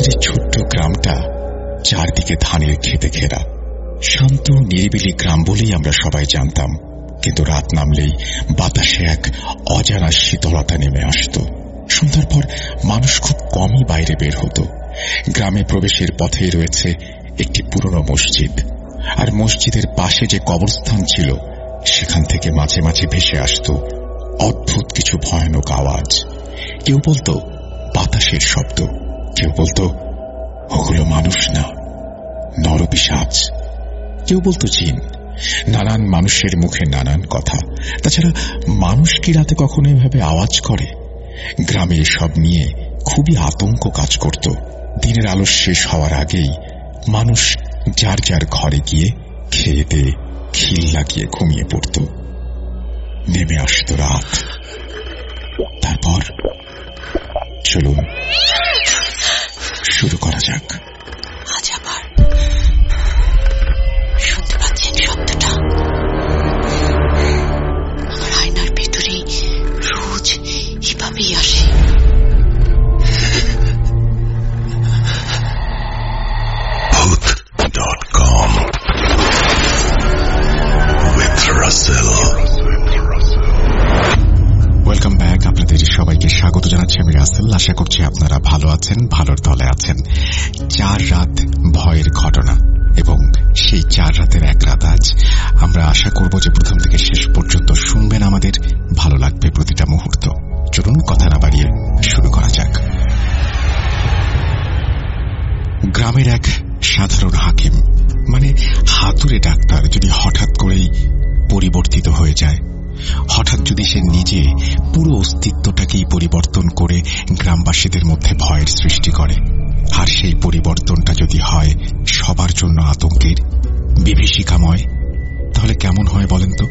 আমাদের এই ছোট্ট গ্রামটা চারদিকে ধানের খেতে ঘেরা, শান্ত নিরিবিলি গ্রাম বলেই আমরা সবাই জানতাম। কিন্তু রাত নামলেই বাতাসে এক অজানা শীতলতা নেমে আসত। সন্ধ্যার পর মানুষ খুব কমই বাইরে বের হতো। গ্রামে প্রবেশের পথেই রয়েছে একটি পুরনো মসজিদ, আর মসজিদের পাশে যে কবরস্থান ছিল সেখান থেকে মাঝে মাঝে ভেসে আসত অদ্ভুত কিছু ভয়ানক আওয়াজ। কেউ বলতো বাতাসের শব্দ, কেউ বলতো ওগুলো মানুষ না, নরপিশাচ, কেউ বলতো জিন। নানান মানুষের মুখে নানান কথা। তাছাড়া মানুষ কি রাতে কখনো এভাবে আওয়াজ করে? গ্রামে এসব নিয়ে খুবই আতঙ্ক কাজ করত। দিনের আলো শেষ হওয়ার আগেই মানুষ যার যার ঘরে গিয়ে খেয়ে দিয়ে খিল লাগিয়ে ঘুমিয়ে পড়ত। নেমে আসত রাত। তারপর চলুন শুরু করা যাক। আজ আবার শুনতে পাচ্ছেন শব্দটা? আমার আয়নার ভেতরে রোজ এভাবেই আসে। Booth.com with Russell. Welcome back. আপনাদের সবাইকে স্বাগত জানাচ্ছি আমি রাসেল। আশা করছি আপনারা ভালো আছেন, ভালোর দলে আছেন। 4 রাত ভয়ের ঘটনা এবং সেই 4 রাতের এক রাত আজ। আমরা আশা করব যে প্রথম থেকে শেষ পর্যন্ত শুনবেন, আমাদের ভালো লাগবে প্রতিটা মুহূর্ত। চলুন কথা না বাড়িয়ে শুরু করা যাক। গ্রামের এক সাধারণ হাকিম, মানে হাতুড়ে ডাক্তার, যদি হঠাৎ করেই পরিবর্তিত হয়ে যায়, হঠাৎ যদি সে নিজে পুরো অস্তিত্বটাকেই পরিবর্তন করে গ্রামবাসীদের মধ্যে ভয়ের সৃষ্টি করে, আর সেই পরিবর্তনটা যদি হয় সবার জন্য আতঙ্কের, বিভীষিকাময়, তাহলে কেমন হয় বলেন তো?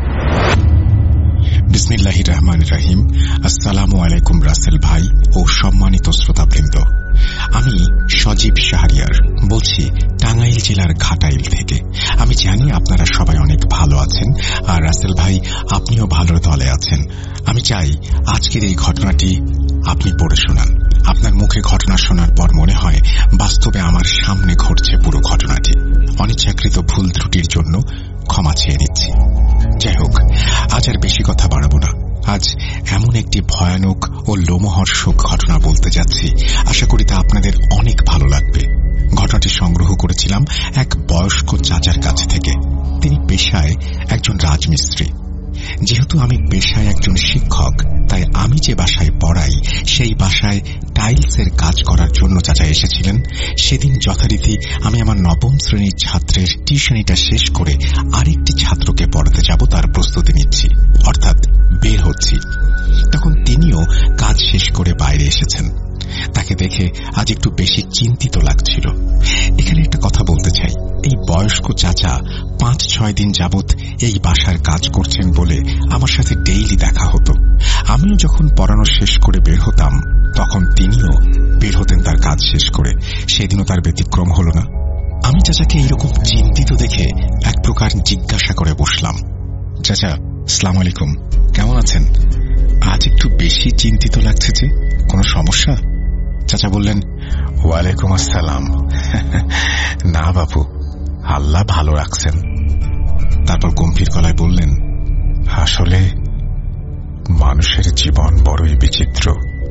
বিসমিল্লাহির রহমানির রহিম। আসসালামু আলাইকুম রাসেল ভাই ও সম্মানিত শ্রোতাবৃন্দ। আমি সজীব শাহরিয়ার বলছি টাঙ্গাইল জেলার ঘাটাইল থেকে। আমি জানি আপনারা সবাই অনেক ভালো আছেন, আর রাসেল ভাই আপনিও ভালোর দলে আছেন। আমি চাই আজকের এই ঘটনাটি আপনি পড়ে শোনান। আপনার মুখে ঘটনা শোনার পর মনে হয় বাস্তবে আমার সামনে ঘটছে পুরো ঘটনাটি। অনিচ্ছাকৃত ভুল ত্রুটির জন্য ক্ষমা চেয়ে নিচ্ছি। যাই হোক, আজ আর বেশি কথা বাড়াবো না। আজ এমন একটি ভয়ানক ও লোমহর্ষক ঘটনা বলতে যাচ্ছি, আশা করি তা আপনাদের অনেক ভালো লাগবে। ঘটনাটি সংগ্রহ করেছিলাম এক বয়স্ক চাচার কাছ থেকে। তিনি পেশায় একজন রাজমিস্ত্রি। যেহেতু আমি পেশায় একজন শিক্ষক, তাই আমি যে বাসায় পড়াই সেই বাসায় টাইলসের কাজ করার জন্য চাচা এসেছিলেন। সেদিন যথারীতি আমি আমার 9ম শ্রেণীর ছাত্রের টিউশনিটা শেষ করে আরেকটি ছাত্রকে পড়াতে যাব তার প্রস্তুতি নিচ্ছি, অর্থাৎ বের হচ্ছি। তখন তিনিও কাজ শেষ করে বাইরে এসেছেন। তাকে দেখে আজ একটু বেশি চিন্তিত লাগছিল। এখানে একটা কথা বলতে চাই, এই বয়স্ক চাচা 5-6 দিন যাবৎ এই বাসার কাজ করছেন বলে আমার সাথে ডেইলি দেখা হতো। আমিও যখন পড়ানো শেষ করে বের হতাম তখন তিনিও বের হতেন তার কাজ শেষ করে। সেদিনও তার ব্যতিক্রম হল না। আমি চাচাকে এইরকম চিন্তিত দেখে এক প্রকার জিজ্ঞাসা করে বসলাম, চাচা আসসালামু আলাইকুম, কেমন আছেন? আজ একটু বেশি চিন্তিত লাগছে যে, কোনো সমস্যা? চাচা বললেন, ওয়ালাইকুম আসসালাম। না বাবু, আল্লাহ ভালো রাখছেন। তারপর গম্ভীর গলায় বললেন, আসলে মানুষের জীবন বড়ই বিচিত্র।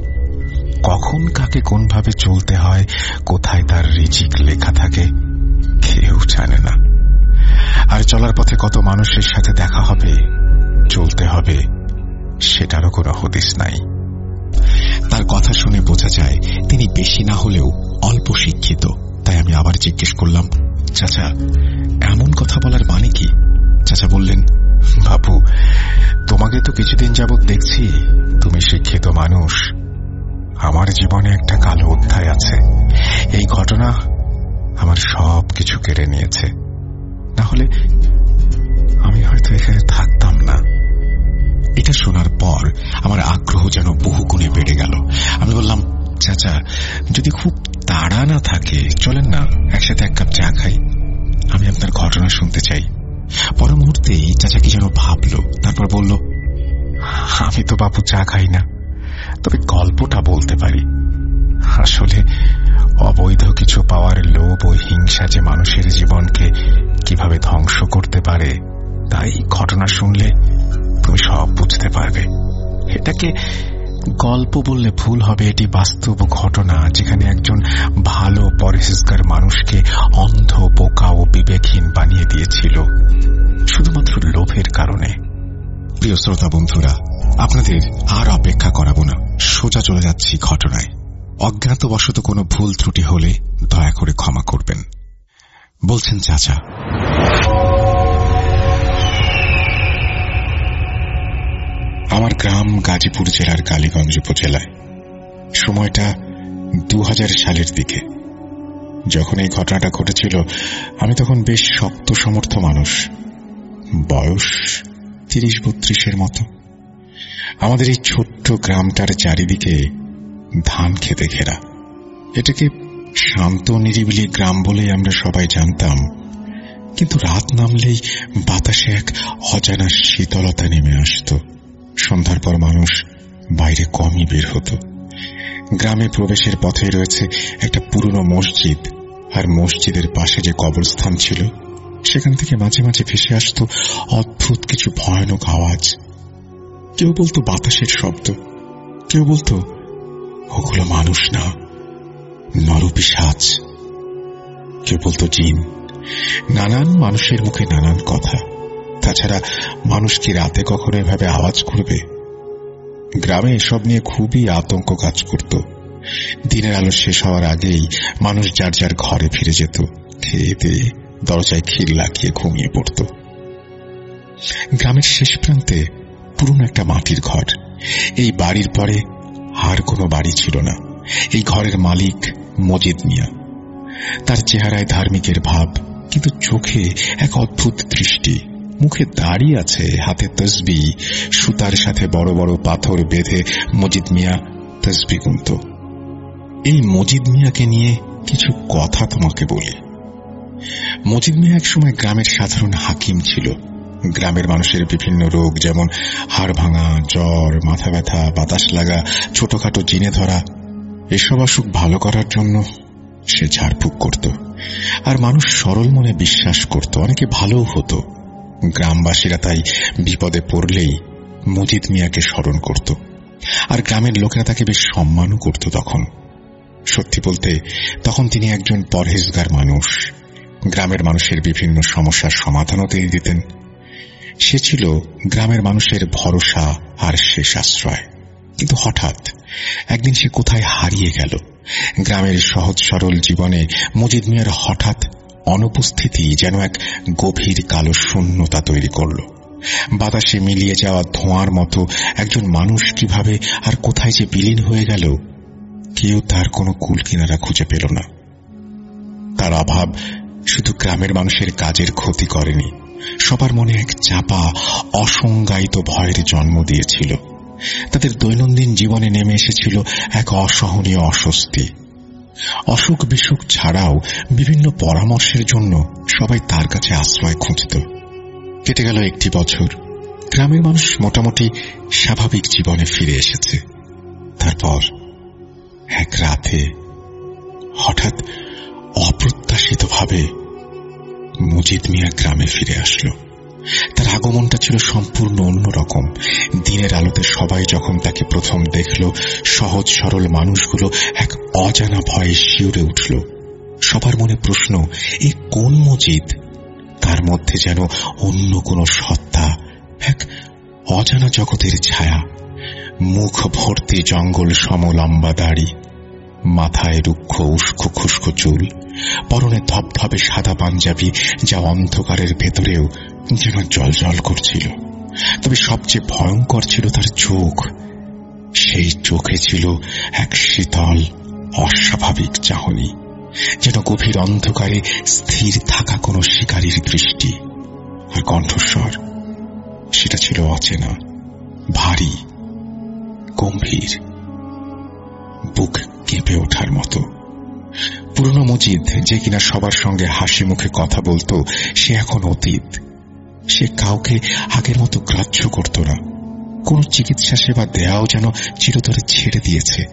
কখন কাকে কোনভাবে চলতে হয়, কোথায় তার রিজিক লেখা থাকে কেউ জানে না। আর চলার পথে কত মানুষের সাথে দেখা হবে, চলতে হবে, সেটারও কোনো হদিস নাই। তার কথা শুনে বোঝা যায় তিনি বেশি না হলেও অল্প শিক্ষিত। তাই আমি আবার জিজ্ঞেস করলাম, চাচা এমন কথা বলার মানে কি? চাচা বললেন, বাবু তোমাকে তো কিছুদিন যাবৎ দেখছি, তুমি শিক্ষিত মানুষ। আমার জীবনে একটা কালো অধ্যায় আছে। এই ঘটনা আমার সব কিছু কেড়ে নিয়েছে, না হলে আমি হয়তো এখানে থাকতাম না। এটা শোনার পর আমার আগ্রহ যেন বহুগুণে বেড়ে গেল। আমি বললাম, চাচা যদি খুব তাড়া না থাকে চলেন না একসাথে 1 কাপ চা খাই। আমি আপনার ঘটনা শুনতে চাই। পর মুহূর্তেই চাচা কি যেন ভাবলো, তারপর বলল, আমি তো বাবু চা খাই না, তবে গল্পটা বলতে পারি। আসলে অবৈধ কিছু পাওয়ার লোভ ও হিংসা যে মানুষের জীবনকে কিভাবে ধ্বংস করতে পারে, তাই ঘটনা শুনলে তুমি সব বুঝতে পারবে। এটাকে গল্প বললে ভুল হবে, এটি বাস্তব ঘটনা, যেখানে একজন ভালো পরহেজগার মানুষকে অন্ধ, বোকা ও বিবেকহীন বানিয়ে দিয়েছিল শুধুমাত্র লোভের কারণে। প্রিয় শ্রোতা বন্ধুরা, আপনাদের আর অপেক্ষা করাবো না, সোজা চলে যাচ্ছি ঘটনায়। অজ্ঞাতবশত কোনো ভুল ত্রুটি হলে দয়া করে ক্ষমা করবেন। বলছেন চাচা। আমার গ্রাম গাজীপুর জেলার কালীগঞ্জ উপজেলায়। সময়টা 2000 সালের দিকে। যখন এই ঘটনাটা ঘটেছিল আমি তখন বেশ শক্ত সমর্থ মানুষ, বয়স 30-32 মতো। আমাদের এই ছোট্ট গ্রামটার চারিদিকে ধান খেতে ঘেরা। এটাকে শান্ত নিরিবিলি গ্রাম বলেই আমরা সবাই জানতাম, কিন্তু রাত নামলেই বাতাসে এক অজানা শীতলতা নেমে আসত। সন্ধ্যার পর মানুষ বাইরে কমই বের হতো। গ্রামে প্রবেশের পথে রয়েছে একটা পুরনো মসজিদ, আর মসজিদের পাশে যে কবরস্থান ছিল সেখান থেকে মাঝে মাঝে ভেসে আসত অদ্ভুত কিছু ভয়ানক আওয়াজ। কেউ বলতো বাতাসের শব্দ, কেউ বলতো ওগুলো মানুষ না, নরপিশাচ, কেউ বলতো জিন। নানান মানুষের মুখে নানান কথা। তাছাড়া মানুষ কি রাতে কখনো এভাবে আওয়াজ করবে? গ্রামে এসব নিয়ে খুবই আতঙ্ক কাজ করত। দিনের আলো শেষ হওয়ার আগেই মানুষ যার যার ঘরে ফিরে যেত, খেয়ে দিয়ে দরজায় খিল লাগিয়ে ঘুমিয়ে পড়ত। গ্রামের শেষ প্রান্তে পুরনো একটা মাটির ঘর। এই বাড়ির পরে আর কোনো বাড়ি ছিল না। এই ঘরের মালিক মজিদ মিয়া। তার চেহারায় ধার্মিকের ভাব, কিন্তু চোখে এক অদ্ভুত দৃষ্টি। মুখে দাড়ি আছে, হাতে তসবিহ, সুতার সাথে বড় বড় পাথর বেঁধে মজিদ মিয়া তসবিহ গুনত। এই মজিদ মিয়াকে নিয়ে কিছু কথা তোমাকে বলি। মজিদ মিয়া একসময় গ্রামের সাধারণ হাকিম ছিল। গ্রামের মানুষের বিভিন্ন রোগ, যেমন হাড় ভাঙা, জ্বর, মাথা ব্যথা, বাতাস লাগা, ছোটখাটো জিনে ধরা, এসব অসুখ ভালো করার জন্য সে ঝাড়ফুঁক করত। আর মানুষ সরল মনে বিশ্বাস করত, অনেকে ভালোও হতো। গ্রামবাসীরা তাই বিপদে পড়লেই মজিদ মিয়াকে স্মরণ করত, আর গ্রামের লোকেরা তাকে বেশ সম্মানও করত। তখন সত্যি বলতে তখন তিনি একজন পরহেজগার মানুষ। গ্রামের মানুষের বিভিন্ন সমস্যার সমাধানও তিনি দিতেন। সে ছিল গ্রামের মানুষের ভরসা আর শেষ আশ্রয়। কিন্তু হঠাৎ একদিন সে কোথায় হারিয়ে গেল। গ্রামের সহজ সরল জীবনে মজিদ মিয়ার হঠাৎ অনুপস্থিতি যেন এক গভীর কালো শূন্যতা তৈরি করল। বাতাসে মিলিয়ে যাওয়া ধোঁয়ার মতো একজন মানুষ কিভাবে আর কোথায় যে বিলীন হয়ে গেল, কেউ তার কোনো কুল কিনারা খুঁজে পেল না। তার অভাব শুধু গ্রামের মানুষের কাজের ক্ষতি করেনি, সবার মনে এক চাপা অসংজ্ঞায়িত ভয়ের জন্ম দিয়েছিল। তাদের দৈনন্দিন জীবনে নেমে এসেছিল এক অসহনীয় অস্বস্তি। অসুখ বিসুখ ছাড়াও বিভিন্ন পরামর্শের জন্য সবাই তার কাছে আশ্রয় খুঁজত। কেটে গেল 1 বছর। গ্রামের মানুষ মোটামুটি স্বাভাবিক জীবনে ফিরে এসেছে। তারপর এক রাতে হঠাৎ অপ্রত্যাশিতভাবে মজিদ মিয়া গ্রামে ফিরে আসলো। তার আগমনটা ছিল সম্পূর্ণ অন্যরকম। দিনের আলোতে সবাই যখন তাকে প্রথম দেখল, সহজ সরল মানুষগুলো এক অজানা ভয়ে শিউরে উঠল। সবার মনে প্রশ্ন, এ কোন মজিদ? তার মধ্যে যেন অন্য কোন সত্তা, এক অজানা জগতের ছায়া। মুখ ভর্তি জঙ্গল সম লম্বা দাড়ি, মাথায় রুক্ষ উস্কো খুস্কো চুল, পরনে ধবধবে সাদা পাঞ্জাবি যা অন্ধকারের ভেতরেও যেন জলজল করছিল। তবে সবচেয়ে ভয়ঙ্কর ছিল তার চোখ। সেই চোখে ছিল এক শীতল অস্বাভাবিক চাহনি, যেন গভীর অন্ধকারে স্থির থাকা কোনো শিকারীর দৃষ্টি। আর কণ্ঠস্বর, সেটা ছিল অচেনা, ভারী, গম্ভীর, বুক কেঁপে ওঠার মতো। পুরনো মজিদ, যে কিনা সবার সঙ্গে হাসি মুখে কথা বলতো, সে এখন অতীত। সে কাউকে আগের মতো গ্রাহ্য করত না। কোন চিকিৎসা সেবা দেয়াও যেন চিরতরে ছেড়ে দিয়েছে।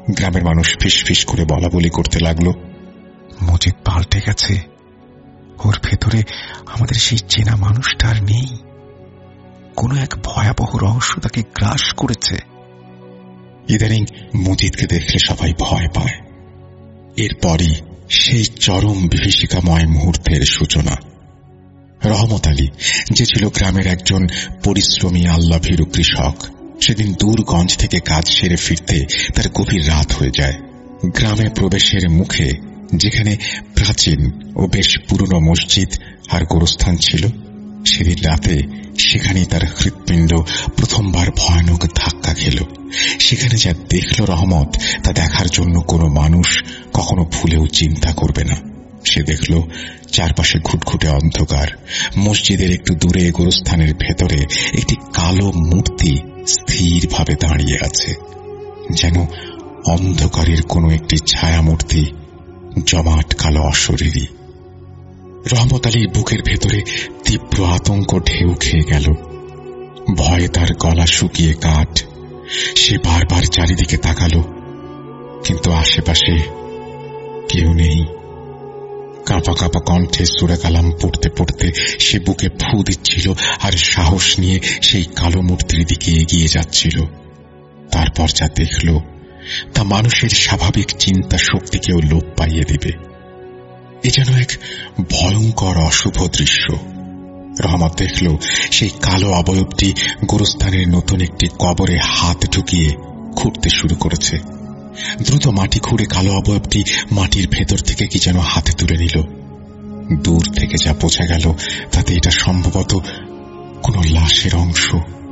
গ্রামের মানুষ ফিসফিস করে বলাবলি করতে লাগলো, মজিদ পাল্টে গেছে, ওর ভেতরে আমাদের সেই চেনা মানুষটা আর নেই, কোনো এক ভয়াবহ রহস্য তাকে গ্রাস করেছে। ইদানিং মজিদকে দেখলে সবাই ভয় পায়। এরপরই সেই চরম বিভীষিকাময় মুহূর্তের সূচনা। রহমত আলী, যে ছিল গ্রামের একজন পরিশ্রমী আল্লাভীরু কৃষক, সেদিন দূরগঞ্জ থেকে কাজ সেরে ফিরতে তার গভীর রাত হয়ে যায়। গ্রামে প্রবেশের মুখে, যেখানে প্রাচীন ও বেশ পুরনো মসজিদ আর গোরস্থান ছিল, সেদিন রাতে সেখানেই তার হৃৎপিণ্ড প্রথমবার ভয়ানক ধাক্কা খেল। সেখানে যা দেখল রহমত, তা দেখার জন্য কোনো মানুষ কখনো ভুলেও চিন্তা করবে না। সে দেখল চারপাশে ঘুটঘুটে অন্ধকার। মসজিদের একটু দূরে গোরস্থানের ভেতরে একটি কালো মূর্তি স্থিরভাবে দাঁড়িয়ে আছে, যেন অন্ধকারের কোনো একটি ছায়ামূর্তি, জমাট কালো অশরীরী। রহমত আলীর বুকের ভেতরে তীব্র আতঙ্ক ঢেউ খেয়ে গেল। ভয়ে তার গলা শুকিয়ে কাঠ। সে বারবার চারিদিকে তাকালো, কিন্তু আশেপাশে কেউ নেই। কাঁপা কাঁপা কণ্ঠে সূরা কালাম পড়তে পড়তে সে বুকে ফু দিচ্ছিল আর সাহস নিয়ে সেই কালো মূর্তির দিকে এগিয়ে যাচ্ছিল। তারপর যা দেখল, তা মানুষের স্বাভাবিক চিন্তা শক্তিকেও লোপ পাইয়ে দিবে। এ যেন এক ভয়ঙ্কর অশুভ দৃশ্য। রহমত দেখল সেই কালো অবয়বটি গোরস্থানের নতুন একটি কবরে হাত ঢুকিয়ে খুঁড়তে শুরু করেছে। দ্রুত মাটি খুঁড়ে কালো অবয়বটি মাটির ভেতর থেকে কি যেন হাতে তুলে নিল। দূর থেকে যা বোঝা গেল, তাতে এটা সম্ভবত কোনো লাশের অংশ।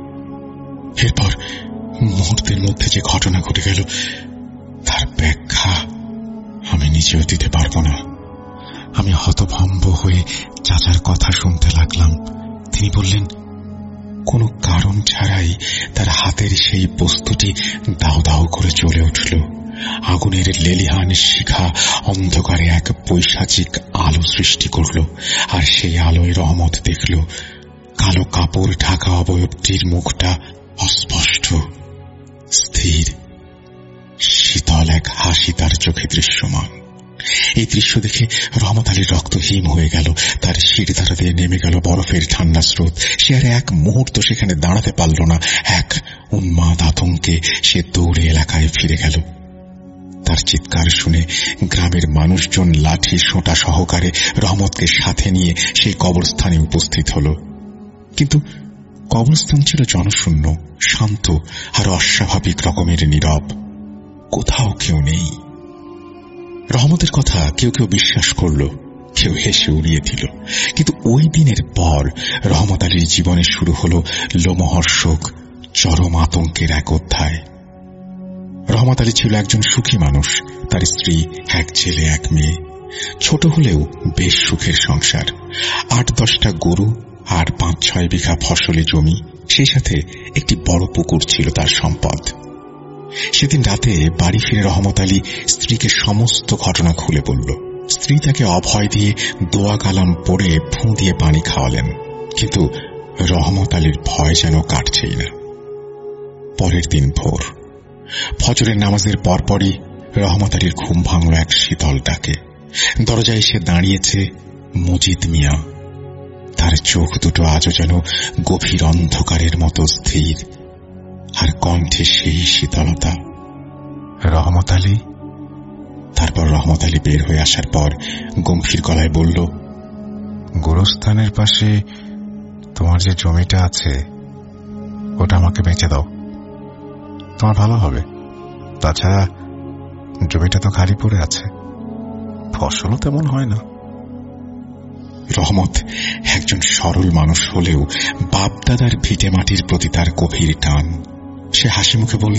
এরপর মুহূর্তের মধ্যে যে ঘটনা ঘটে গেল, তার ব্যাখ্যা আমি নিজেও দিতে পারব না। আমি হতভম্ব হয়ে চাচার কথা শুনতে লাগলাম। তিনি বললেন, কোনো কারণ ছাড়াই তার হাতের সেই বস্তুটি দাও দাও করে জ্বলে উঠল। আগুনের লেলিহান শিখা অন্ধকারে এক পৈশাচিক আলো সৃষ্টি করল, আর সেই আলোয় রহমত দেখল কালো কাপড় ঢাকা অবয়বটির মুখটা অস্পষ্ট, স্থির, শীতল এক হাসি তার চোখে দৃশ্যমান। এই দৃশ্য দেখে রহমত আলীর রক্ত হিম হয়ে গেল। তার শিরদাঁড়া দিয়ে নেমে গেল বরফের ঠান্ডা স্রোত। সে আর এক মুহূর্ত সেখানে দাঁড়াতে পারল না। এক উন্মাদ আতঙ্কে সে দৌড়ে এলাকায় ফিরে গেল। তার চিৎকার শুনে গ্রামের মানুষজন লাঠি সোঁটা সহকারে রহমতকে সাথে নিয়ে সেই কবরস্থানে উপস্থিত হল। কিন্তু কবরস্থান ছিল জনশূন্য, শান্ত আর অস্বাভাবিক রকমের নীরব। কোথাও কেউ নেই। রহমতের কথা কেউ কেউ বিশ্বাস করল, কেউ হেসে উড়িয়ে দিল। কিন্তু ওই দিনের পর রহমত আলীর জীবনে শুরু হল লোমহর্ষক চরম আতঙ্কের এক অধ্যায়। রহমত আলী ছিল একজন সুখী মানুষ। তার স্ত্রী, এক ছেলে, এক মেয়ে। ছোট হলেও বেশ সুখের সংসার। 8-10টা গরু আর 5-6 বিঘা ফসলি জমি, সেই সাথে একটি বড় পুকুর ছিল তার সম্পদ। সেদিন রাতে বাড়ি ফিরে রহমত আলী স্ত্রীকে সমস্ত ঘটনা খুলে বলল। স্ত্রী তাকে অভয় দিয়ে দোয়া কালাম পড়ে ফুঁ দিয়ে পানি খাওয়ালেন, কিন্তু রহমত আলীর ভয় যেন কাটছেই না। পরের দিন ভোর, ফজরের নামাজের পরপরই রহমত আলীর ঘুম ভাঙল এক শীতল ডাকে। দরজায় এসে দাঁড়িয়েছে মজিদ মিয়া। তার চোখ দুটো আজও যেন গভীর অন্ধকারের মতো স্থির, আর কণ্ঠে সেই শীতলতা। রহমত আলী। তারপর রহমত আলী বের হয়ে আসার পর গম্ভীর গলায় বলল, গোরস্থানের পাশে তোমার যে জমিটা আছে, ওটা আমাকে বেচে দাও, তোমার ভালো হবে। তাছাড়া জমিটা তো খালি পড়ে আছে, ফসলও তেমন হয় না। রহমত একজন সরল মানুষ হলেও বাপদাদার ভিটে মাটির প্রতি তার গভীর টান। সে হাসি মুখে বলল,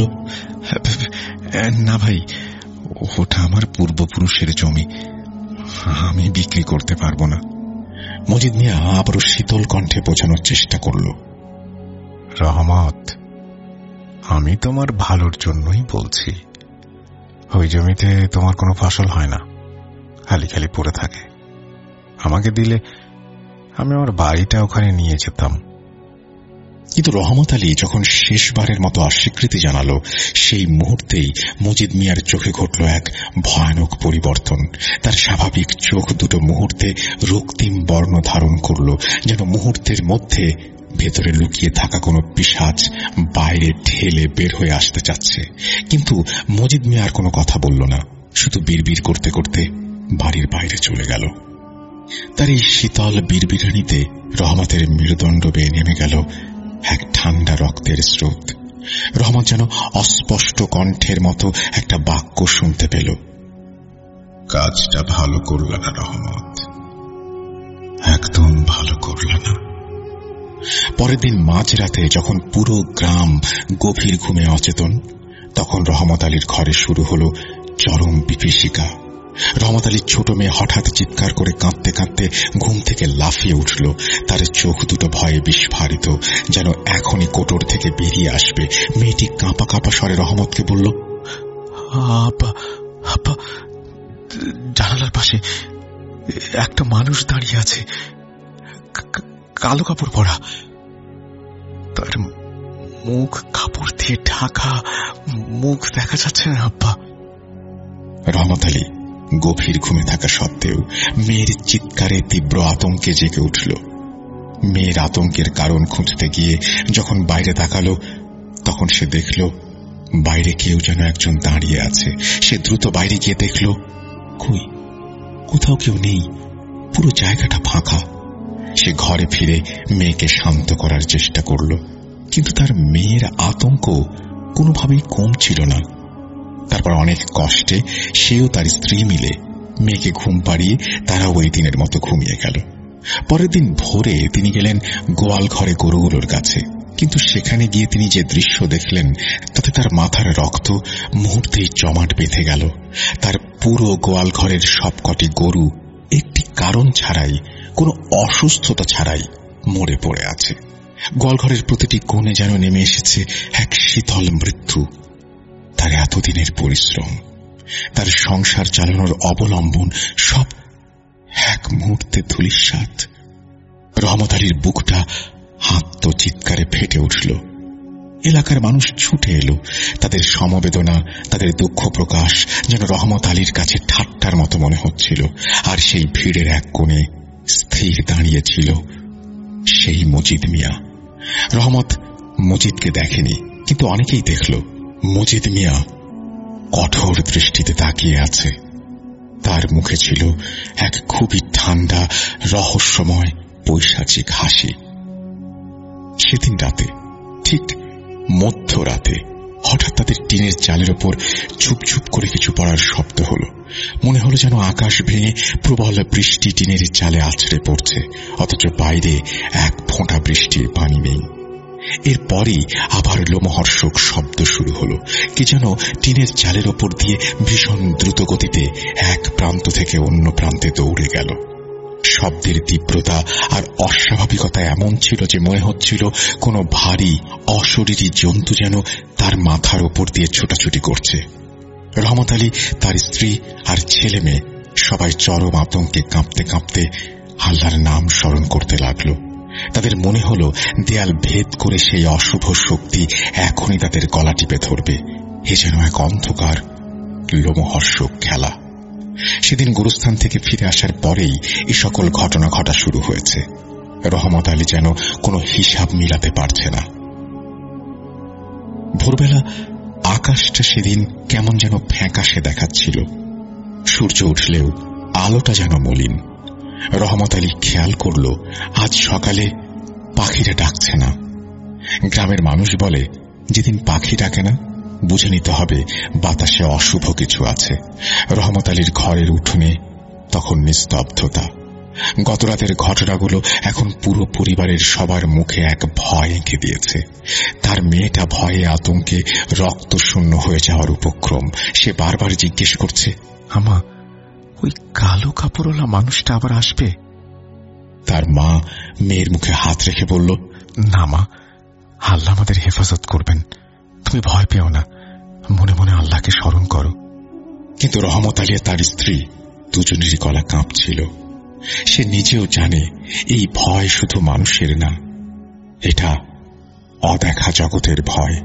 না ভাই, ওটা আমার পূর্বপুরুষের জমি, আমি বিক্রি করতে পারবো না। মজিদ মিয়া আবারও শীতল কণ্ঠে বোঝানোর চেষ্টা করল, রহমত, আমি তোমার ভালোর জন্যই বলছি। ওই জমিতে তোমার কোনো ফসল হয় না, খালি খালি পড়ে থাকে। আমাকে দিলে আমি আমার বাড়িটা ওখানে নিয়ে যেতাম। কিন্তু রহমত আলী যখন শেষবারের মতো অস্বীকৃতি জানালো, সেই মুহূর্তেই মজিদ মিয়ার চোখে ঘটল এক ভয়ানক পরিবর্তন। তার স্বাভাবিক চোখ দুটো মুহূর্তে রক্তিম বর্ণ ধারণ করল, যেন মুহূর্তের মধ্যে ভেতরে লুকিয়ে থাকা কোনো পিশাচ বাইরে ঠেলে বের হয়ে আসতে চাচ্ছে। কিন্তু মজিদ মিয়া আর কোনো কথা বলল না, শুধু বিড়বিড় করতে করতে বাড়ির বাইরে চলে গেল। তার এই শীতল বিড়বিড়ানিতে রহমতের মেরুদণ্ড বেয়ে নেমে গেল এক ঠান্ডা রক্তের স্রোত। রহমত যেন অস্পষ্ট কণ্ঠের মতো একটা বাক্য শুনতে পেল, কাজটা ভালো করল না রহমত, একদম ভালো করল না। পরের দিন মাঝরাতে যখন পুরো গ্রাম গভীর ঘুমে অচেতন, তখন রহমত আলীর ঘরে শুরু হলো চরম বিভীষিকা। রহমত আলীর ছোট মেয়ে হঠাৎ চিৎকার করে কাঁদতে কাঁদতে ঘুম থেকে লাফিয়ে উঠল। তার চোখ দুটো ভয়ে বিস্ফারিত, যেন এখনই কোটর থেকে বেরিয়ে আসবে। মেয়েটি কাঁপা কাঁপা স্বরে রহমতকে বলল, আব্বা আব্বা, জানালার পাশে একটা মানুষ দাঁড়িয়ে আছে, কালো কাপড় পরা, তার মুখ কাপড় দিয়ে ঢাকা, মুখ দেখা যাচ্ছে না আব্বা। রহমত আলী গভীর ঘুমে থাকা সত্ত্বেও মেয়ের চিৎকারে তীব্র আতঙ্কে জেগে উঠল। মেয়ের আতঙ্কের কারণ খুঁজতে গিয়ে যখন বাইরে তাকালো, তখন সে দেখল বাইরে কেউ যেন একজন দাঁড়িয়ে আছে। সে দ্রুত বাইরে গিয়ে দেখল, কই, কোথাও কেউ নেই, পুরো জায়গাটা ফাঁকা। সে ঘরে ফিরে মেয়েকে শান্ত করার চেষ্টা করল, কিন্তু তার মেয়ের আতঙ্ক কোনোভাবেই কমছিল না। তারপর অনেক কষ্টে সেও তার স্ত্রী মিলে মেয়েকে ঘুম পাড়িয়ে তারা ওই দিনের মতো ঘুমিয়ে গেল। পরের দিন ভোরে তিনি গেলেন গোয়াল ঘরে গরুগুলোর কাছে, কিন্তু সেখানে গিয়ে তিনি যে দৃশ্য দেখলেন তাতে তার মাথার রক্ত মুহূর্তেই জমাট বেঁধে গেল। তার পুরো গোয়াল ঘরের সবকটি গরু একটি কারণ ছাড়াই, কোনো অসুস্থতা ছাড়াই মরে পড়ে আছে। গোয়ালঘরের প্রতিটি কোণে যেন নেমে এসেছে এক শীতল মৃত্যু। তার এতদিনের পরিশ্রম, তার সংসার চালানোর অবলম্বন সব এক মুহূর্তে ধূলিসাৎ। রহমত আলীর বুকটা আত্মচিৎকারে ফেটে উঠল। এলাকার মানুষ ছুটে এলো। তাদের সমবেদনা, তাদের দুঃখ প্রকাশ যেন রহমত আলীর কাছে ঠাট্টার মতো মনে হচ্ছিল। আর সেই ভিড়ের এক কোণে স্থির দাঁড়িয়েছিল সেই মজিদ মিয়া। রহমত মজিদকে দেখেনি, কিন্তু অনেকেই দেখল মজিদ মিয়া কঠোর দৃষ্টিতে তাকিয়ে আছে। তার মুখে ছিল এক খুবই ঠান্ডা, রহস্যময় পৈশাচিক হাসি। সেদিন রাতে, ঠিক মধ্যরাতে, হঠাৎ তাদের টিনের চালের ওপর ঝুপঝুপ করে কিছু পড়ার শব্দ হলো। মনে হলো যেন আকাশ ভেঙে প্রবল বৃষ্টি টিনের চালে আছড়ে পড়ছে, অথচ বাইরে এক ফোঁটা বৃষ্টির পানি নেই। এরপরই আবার লোমহর্ষক শব্দ শুরু হলো। কি যেন টিনের চালের ওপর দিয়ে ভীষণ দ্রুত গতিতে এক প্রান্ত থেকে অন্য প্রান্তে দৌড়ে গেল। শব্দের তীব্রতা আর অস্বাভাবিকতা এমন ছিল যে মনে হচ্ছিল কোনো ভারী অশরীরী জন্তু যেন তার মাথার ওপর দিয়ে ছোটাছুটি করছে। রহমত আলী, তার স্ত্রী আর ছেলে মেয়ে সবাই চরম আতঙ্কে কাঁপতে কাঁপতে আল্লাহর নাম স্মরণ করতে লাগল। তাদের মনে হলো দেয়াল ভেদ করে সেই অশুভ শক্তি এখনই তাদের গলা টিপে ধরবে। এ যেন এক অন্ধকার লোমহর্ষক খেলা। সেদিন গুরুস্থান থেকে ফিরে আসার পরেই এই সকল ঘটনা ঘটা শুরু হয়েছে। রহমত আলী যেন কোনো হিসাব মিলাতে পারছে না। ভোরবেলা আকাশটা সেদিন কেমন যেন ফ্যাকাশে দেখাচ্ছিল। সূর্য উঠলেও আলোটা যেন মলিন। রহমত আলী খেয়াল করল আজ সকালে পাখিরা ডাকছে না। গ্রামের মানুষ বলে, যেদিন পাখি ডাকে না বুঝে নিতে হবে বাতাসে অশুভ কিছু আছে। রহমত আলীর ঘরের উঠোনে তখন নিস্তব্ধতা। গতরাতের ঘটনাগুলো এখন পুরো পরিবারের সবার মুখে এক ভয় এঁকে দিয়েছে। তার মেয়েটা ভয়ে আতঙ্কে রক্তশূন্য হয়ে যাওয়ার উপক্রম। সে বারবার জিজ্ঞেস করছে, আমা, ওই কালো কাপড়ওয়ালা মানুষটা আবার আসবে? তার মা মেয়ের মুখে হাত রেখে বলল, না মা, আল্লাহ আমাদের হেফাজত করবেন, তুমি ভয় পেও না, মনে মনে আল্লাহকে স্মরণ করো। কিন্তু রহমত আলী তার স্ত্রী দুজনেরই গলা কাঁপছিল। সে নিজেও জানে এই ভয় শুধু মানুষের না, এটা অদেখা জগতের ভয়।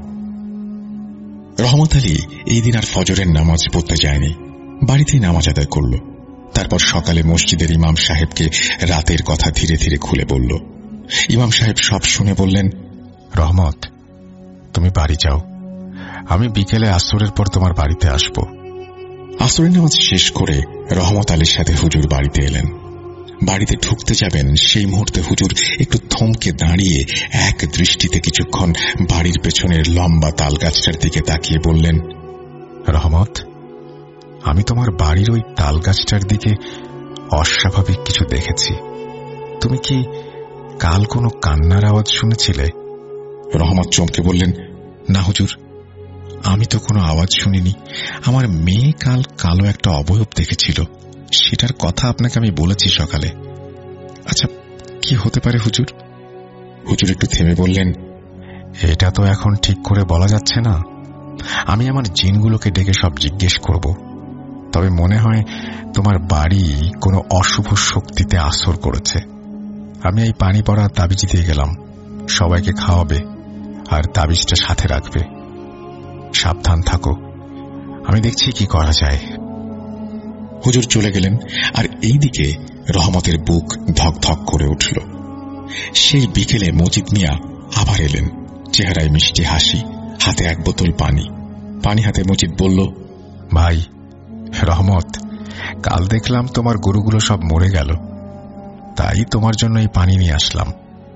রহমত আলী এই দিন আর ফজরের নামাজ পড়তে যায়নি, বাড়িতেই নামাজ আদায় করল। তারপর সকালে মসজিদের ইমাম সাহেবকে রাতের কথা ধীরে ধীরে খুলে বলল। ইমাম সাহেব সব শুনে বললেন, রহমত, তুমি বাড়ি যাও, আমি বিকেলে আসরের পর তোমার বাড়িতে আসব। আসরের নামাজ শেষ করে রহমত আলীর সাথে হুজুর বাড়িতে এলেন। বাড়িতে ঢুকতে যাবেন সেই মুহূর্তে হুজুর একটু থমকে দাঁড়িয়ে এক দৃষ্টিতে কিছুক্ষণ বাড়ির পেছনের লম্বা তাল গাছটার দিকে তাকিয়ে বললেন, রহমত, আমি তোমার বাড়ির ওই তাল গাছটার দিকে অস্বাভাবিক কিছু দেখেছি। তুমি কি কাল কোনো কান্নার আওয়াজ শুনেছিলে? রহমত চমকে বললেন, না হুজুর, আমি তো কোনো আওয়াজ শুনিনি। আমার মেয়ে কাল কালো একটা অবয়ব দেখেছিল, সেটার কথা আপনাকে আমি বলেছি সকালে। আচ্ছা, কি হতে পারে হুজুর? হুজুর একটু থেমে বললেন, এটা তো এখন ঠিক করে বলা যাচ্ছে না। আমি আমার জিনগুলোকে ডেকে সব জিজ্ঞেস করব। তবে মনে হয় তোমার বাড়ি কোনো অশুভ শক্তিতে আসর করেছে। আমি এই পানি পড়া তাবিজ দিয়ে গেলাম, সবাইকে খাওয়াবে আর তাবিজটা সাথে রাখবে। সাবধান থাকো, আমি দেখছি কি করা যায়। হুজুর চলে গেলেন, আর এইদিকে রহমতের বুক ধক ধক করে উঠল। সেই বিকেলে মজিদ মিয়া আবার এলেন, চেহারায় মিষ্টি হাসি, হাতে এক বোতল পানি। পানি হাতে মজিদ বলল, ভাই রহমত, কাল দেখলাম তোমার গরুগুলো সব মরে গেল, তাই তোমার জন্য এই পানি নিয়ে আসলাম।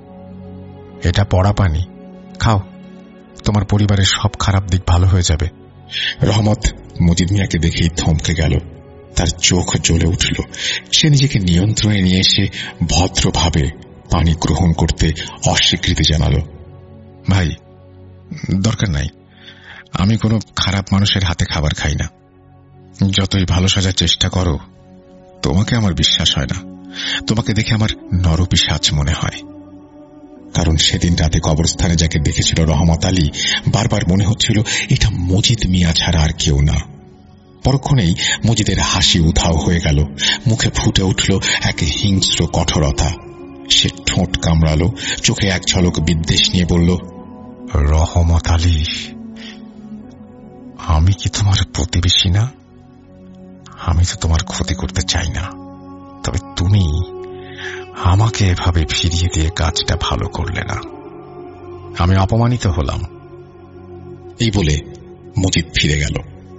এটা পড়া পানি, খাও, তোমার পরিবারের সব খারাপ দিক ভালো হয়ে যাবে। রহমত মজিদ মিয়াকে দেখেই থমকে গেল, তার চোখ জ্বলে উঠল। সে নিজেকে নিয়ন্ত্রণে নিয়ে এসে ভদ্রভাবে পানি গ্রহণ করতে অস্বীকৃতি জানাল। ভাই, দরকার নাই, আমি কোনো খারাপ মানুষের হাতে খাবার খাই না। যতই ভালো সাজার চেষ্টা করো, তোমাকে আমার বিশ্বাস হয় না। তোমাকে দেখে আমার নরপিশাচ মনে হয়। কারণ সেদিন রাতে কবরস্থানে যাকে দেখেছিল রহমত আলী, বারবার মনে হচ্ছিল এটা মজিদ মিয়া ছাড়া আর কেউ না। পরক্ষণেই মজিদের হাসি উধাও হয়ে গেল, মুখে ফুটে উঠল এক হিংস্র কঠোরতা। সে ঠোঁট কামড়ালো, চোখে এক ঝলক বিদ্বেষ নিয়ে বলল, রহমত আলী, আমি কি তোমার প্রতিবেশী না? আমি তো তোমার ক্ষতি করতে চাই না, তবে তুমি আমাকে এভাবে ফিরিয়ে দিয়ে কাজটা ভালো করলে না। আমি অপমানিত হলাম। এই বলে মজিদ ফিরে গেল।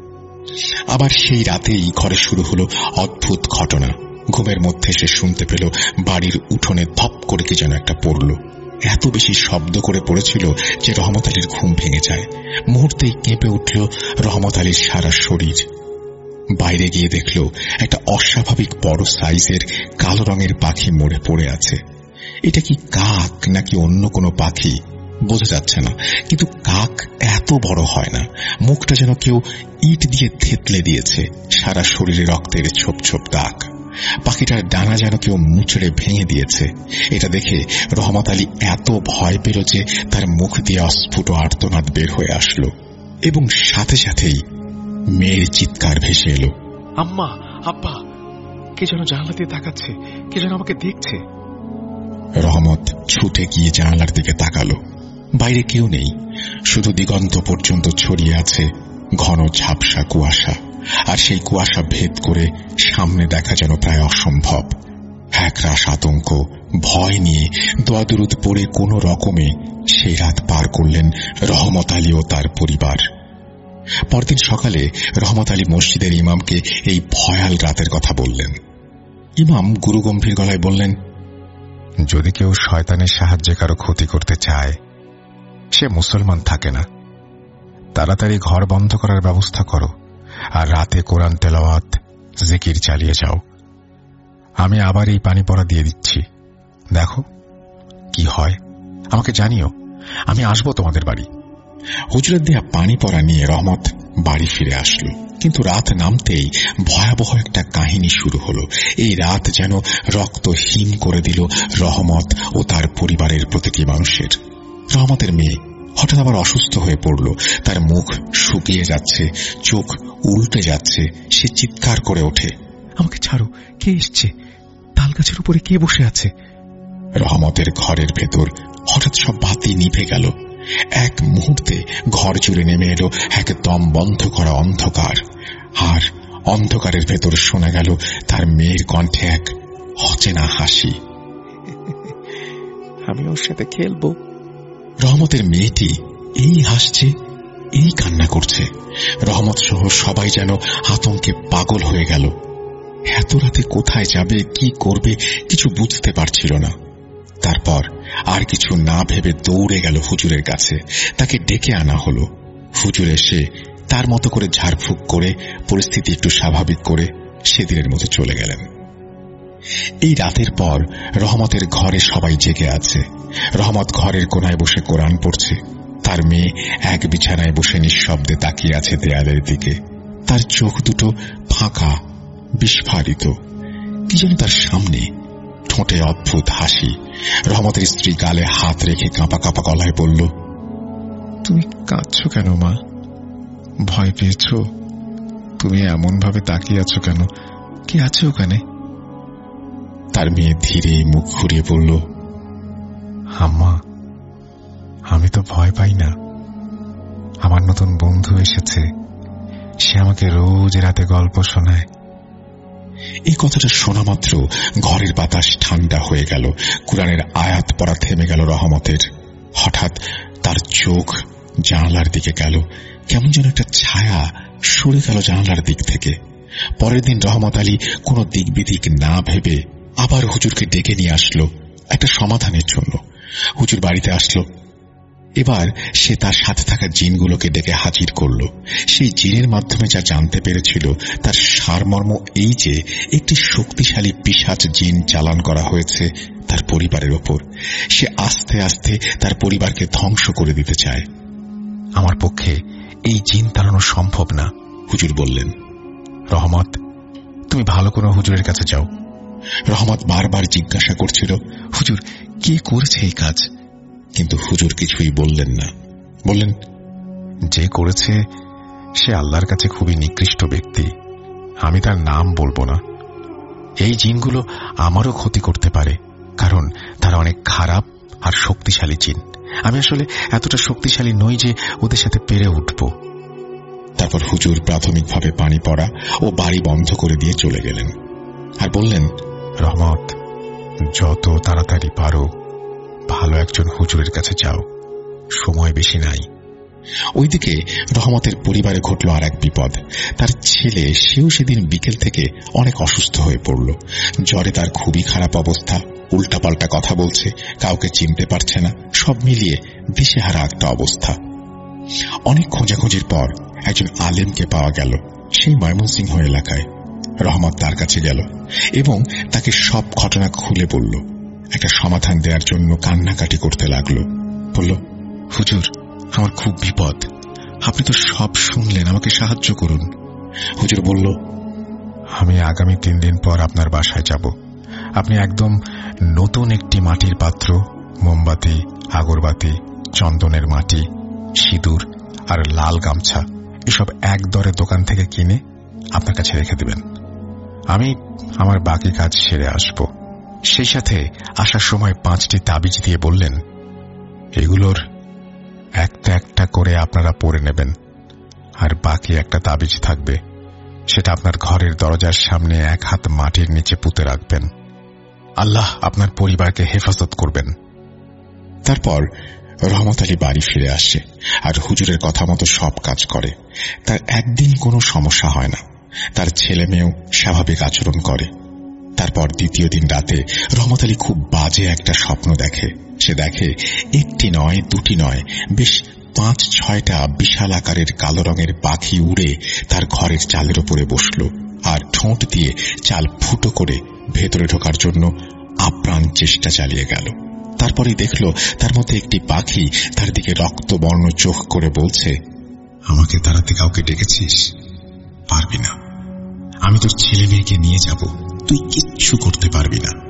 আবার সেই রাতেই ঘরে শুরু হলো অদ্ভুত ঘটনা। ঘুমের মধ্যে সে শুনতে পেল বাড়ির উঠোনে ধপ করে কি যেন একটা পড়ল। এত বেশি শব্দ করে পড়েছিল যে রহমত আলীর ঘুম ভেঙে যায়। মুহূর্তেই কেঁপে উঠল রহমত আলীর সারা শরীর। বাইরে গিয়ে দেখল একটা অস্বাভাবিক বড় সাইজের কালো রঙের পাখি মরে পড়ে আছে। এটা কি কাক নাকি অন্য কোনো পাখি বোঝা যাচ্ছে না, কিন্তু কাক এত বড় হয় না। মুখটা যেন কেউ ইট দিয়ে থেতলে দিয়েছে, সারা শরীরে রক্তের ছোপ ছোপ দাগ। পাখিটার ডানা যেন কেউ মুচড়ে ভেঙে দিয়েছে। এটা দেখে রহমত আলী এত ভয় পেল যে তার মুখ দিয়ে অস্ফুট আর্তনাদ বের হয়ে আসলো, এবং সাথে সাথেই মেয়ের চিৎকার ভেসে এলো, আম্মা, আব্বা, কে যেন জানালা দিয়ে তাকাচ্ছে, কে যেন আমাকে দেখছে। রহমত ছুটে গিয়ে জানালার দিকে তাকালো। বাইরে কেউ নেই, শুধু দিগন্ত পর্যন্ত ছড়িয়ে আছে ঘন ঝাপসা কুয়াশা। আর সেই কুয়াশা ভেদ করে সামনে দেখা যেন প্রায় অসম্ভব। একরাশ আতঙ্ক, ভয় নিয়ে দোয়াদুরুদ পড়ে কোনো রকমে সেই রাত পার করলেন রহমত আলী ও তার পরিবার। পরদিন সকালে রহমত আলী মসজিদের ইমামকে এই ভয়াল রাতের কথা বললেন। ইমাম গুরুগম্ভীর গলায় বললেন, যদি কেউ শয়তানের সাহায্যে কারো ক্ষতি করতে চায়, সে মুসলমান থাকে না। তাড়াতাড়ি ঘর বন্ধ করার ব্যবস্থা করো, আর রাতে কোরআন তেলাওয়াত জিকির চালিয়ে যাও। আমি আবার এই পানি পড়া দিয়ে দিচ্ছি, দেখো কি হয়, আমাকে জানিও, আমি আসবো তোমাদের বাড়ি। হুজুরের দেয়া পানি পড়া নিয়ে রহমত বাড়ি ফিরে আসলো, কিন্তু রাত নামতেই ভয়াবহ একটা কাহিনী শুরু হলো। এই রাত যেন রক্ত হিম করে দিল রহমত ও তার পরিবারের প্রতিটি মানুষের। রহমতের মেয়ে হঠাৎ আবার অসুস্থ হয়ে পড়ল। তার মুখ শুকিয়ে যাচ্ছে, চোখ উল্টে যাচ্ছে। সে চিৎকার করে ওঠে, আমাকে ছাড়ো, কে এসছে? তাল গাছের উপরে কে বসে আছে? রহমতের ঘরের ভেতর হঠাৎ সব বাতি নিভে গেল। এক মুহূর্তে ঘর জুড়ে নেমে এলো একদম বন্ধ করা অন্ধকার, আর অন্ধকারের ভেতর শোনা গেল তার মেয়ের কণ্ঠে এক অচেনা হাসি। আমি ওর সাথে খেলবো। রহমতের মেয়েটি এই হাসছে, এই কান্না করছে। রহমত সহ সবাই যেন আতঙ্কে পাগল হয়ে গেল। এত রাতে কোথায় যাবে, কি করবে কিছু বুঝতে পারছিল না। তারপর আর কিছু না ভেবে দৌড়ে গেল হুজুরের কাছে। তাকে ডেকে আনা হলো। হুজুর এসে তার মতো করে ঝাড়ফুঁক করে পরিস্থিতি একটু স্বাভাবিক করে সেদিনের মতো চলে গেলেন। এই রাতের পর রহমতের ঘরে সবাই জেগে আছে। রহমত ঘরের কোনায় বসে কোরআন পড়ছে। তার মেয়ে এক বিছানায় বসে নিঃশব্দে তাকিয়ে আছে দেয়ালের দিকে। তার চোখ দুটো ফাঁকা, বিস্ফারিত। কি যেন তার সামনে, ঠোঁটে অদ্ভুত হাসি। রহমতের স্ত্রী গালে হাত রেখে কাঁপা কাঁপা গলায় বলল, তুমি কাঁদছ কেন মা? ভয় পেয়েছ? তুমি এমন ভাবে তাকিয়ে আছো কেন? কি আছে ওখানে? তার মেয়ে ধীরে মুখ ঘুরিয়ে বলল, আম্মা, আমি তো ভয় পাই না। আমার নতুন বন্ধু এসেছে, সে আমাকে রোজ রাতে গল্প শোনায়। এই কথাটা শোনা মাত্র ঘরের বাতাস ঠান্ডা হয়ে গেল। কুরআনের আয়াত পড়া থেমে গেল রহমতের। হঠাৎ তার চোখ জানালার দিকে গেল। কেমন যেন একটা ছায়া সরে গেল জানালার দিক থেকে। পরের দিন রহমত আলী কোনো দিক বিদিক না ভেবে আবার হুজুরকে ডেকে নিয়ে আসলো একটা সমাধানের জন্য। হুজুর বাড়িতে আসলো। এবার সে তার সাথে থাকা জিনগুলোকে ডেকে হাজির করল। সেই জিনের মাধ্যমে যা জানতে পেরেছিল তার সারমর্ম এই যে একটি শক্তিশালী পিশাচ জিন চালান করা হয়েছে তার পরিবারের ওপর। সে আস্তে আস্তে তার পরিবারকে ধ্বংস করে দিতে চায়। আমার পক্ষে এই জিন তাড়ানো সম্ভব না, হুজুর বললেন। রহমত, তুমি ভালো কোনো হুজুরের কাছে যাও। রহমত বারবার জিজ্ঞাসা করছিল, হুজুর কে করেছে এই কাজ? কিন্তু হুজুর কিছুই বললেন না। বললেন, যে করেছে সে আল্লাহর কাছে খুবই নিকৃষ্ট ব্যক্তি। আমি তার নাম বলবো না। এই জিনগুলো আমারও ক্ষতি করতে পারে, কারণ তারা অনেক খারাপ আর শক্তিশালী জিন। আমি আসলে এতটা শক্তিশালী নই যে ওদের সাথে পেরে উঠব। তারপর হুজুর প্রাথমিকভাবে পানি পড়া ও বাড়ি বন্ধ করে দিয়ে চলে গেলেন আর বললেন, রহমত, যত তাড়াতাড়ি পারো ভালো একজন হুজুরের কাছে যাও, সময় বেশি নাই। ওইদিকে রহমতের পরিবারে ঘটল আর এক বিপদ। তার ছেলে, সেও সেদিন বিকেল থেকে অনেক অসুস্থ হয়ে পড়ল। জ্বরে তার খুবই খারাপ অবস্থা। উল্টাপাল্টা কথা বলছে, কাউকে চিনতে পারছে না। সব মিলিয়ে দিশেহারা একটা অবস্থা। অনেক খোঁজাখুঁজির পর একজন আলেমকে পাওয়া গেল সেই ময়মনসিংহ এলাকায়। রহমত তার কাছে গেল এবং তাকে সব ঘটনা খুলে বলল। একটা সমাধান দেওয়ার জন্য কান্নাকাটি করতে লাগলো। বলল, হুজুর, আমার খুব বিপদ। আপনি তো সব শুনলেন, আমাকে সাহায্য করুন। হুজুর বলল, আমি আগামী 3 দিন পর আপনার বাসায় যাব। আপনি একদম নতুন একটি মাটির পাত্র, মোমবাতি, আগরবাতি, চন্দনের মাটি, সিঁদুর আর লাল গামছা এসব এক দরে দোকান থেকে কিনে আপনার কাছে রেখে দেবেন। আমি আমার বাকি কাজ সেরে আসব। সেই সাথে আসার সময় 5টি তাবিজ দিয়ে বললেন, এগুলোর একটা একটা করে আপনারা পরে নেবেন, আর বাকি একটা তাবিজ থাকবে, সেটা আপনার ঘরের দরজার সামনে 1 হাত মাটির নিচে পুঁতে রাখবেন। আল্লাহ আপনার পরিবারকে হেফাজত করবেন। তারপর রহমত আলী বাড়ি ফিরে আসে আর হুজুরের কথা মতো সব কাজ করে। তার একদিন কোনো সমস্যা হয় না। তার ছেলে মেয়েও স্বাভাবিক আচরণ করে। তারপর দ্বিতীয় দিন রাতে রহমত আলী খুব বাজে একটা স্বপ্ন দেখে। সে দেখে একটি নয়, দুটি নয়, বেশ 5-6টা বিশাল আকারের কালো রঙের পাখি উড়ে তার ঘরের চালের উপরে বসল আর ঠোঁট দিয়ে চাল ফুটো করে ভেতরে ঢোকার জন্য আপ্রাণ চেষ্টা চালিয়ে গেল। তারপরেই দেখল তার মধ্যে একটি পাখি তার দিকে রক্তবর্ণ চোখ করে বলছে, আমাকে তাড়াতে কাউকে ডেকেছিস? পারবি না। আমি তোর ছেলে মেয়েকে নিয়ে যাব, তুই কিচ্ছু করতে পারবি না।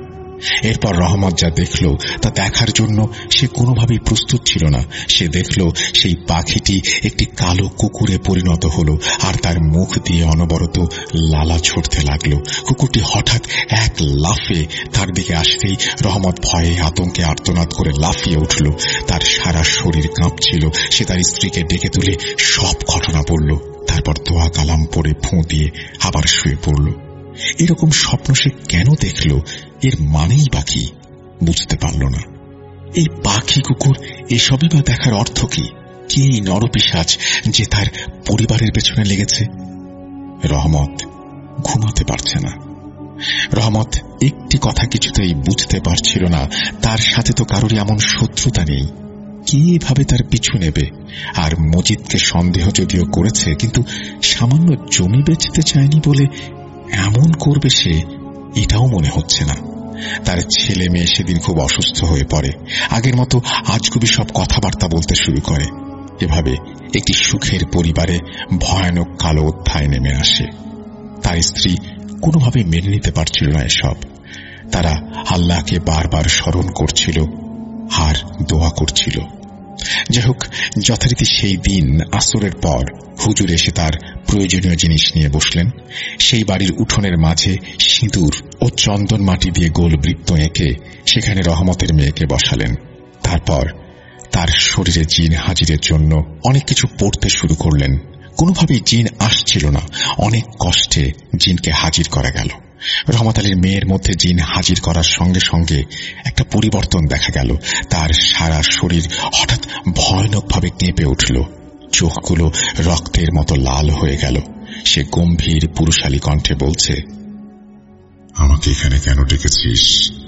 এরপর রহমত যা দেখল তা দেখার জন্য সে কোনোভাবেই প্রস্তুত ছিল না। সে দেখল সেই পাখিটি একটি কালো কুকুরে পরিণত হল, আর তার মুখ দিয়ে অনবরত লালা ছড়তে লাগল। কুকুরটি হঠাৎ এক লাফে তার দিকে আসতেই রহমত ভয়ে আতঙ্কে আর্তনাদ করে লাফিয়ে উঠল। তার সারা শরীর কাঁপছিল। সে তার স্ত্রীকে ডেকে তুলে সব ঘটনা বলল। তারপর দোয়া কালাম পড়ে ফুঁ দিয়ে আবার শুয়ে পড়ল। এরকম স্বপ্ন সে কেন দেখল, এর মানেই বা কি বুঝতে পারল না। এই পাখি কুকুর এসবই বা দেখার অর্থ কি? কে এই নরপিশাচ যে তার পরিবারের পেছনে লেগেছে? রহমত ঘুমাতে পারছে না। রহমত একটি কথা কিছুতেই বুঝতে পারছিল না, তার সাথে তো কারোরই এমন শত্রুতা নেই। কি এভাবে তার পিছু নেবে? আর মজিদকে সন্দেহ যদিও করেছে, কিন্তু সামান্য জমি বেচতে চায়নি বলে এমন করবে সে, এটাও মনে হচ্ছে না। তার ছেলে মেয়ে সেদিন খুব অসুস্থ হয়ে পড়ে। আগের মতো আজগুবি সব কথাবার্তা বলতে শুরু করে। এভাবে একটি সুখের পরিবারে ভয়ানক কালো অধ্যায় নেমে আসে। তার স্ত্রী কোনোভাবে মেনে নিতে পারছিল না এসব। তারা আল্লাহকে বারবার স্মরণ করছিল আর দোয়া করছিল। যাই হোক, যথারীতি সেই দিন আসরের পর হুজুর এসে তার প্রয়োজনীয় জিনিস নিয়ে বসলেন। সেই বাড়ির উঠোনের মাঝে সিঁদুর ও চন্দন মাটি দিয়ে গোল বৃত্ত এঁকে সেখানে রহমতের মেয়েকে বসালেন। তারপর তার শরীরে জিন হাজিরের জন্য অনেক কিছু পড়তে শুরু করলেন। কোনোভাবেই জিন আসছিল না। অনেক কষ্টে জিনকে হাজির করা গেল। রহমত আলীর মেয়ের মধ্যে জিন হাজির করার সঙ্গে সঙ্গে একটা পরিবর্তন দেখা গেল। তার সারা শরীর হঠাৎ ভয়ানকভাবে কেঁপে উঠল। চোখগুলো রক্তের মতো লাল হয়ে গেল। সে গম্ভীর পুরুষালী কণ্ঠে বলছে, আমাকে এখানে কেন ডেকেছিস?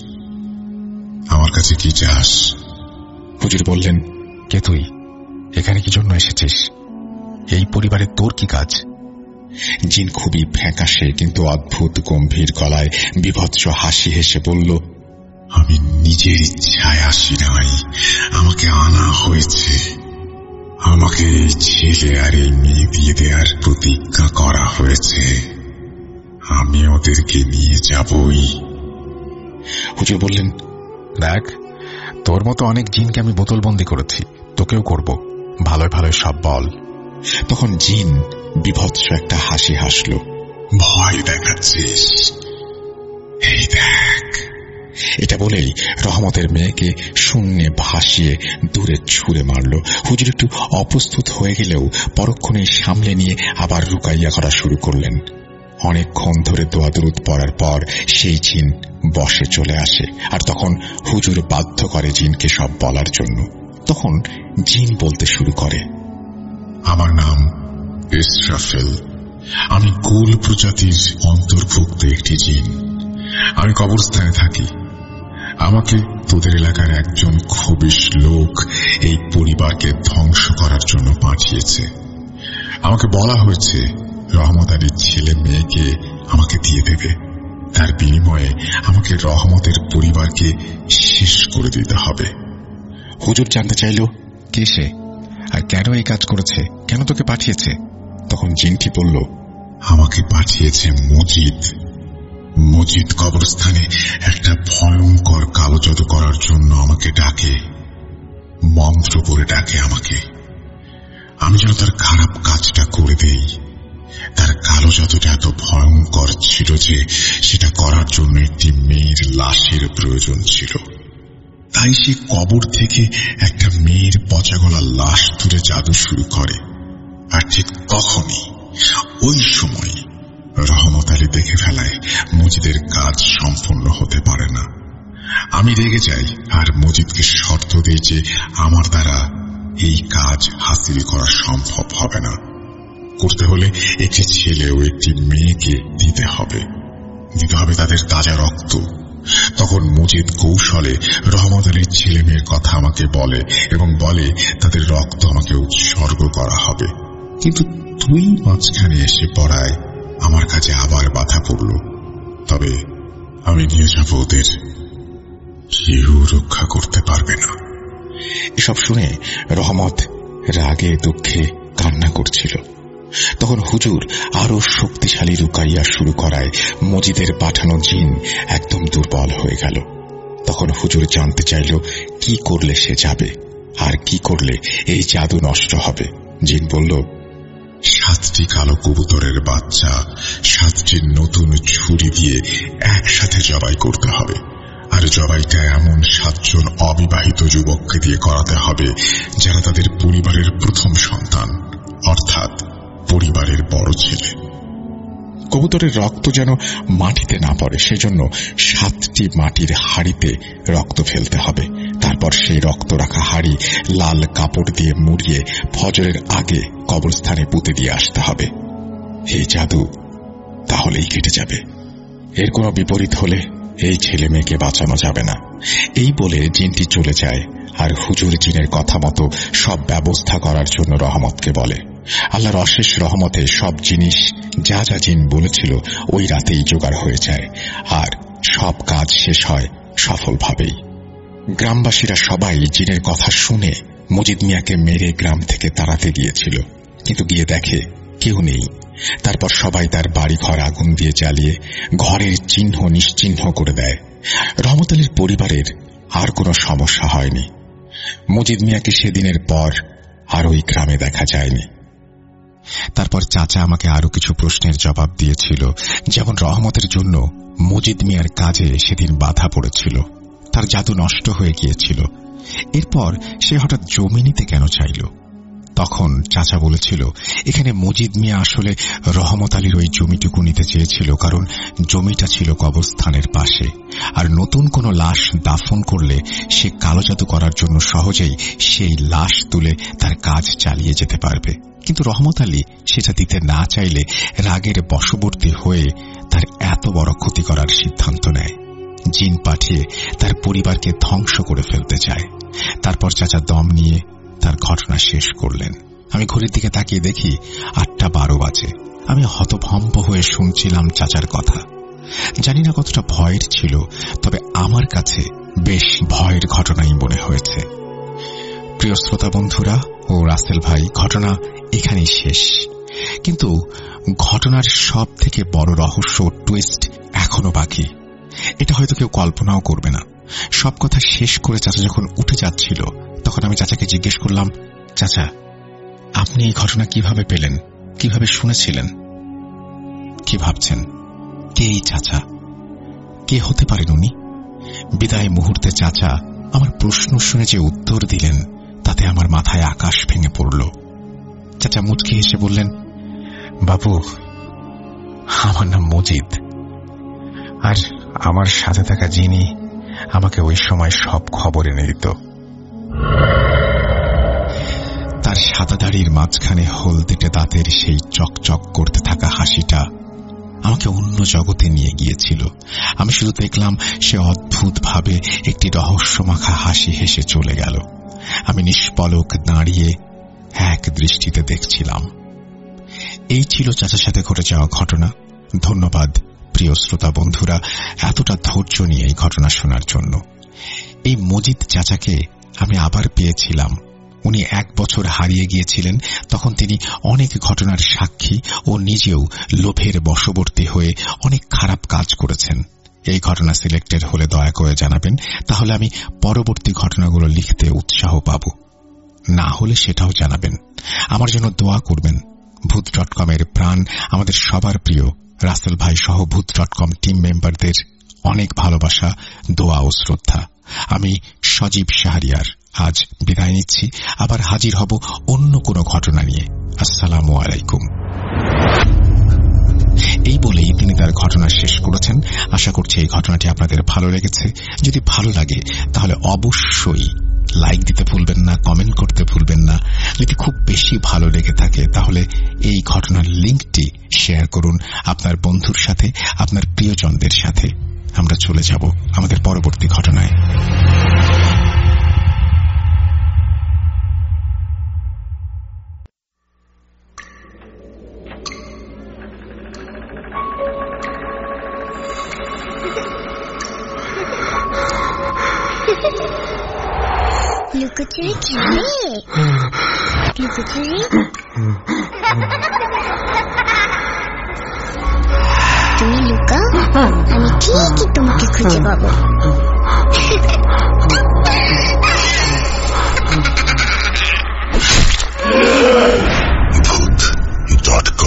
আমার কাছে কি চাস? হুজুর বললেন, কে তুই? এখানে কি জন্য এসেছিস? এই পরিবারে তোর কি কাজ? জিন খুবই ফ্যাকাশে কিন্তু অদ্ভুত গম্ভীর গলায় বিভৎস হাসি হেসে বলল, আমি নিজের ইচ্ছায় আসি নাই, আমাকে আনা হয়েছে। আমাকে এই ছেলে আর এই মেয়ে দিয়ে দেওয়ার প্রতিজ্ঞা করা হয়েছে। আমি ওদেরকে নিয়ে যাবই। হুজুর বললেন, দেখ, তোর মতো অনেক জিনকে আমি বোতলবন্দি করেছি, তোকেও করব। ভালোই ভালোই সব বল। তখন জিন বিভৎস একটা হাসি হাসল। ভয় দেখাচ্ছিস? এই দেখ। এটা বলেই রহমতের মেয়েকে শূন্যে ভাসিয়ে দূরে ছুঁড়ে মারল। হুজুর একটু অপ্রস্তুত হয়ে গেলেও পরক্ষণে সামলে নিয়ে আবার রুকাইয়া করা শুরু করলেন। অনেকক্ষণ ধরে দোয়া দরুদ পড়ার পর সেই জিন বসে চলে আসে। আর তখন হুজুর বাধ্য করে জিনকে সব বলার জন্য। তখন জিন বলতে শুরু করে, আমার নাম ইসরাফিল। আমি কুল প্রজাতির অন্তর্ভুক্ত একটি জিন। আমি কবরস্থানে থাকি। আমাকে তোদের এলাকার একজন খবিশ লোক এই পরিবারকে ধ্বংস করার জন্য পাঠিয়েছে। আমাকে বলা হয়েছে রহমত আলীর ছেলে মেয়েকে আমাকে দিয়ে দেবে। তার বিনিময়ে আমাকে রহমতের পরিবারকে শেষ করে দিতে হবে। হুজুর জানতে চাইল, কে সে আর কেন এই কাজ করেছে? কেন তোকে পাঠিয়েছে? তখন জিনটি বলল, আমাকে পাঠিয়েছে মজিদ। মজিদ কবরস্থানে একটা ভয়ঙ্কর কালো জাদু করার জন্য আমাকে ডাকে। মন্ত্র পড়ে ডাকে আমাকে। আমি যেন তার খারাপ কাজটা করে দেই। তার কালো জাদুটা এত ভয়ঙ্কর ছিল যে সেটা করার জন্য একটি মেয়ের লাশের প্রয়োজন ছিল। তাই সে কবর থেকে একটা মেয়ের পচাগলা লাশ তুলে জাদু শুরু করে। আর ঠিক তখনই ওই সময় রহমত আলী দেখে ফেলায় মজিদের কাজ সম্পূর্ণ হতে পারে না। আমি রেগে যাই আর মজিদকে শর্ত দিই যে আমার দ্বারা এই কাজ হাসিল করা সম্ভব হবে না। করতে হলে একটি ছেলে ও একটি মেয়েকে দিতে হবে তাদের তাজা রক্ত। তখন মজিদ কৌশলে রহমত আলীর ছেলে মেয়ের কথা আমাকে বলে এবং বলে তাদের রক্ত আমাকে উৎসর্গ করা হবে। কিন্তু তুই মাঝখানে এসে পড়ায় আমার কাছে আবার বাধা পড়ল। তবে আমি নিয়ে যাব ওদের, কেউ রক্ষা করতে পারবে না। এসব শুনে রহমত রাগে দুঃখে কান্না করছিল। তখন হুজুর আরো শক্তিশালী রুকাইয়া শুরু করায় মজিদের পাঠানো জিন একদম দুর্বল হয়ে গেল। তখন হুজুর জানতে চাইল কি করলে সে যাবে আর কি করলে এই জাদু নষ্ট হবে। জিন বলল, 7টি কালো কবুতরের বাচ্চা 7টি নতুন ছুরি দিয়ে একসাথে জবাই করতে হবে, আর জবাইটা এমন 7 জন অবিবাহিত যুবককে দিয়ে করাতে হবে যারা তাদের পরিবারের প্রথম সন্তান, অর্থাৎ পরিবারের বড় ছেলে। কবুতরের রক্ত যেন মাটিতে না পড়ে সেজন্য 7টি মাটির হাড়িতে রক্ত ফেলতে হবে। তারপর সেই রক্ত রাখা হাড়ি লাল কাপড় দিয়ে মুড়িয়ে ফজরের আগে কবরস্থানে পুঁতে দিয়ে আসতে হবে। এই জাদু তাহলেই কেটে যাবে। এর কোনো বিপরীত হলে এই ছেলে মেয়েকে বাঁচানো যাবে না। এই বলে জিনটি চলে যায় আর হুজুর জিনের কথা মতো সব ব্যবস্থা করার জন্য রহমতকে বলে। আল্লাহর অশেষ রহমতে সব জিনিস যা যা জিন বলেছিল ওই রাতেই জোগাড় হয়ে যায় আর সব কাজ শেষ হয় সফলভাবেই। গ্রামবাসীরা সবাই জিনের কথা শুনে মজিদ মিয়াকে মেরে গ্রাম থেকে তাড়াতে গিয়েছিল, কিন্তু গিয়ে দেখে কেউ নেই। তারপর সবাই তার বাড়িঘর আগুন দিয়ে জ্বালিয়ে ঘরের চিহ্ন নিশ্চিহ্ন করে দেয়। রহমত আলীর পরিবারের আর কোনো সমস্যা হয়নি। মজিদ মিয়াকে সেদিনের পর আর ওই গ্রামে দেখা যায়নি। তারপর চাচা আমাকে আরো কিছু প্রশ্নের জবাব দিয়েছিল, যেমন রহমতের জন্য মজিদ মিয়ার কাজে সেদিন বাধা পড়েছিল, তার জাদু নষ্ট হয়ে গিয়েছিল, এরপর সে হঠাৎ জমি নিতে কেন চাইল। তখন চাচা বলেছিল এখানে মজিদ মিয়া আসলে রহমত আলীর ওই জমিটুকু নিতে চেয়েছিল, কারণ জমিটা ছিল কবরস্থানের পাশে, আর নতুন কোনো লাশ দাফন করলে সে কালো জাদু করার জন্য সহজেই সেই লাশ তুলে তার কাজ চালিয়ে যেতে পারবে। কিন্তু রহমত আলী সেটা দিতে না চাইলে রাগের বশবর্তী হয়ে তার এত বড় ক্ষতি করার সিদ্ধান্ত নেয়। জিন পাঠিয়ে তার পরিবারকে ধ্বংস করে ফেলতে চায়। তারপর চাচা দম নিয়ে তার ঘটনা শেষ করলেন। আমি ঘড়ির দিকে তাকিয়ে দেখি 8:12 বাজে। আমি হতভম্ব হয়ে শুনছিলাম চাচার কথা। জানি না কতটা ভয়ের ছিল, তবে আমার কাছে বেশ ভয়ের ঘটনাই মনে হয়েছে। প্রিয় শ্রোতা বন্ধুরা ও রাসেল ভাই, ঘটনা এখানেই শেষ, কিন্তু ঘটনার সব থেকে বড় রহস্য টুইস্ট এখনো বাকি। এটা হয়তো কেউ কল্পনাও করবে না। সব কথা শেষ করে চাচা যখন উঠে যাচ্ছিল, তখন আমি চাচাকে জিজ্ঞেস করলাম, চাচা আপনি এই ঘটনা কিভাবে পেলেন, কিভাবে শুনেছিলেন? কি ভাবছেন? কে এই চাচা? কে হতে পারেন উনি? বিদায় মুহূর্তে চাচা আমার প্রশ্ন শুনে যে উত্তর দিলেন, তাতে আমার মাথায় আকাশ ভেঙে পড়ল। চাচা মুচকি হেসে বললেন, বাবু আমার নাম মজিদ, আর আমার সাথে থাকা যিনি আমাকে ওই সময় সব খবর এনে দিত। তার সাদা দাড়ির মাঝখানে হলদেটে দাঁতের সেই চকচক করতে থাকা হাসিটা আমাকে অন্য জগতে নিয়ে গিয়েছিল। আমি শুধু দেখলাম সে অদ্ভুতভাবে একটি রহস্যমাখা হাসি হেসে চলে গেল। আমি নিষ্পলক দাঁড়িয়ে এক দৃষ্টিতে দেখছিলাম। এই ছিল চাচার সাথে ঘটে যাওয়া ঘটনা। ধন্যবাদ প্রিয় শ্রোতা বন্ধুরা এতটা ধৈর্য নিয়ে এই ঘটনা শোনার জন্য। এই মজিদ চাচাকে আমি আবার পেয়েছিলাম। উনি 1 বছর হারিয়ে গিয়েছিলেন। তখন তিনি অনেক ঘটনার সাক্ষী ও নিজেও লোভের বশবর্তী হয়ে অনেক খারাপ কাজ করেছেন। এই ঘটনা সিলেক্টেড হলে দয়া করে জানাবেন, তাহলে আমি পরবর্তী ঘটনাগুলো লিখতে উৎসাহ পাব। না হলে সেটাও জানাবেন। আমার জন্য দোয়া করবেন। ভূত.com এর প্রাণ আমাদের সবার প্রিয় রাসেল ভাই সহ ভূত.com টিম মেম্বারদের অনেক ভালোবাসা, দোয়া ও শ্রদ্ধা। আমি সজীব শাহরিয়ার আজ বিদায় নিচ্ছি। আবার হাজির হব অন্য কোনো ঘটনা নিয়ে। আসসালামু আলাইকুম। এই বলেই তিনি তার ঘটনা শেষ করেছেন। আশা করছি এই ঘটনাটি আপনাদের ভালো লেগেছে। যদি ভালো লাগে তাহলে অবশ্যই লাইক দিতে ভুলবেন না, কমেন্ট করতে ভুলবেন না। যদি খুব বেশি ভালো লেগে থাকে তাহলে এই ঘটনার লিঙ্কটি শেয়ার করুন আপনার বন্ধুর সাথে, আপনার প্রিয়জনদের সাথে। আমরা চলে যাব আমাদের পরবর্তী ঘটনায়। লুকোচুরি খেলে? লুকোচুরি তুমি লুকাও, আমি ঠিকই তোমাকে খুঁজে পাবো।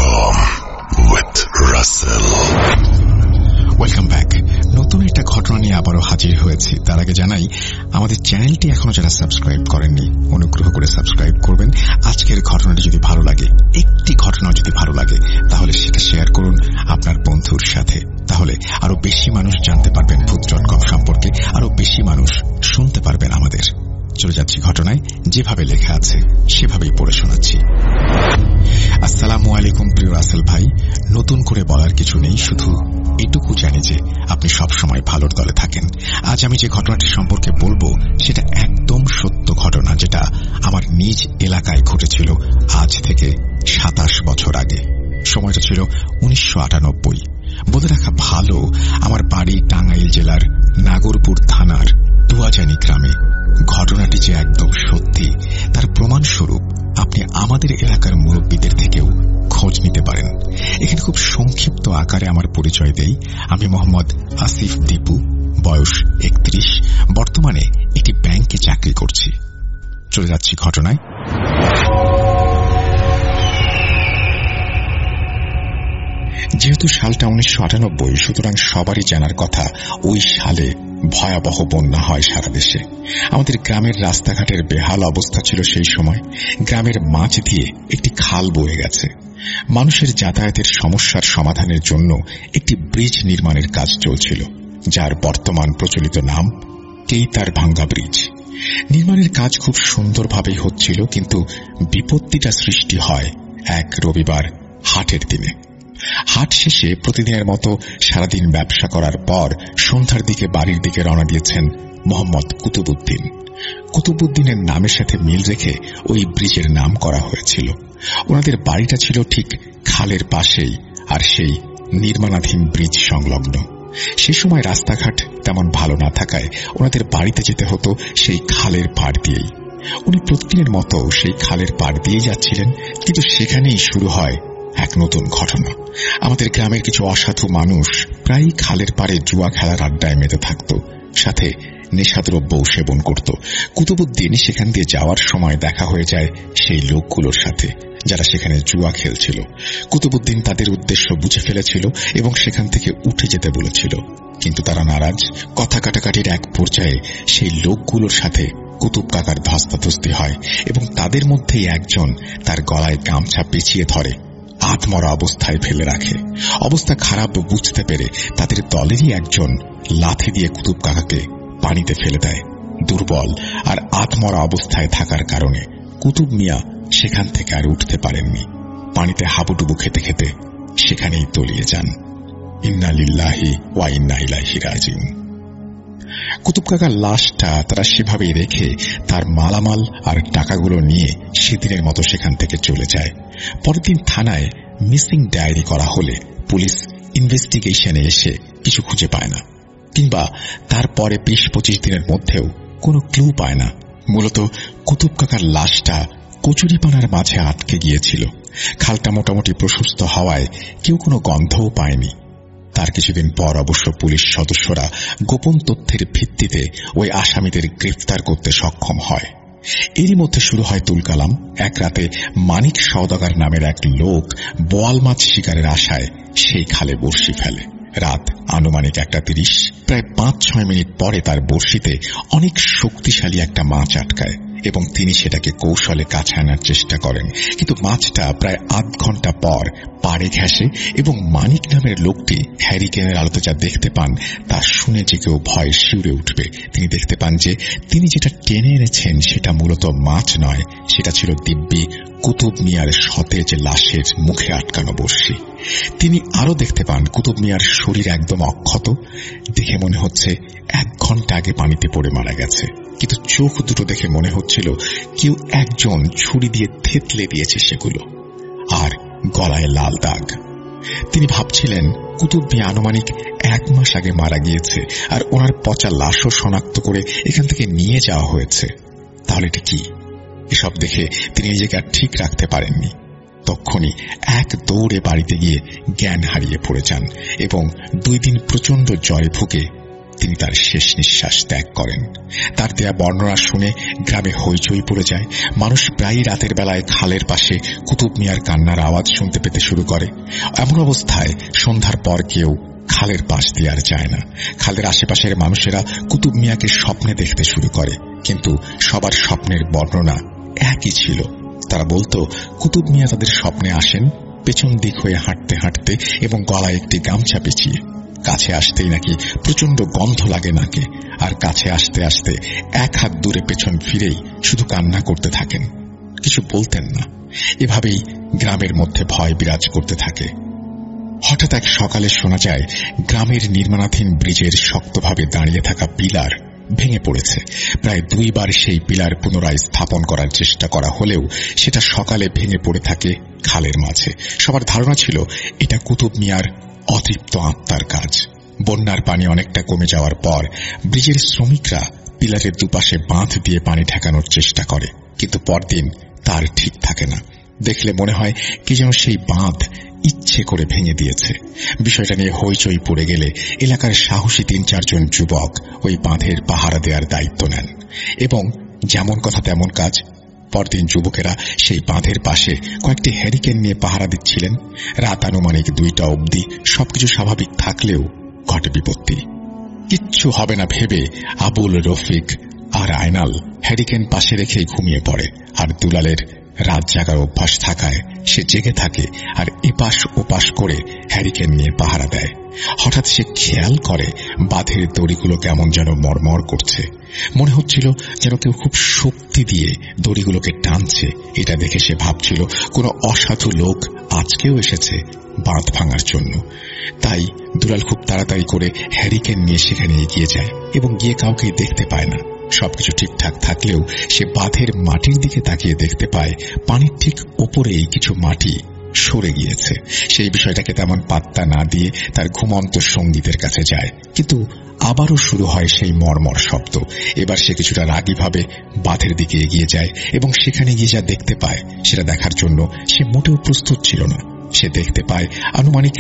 com with Russell. Welcome back. নতুন একটা ঘটনা নিয়ে আবারও হাজির হয়েছি। তার আগে জানাই, আমাদের চ্যানেলটি এখনো যারা সাবস্ক্রাইব করেননি, অনুগ্রহ করে সাবস্ক্রাইব করবেন। আজকের ঘটনাটি যদি ভালো লাগে, একটি ঘটনা যদি ভালো লাগে, তাহলে সেটা শেয়ার করুন আপনার বন্ধুর সাথে। তাহলে আরো বেশি মানুষ জানতে পারবেন ভূত.com সম্পর্কে, আরো বেশি মানুষ শুনতে পারবেন আমাদের। চলে যাচ্ছি ঘটনায়, যেভাবে লেখা আছে সেভাবেই পড়ে শোনাচ্ছি। আসসালামু আলাইকুম প্রিয় রাসেল ভাই। নতুন করে বলার কিছু নেই, শুধু এটুকু জানি যে আপনি সবসময় ভালোর দলে থাকেন। আজ আমি যে ঘটনাটি সম্পর্কে বলবো সেটা একদম সত্য ঘটনা, যেটা আমার নিজ এলাকায় ঘটেছিল আজ থেকে 27 বছর আগে। সময়টা ছিল 1998। বলে রাখা ভালো, আমার বাড়ি টাঙ্গাইল জেলার নাগরপুর থানার দুয়াজানি গ্রামে। ঘটনাটি যে একদম সত্যি তার প্রমাণস্বরূপ আপনি আমাদের এলাকার মুরব্বীদের থেকেও খোঁজ নিতে পারেন। এখানে খুব সংক্ষিপ্ত আকারে আমার পরিচয় দেই। আমি মোহাম্মদ আসিফ দীপু, বয়স 31, বর্তমানে একটি ব্যাংকে চাকরি করছি। চলে যাচ্ছি ঘটনায়। যেহেতু সালটা 1998, সুতরাং সবারই জানার কথা ওই সালে ভয়াবহ বন্যা হয় সারা দেশে। আমাদের গ্রামের রাস্তাঘাটের বেহাল অবস্থা ছিল সেই সময়। গ্রামের মাঝ দিয়ে একটি খাল বয়ে গেছে। মানুষের যাতায়াতের সমস্যার সমাধানের জন্য একটি ব্রিজ নির্মাণের কাজ চলছিল, যার বর্তমান প্রচলিত নাম কেইতার ভাঙ্গা ব্রিজ। নির্মাণের কাজ খুব সুন্দরভাবেই হচ্ছিল, কিন্তু বিপত্তিটা সৃষ্টি হয় এক রবিবার হাটের দিনে। হাট শেষে প্রতিদিনের মতো সারাদিন ব্যবসা করার পর সন্ধ্যার দিকে বাড়ির দিকে রওনা দিয়েছেন মোহাম্মদ কুতুবউদ্দিন। কুতুবউদ্দিনের নামের সাথে মিল রেখে ওই ব্রিজের নাম করা হয়েছিল। ওনাদের বাড়িটা ছিল ঠিক খালের পাশেই, আর সেই নির্মাণাধীন ব্রিজ সংলগ্ন। সে সময় রাস্তাঘাট তেমন ভালো না থাকায় ওনাদের বাড়িতে যেতে হতো সেই খালের পাড় দিয়েই। উনি প্রতিদিনের মতো সেই খালের পাড় দিয়ে যাচ্ছিলেন, কিন্তু সেখানেই শুরু হয় এক নতুন ঘটনা। আমাদের গ্রামের কিছু অসাধু মানুষ প্রায়ই খালের পাড়ে জুয়া খেলার আড্ডায় মেতে থাকত, সাথে নেশাদ্রব্যও সেবন করত। কুতুবউদ্দিন সেখান দিয়ে যাওয়ার সময় দেখা হয়ে যায় সেই লোকগুলোর সাথে যারা সেখানে জুয়া খেলছিল। কুতুবউদ্দিন তাদের উদ্দেশ্য বুঝে ফেলেছিল এবং সেখান থেকে উঠে যেতে বলেছিল, কিন্তু তারা নারাজ। কথা কাটাকাটির এক পর্যায়ে সেই লোকগুলোর সাথে কুতুব কাকার ধস্তাধস্তি হয় এবং তাদের মধ্যেই একজন তার গলায় গামছা পেঁচিয়ে ধরে আধমরা অবস্থায় ফেলে রাখে। অবস্থা খারাপ বুঝতে পেরে তাদের দলেরই একজন লাথি দিয়ে কুতুব কাকাকে পানিতে ফেলে দেয়। দুর্বল আর আধমরা অবস্থায় থাকার কারণে কুতুব মিয়া সেখান থেকে আর উঠতে পারেননি। পানিতে হাবুডুবু খেতে খেতে সেখানেই তলিয়ে যান। ইন্না লিল্লাহি ওয়া ইন্না ইলাইহি রাজিউন। কুতুব কাকার লাশটা তারা সেভাবেই রেখে তার মালামাল আর টাকাগুলো নিয়ে সেদিনের মতো সেখান থেকে চলে যায়। পরের দিন থানায় মিসিং ডায়েরি করা হলে পুলিশ ইনভেস্টিগেশনে এসে কিছু খুঁজে পায় না, কিংবা তারপরে 20-25 দিনের মধ্যেও কোনো ক্লু পায় না। মূলত কুতুব কাকার লাশটা কচুরিপানার মাঝে আটকে গিয়েছিল। খালটা মোটামুটি প্রশস্ত হওয়ায় কেউ কোনো গন্ধও পায়নি। তার কিছুদিন পর অবশ্য পুলিশ সদস্যরা গোপন তথ্যের ভিত্তিতে ওই আসামিদের গ্রেফতার করতে সক্ষম হয়। এরই মধ্যে শুরু হয় তুলকালাম। এক রাতে মানিক সওদাগর নামের এক লোক বোয়াল মাছ শিকারের আশায় সেই খালে বড়শি ফেলে। রাত আনুমানিক 1:30। প্রায় 5-6 মিনিট পরে তার বড়শিতে অনেক শক্তিশালী একটা মাছ আটকায় এবং তিনি সেটাকে কৌশলে কাছে আনার চেষ্টা করেন, কিন্তু মাছটা প্রায় আধ ঘন্টা পর পাড়ে ঘেঁষে এবং মানিক নামের লোকটি হ্যারিকেনের আলোতে যা দেখতে পান তা শুনে যে কেউ ভয়ে শিউরে উঠবে। তিনি দেখতে পান যে তিনি যেটা টেনে এনেছেন সেটা মূলত মাছ নয়, সেটা ছিল দিব্যি কুতুব মিয়ার সতেজ লাশের মুখে আটকানো বড়শি। তিনি আরো দেখতে পান কুতুব মিয়ার শরীর একদম অক্ষত। দেখে মনে হচ্ছে 1 ঘন্টা আগে পানিতে পড়ে মারা গেছে, কিন্তু চোখ দুটো দেখে মনে হচ্ছিল কেউ একজন ছুরি দিয়ে থেতলে দিয়েছে সেগুলো। আর গলায় লাল দাগ। তিনি ভাবছিলেন কুতুব মিয়া আনুমানিক 1 মাস আগে মারা গিয়েছে, আর ওনার পচা লাশও শনাক্ত করে এখান থেকে নিয়ে যাওয়া হয়েছে। তাহলে এটা কি? এসব দেখে তিনি নিজেকে আর ঠিক রাখতে পারেননি। তক্ষুনি এক দৌড়ে বাড়িতে গিয়ে জ্ঞান হারিয়ে পড়ে যান এবং 2 দিন প্রচন্ড জ্বরে ভুগে তিনি তার শেষ নিঃশ্বাস ত্যাগ করেন। তার দেয়া বর্ণনা শুনে গ্রামে হইচই পড়ে যায়। মানুষ প্রায়ই রাতের বেলায় খালের পাশে কুতুব মিয়ার কান্নার আওয়াজ শুনতে পেতে শুরু করে। এমন অবস্থায় সন্ধ্যার পর কেউ খালের পাশ দিয়ে আর যায় না। খালের আশেপাশের মানুষেরা কুতুব মিয়াকে স্বপ্নে দেখতে শুরু করে, কিন্তু সবার স্বপ্নের বর্ণনা একই ছিল। তারা বলতো কুতুব মিয়া তাদের স্বপ্নে আসেন পেছন দিক হয়ে হাঁটতে হাঁটতে এবং গলায় একটি গামছা পেঁচিয়ে। কাছে আসতেই নাকি প্রচন্ড গন্ধ লাগে নাকে, আর কাছে আসতে আসতে এক হাত দূরে পেছন ফিরেই শুধু কান্না করতে থাকেন, কিছু বলতেন না। এভাবেই গ্রামের মধ্যে ভয় বিরাজ করতে থাকে। হঠাৎ এক সকালে শোনা যায় গ্রামের নির্মাণাধীন ব্রিজের শক্তভাবে দাঁড়িয়ে থাকা পিলার ভেঙে পড়েছে। প্রায় 2 বার সেই পিলার পুনরায় স্থাপন করার চেষ্টা করা হলেও সেটা সকালে ভেঙে পড়ে থাকে খালের মাঝে। সবার ধারণা ছিল এটা কুতুব মিয়ার অতৃপ্ত আত্মার কাজ। বন্যার পানি অনেকটা কমে যাওয়ার পর ব্রিজের শ্রমিকরা পিলারের দুপাশে বাঁধ দিয়ে পানি ঠেকানোর চেষ্টা করে, কিন্তু পরদিন তার ঠিক থাকে না। দেখলে মনে হয় কি যেন সেই বাঁধ ইচ্ছে করে ভেঙে দিয়েছে। বিষয়টা নিয়ে হইচই পড়ে গেলে এলাকার সাহসী 3-4 জন যুবক ওই বাঁধের পাহারা দেওয়ার দায়িত্ব নেন এবং যেমন কথা তেমন কাজ। পরদিন যুবকেরা সেই বাঁধের পাশে কয়েকটি হ্যারিকেন নিয়ে পাহারা দিচ্ছিলেন। রাত আনুমানিক 2টা অবধি সবকিছু স্বাভাবিক থাকলেও ঘটে বিপত্তি। কিচ্ছু হবে না ভেবে আবুল, রফিক আর আয়নাল হ্যারিকেন পাশে রেখেই ঘুমিয়ে পড়ে, আর দুলালের রাত জাগার অভ্যাস থাকায় সে জেগে থাকে আর এপাশ ওপাশ করে হ্যারিকেন নিয়ে পাহারা দেয়। হঠাৎ সে খেয়াল করে বাঁধের দড়িগুলো কেমন যেন মরমর করছে। মনে হচ্ছিল যেন কেউ খুব শক্তি দিয়ে দড়িগুলোকে টানছে। এটা দেখে সে ভাবছিল কোনো অসাধু লোক আজকেও এসেছে বাঁধ ভাঙার জন্য। তাই দুলাল খুব তাড়াতাড়ি করে হ্যারিকেন নিয়ে সেখানে এগিয়ে যায় এবং গিয়ে কাউকে দেখতে পায় না। সবকিছু ঠিকঠাক থাকলেও সে বাঁধের মাটির দিকে তাকিয়ে দেখতে পায় পানির ঠিক ওপরেই কিছু মাটি সরে গিয়েছে। সেই বিষয়টাকে তেমন পাত্তা না দিয়ে তার ঘুমন্ত সঙ্গীদের কাছে যায়, কিন্তু আবারও শুরু হয় সেই মর্মর শব্দ। এবার সে কিছুটা রাগীভাবে বাঁধের দিকে এগিয়ে যায় এবং সেখানে গিয়ে যা দেখতে পায় সেটা দেখার জন্য সে মোটেও প্রস্তুত ছিল না। সে দেখতে পায় আনুমানিক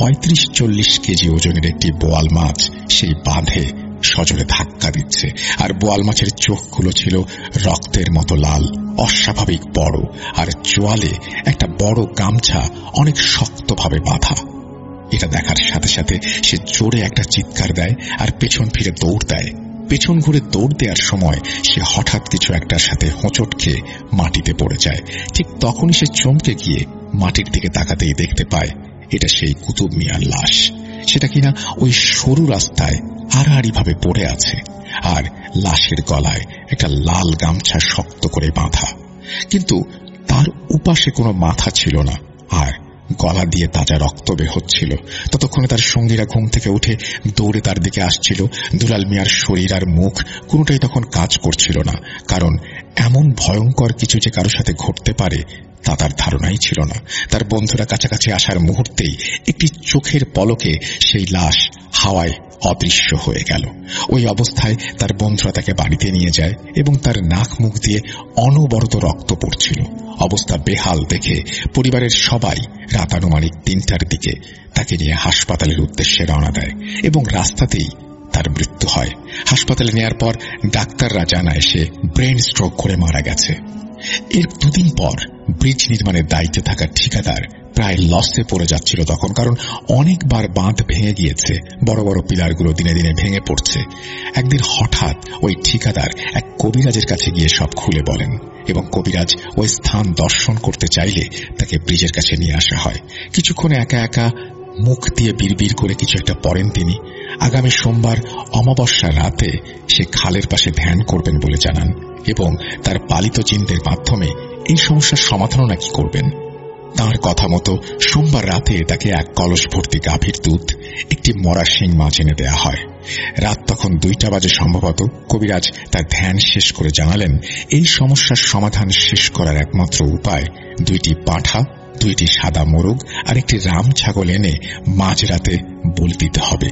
35-40 কেজি ওজনের একটি বোয়াল মাছ সেই বাঁধে সজোরে ধাক্কা দিচ্ছে, আর বোয়াল মাছের চোখগুলো ছিল রক্তের মতো লাল, অস্বাভাবিক বড়, আর চোয়ালে একটা বড় গামছা অনেক শক্তভাবে বাঁধা। এটা দেখার সাথে সাথে সে জোরে একটা চিৎকার দেয় আর পেছন ফিরে দৌড় দেয়। পেছন ঘুরে দৌড় দেওয়ার সময় সে হঠাৎ কিছু একটার সাথে হোঁচট খেয়ে মাটিতে পড়ে যায়। ঠিক তখনই সে চমকে গিয়ে মাটির দিকে তাকাতেই দেখতে পায় এটা সেই কুতুব মিয়ার লাশ। সেটা কিনা ওই সরু রাস্তায় হাড়াহাড়ি ভাবে পড়ে আছে, আর লাশের গলায় একটা লাল গামছা শক্ত করে বাঁধা, কিন্তু তার উপাশে কোনো মাথা ছিল না, আর গলা দিয়ে তাজা রক্ত বের হচ্ছিল। ততক্ষণে তার সঙ্গীরা ঘুম থেকে উঠে দৌড়ে তার দিকে আসছিল। দুলাল মিয়ার শরীর আর মুখ কোনোটাই তখন কাজ করছিল না, কারণ এমন ভয়ঙ্কর কিছু যে কারোর সাথে ঘটতে পারে তা তার ধারণাই ছিল না। তার বন্ধুরা কাছাকাছি আসার মুহূর্তেই একটি চোখের পলকে সেই লাশ হাওয়ায় অদৃশ্য হয়ে গেল। ওই অবস্থায় তার বন্ধুরা তাকে বাড়িতে নিয়ে যায় এবং তার নাক মুখ দিয়ে অনবরত রক্ত পড়ছিল। অবস্থা বেহাল দেখে পরিবারের সবাই রাত আনুমানিক 3টার দিকে তাকে নিয়ে হাসপাতালের উদ্দেশ্যে রওনা দেয় এবং রাস্তাতেই তার মৃত্যু হয়। হাসপাতালে নেয়ার পর ডাক্তাররা জানায় সে ব্রেন স্ট্রোক করে মারা গেছে। এর 2 দিন পর ব্রিজ নির্মাণের দায়িত্বে থাকা ঠিকাদার প্রায় লসে পড়ে যাচ্ছিল তখন, কারণ অনেকবার বাঁধ ভেঙে গিয়েছে, বড় বড় পিলারগুলো দিনে দিনে ভেঙে পড়ছে। একদিন হঠাৎ ওই ঠিকাদার এক কবিরাজের কাছে গিয়ে সব খুলে বলেন এবং কবিরাজ ওই স্থান দর্শন করতে চাইলে তাকে ব্রিজের কাছে নিয়ে আসা হয়। কিছুক্ষণ একা একা মুখ দিয়ে বিড়বিড় করে কিছু একটা পড়েন তিনি। আগামী সোমবার অমাবস্যা রাতে সে খালের পাশে ধ্যান করবেন বলে জানান এবং তার পালিত জিনদের মাধ্যমে এই সমস্যার সমাধানও নাকি করবেন। তাঁর কথা মতো সোমবার রাতে তাকে 1 কলস ভর্তি গাভীর দুধ, একটি মরা শিং মাছ এনে দেয়া হয়। রাত তখন 2টা বাজে সম্ভবত। কবিরাজ তার ধ্যান শেষ করে জানালেন এই সমস্যার সমাধান শেষ করার একমাত্র উপায় 2টি পাঁঠা, 2টি সাদা মোরগ আর একটি রাম ছাগল এনে মাঝরাতে বলি দিতে হবে।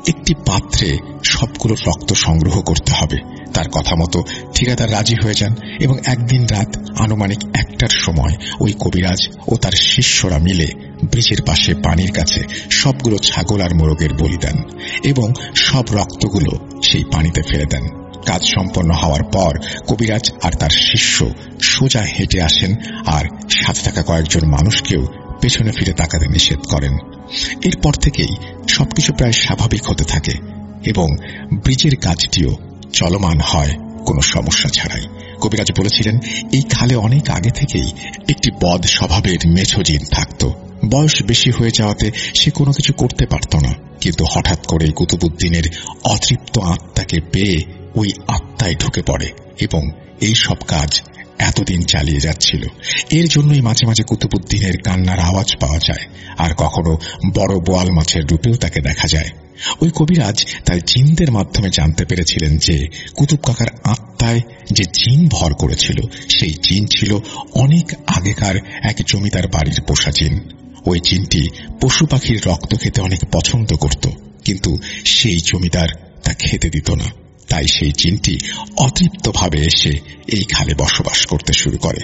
একটি পাত্রে সবগুলো রক্ত সংগ্রহ করতে হবে। তার কথা মতো ঠিকাদার রাজি হয়ে যান এবং একদিন রাত আনুমানিক 1টার সময় ওই কবিরাজ ও তার শিষ্যরা মিলে ব্রিজের পাশে পানির কাছে সবগুলো ছাগল আর মোরগের বলি দেন এবং সব রক্তগুলো সেই পানিতে ফেলে দেন। কাজ সম্পন্ন হওয়ার পর কবিরাজ আর তার শিষ্য সোজা হেঁটে আসেন আর সাথে থাকা কয়েকজন মানুষকেও পেছনে ফিরে তাকাতে নিষেধ করেন। এরপর থেকেই সবকিছু প্রায় স্বাভাবিক হতে থাকে এবং ব্রিজের কাজটিও চলমান হয় কোনো সমস্যা ছাড়াই। কবিরাজ বলেছিলেন এই খালে অনেক আগে থেকেই একটি বদ স্বভাবের মেছো জিন থাকত। বয়স বেশি হয়ে যাওয়াতে সে কোনো কিছু করতে পারত না, কিন্তু হঠাৎ করে কুতুবুদ্দিনের অতৃপ্ত আত্মাকে পেয়ে ওই আত্মায় ঢুকে পড়ে এবং এই সব কাজ এতদিন চালিয়ে যাচ্ছিল। এর জন্যই মাঝে মাঝে কুতুবুদ্দিনের কান্নার আওয়াজ পাওয়া যায়, আর কখনো বড় বোয়াল মাছের রূপেও তাকে দেখা যায়। ওই কবিরাজ তার জিনদের মাধ্যমে জানতে পেরেছিলেন যে কুতুব কাকার আত্মায় যে জিন ভর করেছিল সেই জিন ছিল অনেক আগেকার এক জমিদার বাড়ির পোষা জিন। ওই জিনটি পশু পাখির রক্ত খেতে অনেক পছন্দ করত, কিন্তু সেই জমিদার তা খেতে দিত না। তাই সেই জিনটি অতৃপ্তভাবে এসে এই খালে বসবাস করতে শুরু করে।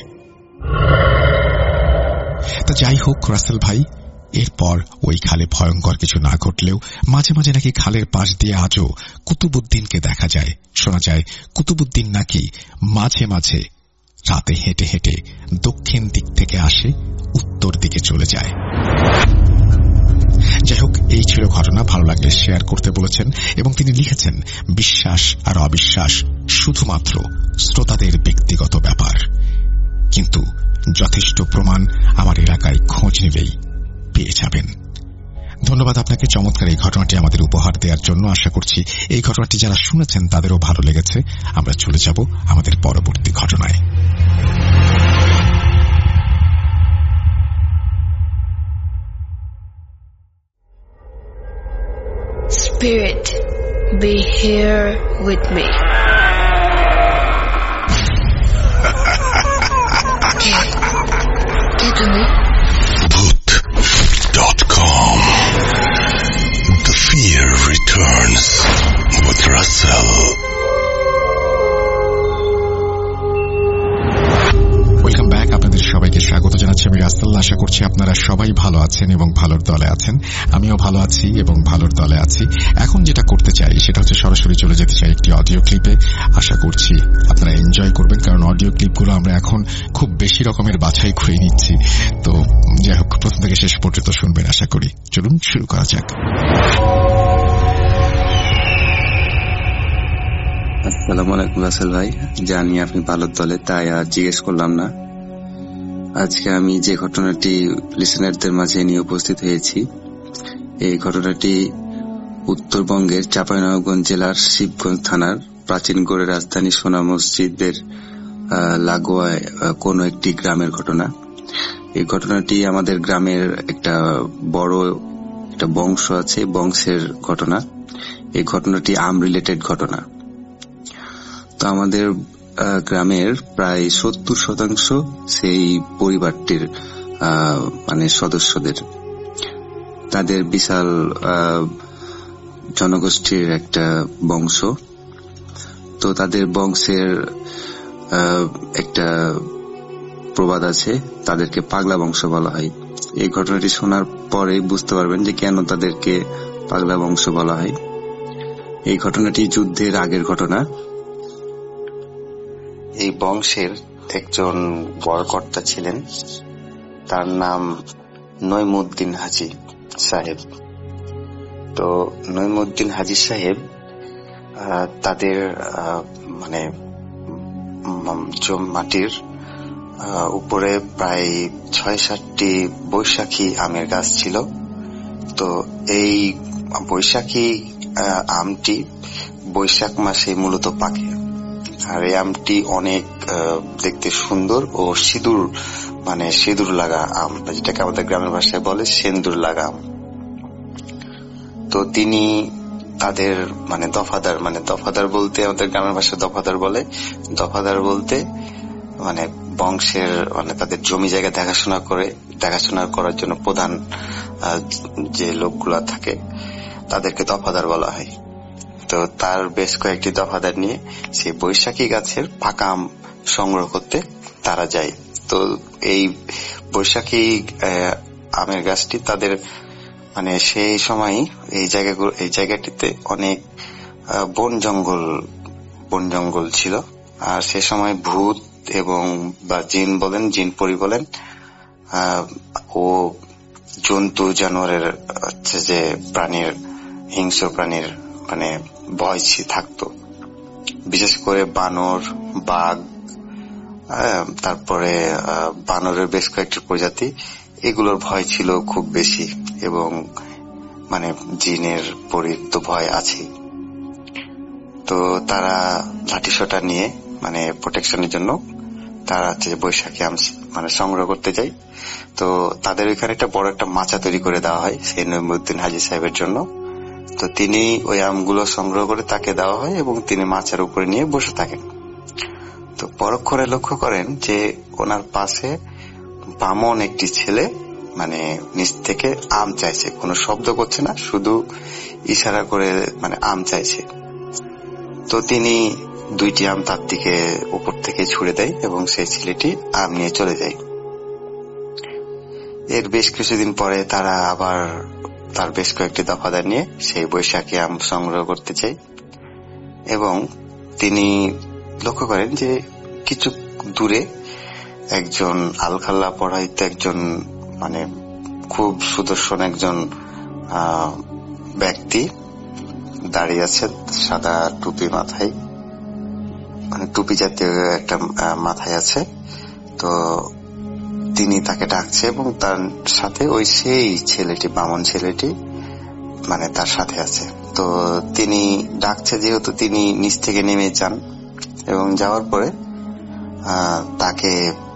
তা যাই হোক রাসেল ভাই, এরপর ওই খালে ভয়ঙ্কর কিছু না ঘটলেও মাঝে মাঝে নাকি খালের পাশ দিয়ে আজও কুতুবুদ্দিনকে দেখা যায়। শোনা যায় কুতুবুদ্দিন নাকি মাঝে মাঝে রাতে হেঁটে হেঁটে দক্ষিণ দিক থেকে আসে, উত্তর দিকে চলে যায়। যাই হোক, এই ছিল ঘটনা। ভালো লাগলে শেয়ার করতে বলেছেন এবং তিনি লিখেছেন, বিশ্বাস আর অবিশ্বাস শুধুমাত্র শ্রোতাদের ব্যক্তিগত ব্যাপার, কিন্তু যথেষ্ট প্রমাণ আমার এলাকায় খোঁজ নিলেই পেয়ে যাবেন। ধন্যবাদ আপনাকে চমৎকার এই ঘটনাটি আমাদের উপহার দেওয়ার জন্য। আশা করছি এই ঘটনাটি যারা শুনেছেন তাদেরও ভালো লেগেছে। আমরা চলে যাব আমাদের পরবর্তী ঘটনায়। Spirit, be here with me. ¿Qué তুমি? Bhoot.com. The fear returns with Russell. Welcome back. আপনাদের সবাইকে স্বাগত জানাচ্ছি আমি রাসেল। আশা করছি আপনারা সবাই ভালো আছেন এবং ভালোর দলে আছেন। আমিও ভালো আছি এবং ভালোর দলে আছি। এখন যেটা করতে চাই সেটা হচ্ছে সরাসরি চলে যেতে চাই একটি অডিও ক্লিপে। আশা করছি আপনারা এনজয় করবেন, কারণ অডিও ক্লিপগুলো আমরা এখন খুব বেশি রকমের বাছাই করে নিচ্ছি। তো যাই হোক, প্রথম থেকে শেষ পর্যন্ত শুনবেন আশা করি। চলুন শুরু করা যাক। আসসালামু আলাইকুম রাসেল ভাই, জানি আপনি ভালোর দলে, তাই আর জিজ্ঞেস করলাম না। আজকে আমি যে ঘটনাটি লিসেনারদের মাঝে নিয়ে উপস্থিত হয়েছি, এই ঘটনাটি উত্তরবঙ্গের চাঁপাইনবাবগঞ্জ জেলার শিবগঞ্জ থানার প্রাচীন গড়ের রাজধানী সোনা মসজিদের লাগোয়ায় কোন একটি গ্রামের ঘটনা। এই ঘটনাটি আমাদের গ্রামের একটা বড় একটা বংশ আছে, বংশের ঘটনা। এই ঘটনাটি রিলেটেড ঘটনা। তো আমাদের গ্রামের প্রায় 70% সেই পরিবারটির মানে সদস্যদের, তাদের বিশাল জনগোষ্ঠীর একটা বংশ। তো তাদের বংশের একটা প্রবাদ আছে, তাদেরকে পাগলা বংশ বলা হয়। এই ঘটনাটি শোনার পরে বুঝতে পারবেন যে কেন তাদেরকে পাগলা বংশ বলা হয়। এই ঘটনাটি যুদ্ধের আগের ঘটনা। এই বংশের একজন বড় কর্তা ছিলেন, তার নাম নইমুদ্দিন হাজি সাহেব। তো নইমুদ্দিন হাজি সাহেব তাদের মানে মাটির উপরে প্রায় ৬-৭টি বৈশাখী আমের গাছ ছিল। তো এই বৈশাখী আমটি বৈশাখ মাসে মূলত পাকে, আর এই আমটি অনেক দেখতে সুন্দর ও সিঁদুর মানে সিঁদুর লাগা আম, যেটাকে আমাদের গ্রামের ভাষায় বলে সেন্দুর লাগা আম। তো তিনি তাদের মানে দফাদার বলতে আমাদের গ্রামের ভাষায় দফাদার বলে। দফাদার বলতে মানে বংশের মানে তাদের জমি জায়গা দেখাশোনা করার জন্য প্রধান যে লোকগুলা থাকে, তাদেরকে দফাদার বলা হয়। তো তার বেশ কয়েকটি দফাদার নিয়ে সেই বৈশাখী গাছের পাকা আম সংগ্রহ করতে তারা যায়। তো এই বৈশাখী আমের গাছটি তাদের মানে সেই সময় এই জায়গাটিতে অনেক বন জঙ্গল ছিল। আর সে সময় ভূত এবং বা জিন বলেন, জিন পরি বলেন, ও জন্তু জানোয়ারের হচ্ছে যে প্রাণীর, হিংস্র প্রাণীর মানে ভয় থাকতো। বিশেষ করে বানর, বাঘ, তারপরে বানরের বেশ কয়েকটি প্রজাতি, এগুলোর ভয় ছিল খুব বেশি। এবং মানে জিনের পরীর তো ভয় আছে। তো তারা লাঠিসোঁটা নিয়ে মানে প্রোটেকশনের জন্য তারা হচ্ছে বৈশাখী আম মানে সংগ্রহ করতে যায়। তো তাদের ওইখানে একটা বড় একটা মাচা তৈরি করে দেওয়া হয় সেই নইমুদ্দিন হাজী সাহেবের জন্য। তো তিনি ওই আমগুলো সংগ্রহ করে তাকে দেওয়া হয় এবং তিনি মাচার উপরে নিয়ে বসে থাকেন। তো পরক্ষণে লক্ষ্য করেন যে ওনার পাশে বামন একটি ছেলে মানে নিচ থেকে আম চাইছে, কোনো শব্দ করছে না, শুধু ইশারা করে মানে আম চাইছে। তো তিনি 2টি আম তার দিকে উপর থেকে ছুড়ে দেয় এবং সেই ছেলেটি আম নিয়ে চলে যায়। এর বেশ কিছুদিন পরে তারা আবার তার বেশ কয়েকটি দফাদার নিয়ে সেই বৈশাখী আম সংগ্রহ করতে চায় এবং তিনি লক্ষ্য করেন যে কিছু দূরে একজন আলখাল্লা পড়াইতে একজন মানে খুব সুদর্শন একজন ব্যক্তি দাঁড়িয়ে আছে, সাদা টুপি মাথায়, মানে টুপি জাতীয় একটা মাথায় আছে। তো তিনি তাকে ডাকছে এবং তার সাথে ওই সেই ছেলেটি, বামন ছেলেটি মানে তার সাথে আছে। তো তিনি ডাকছে যেহেতু তিনি নিচ থেকে নেমে যান এবং যাওয়ার পরে তাকে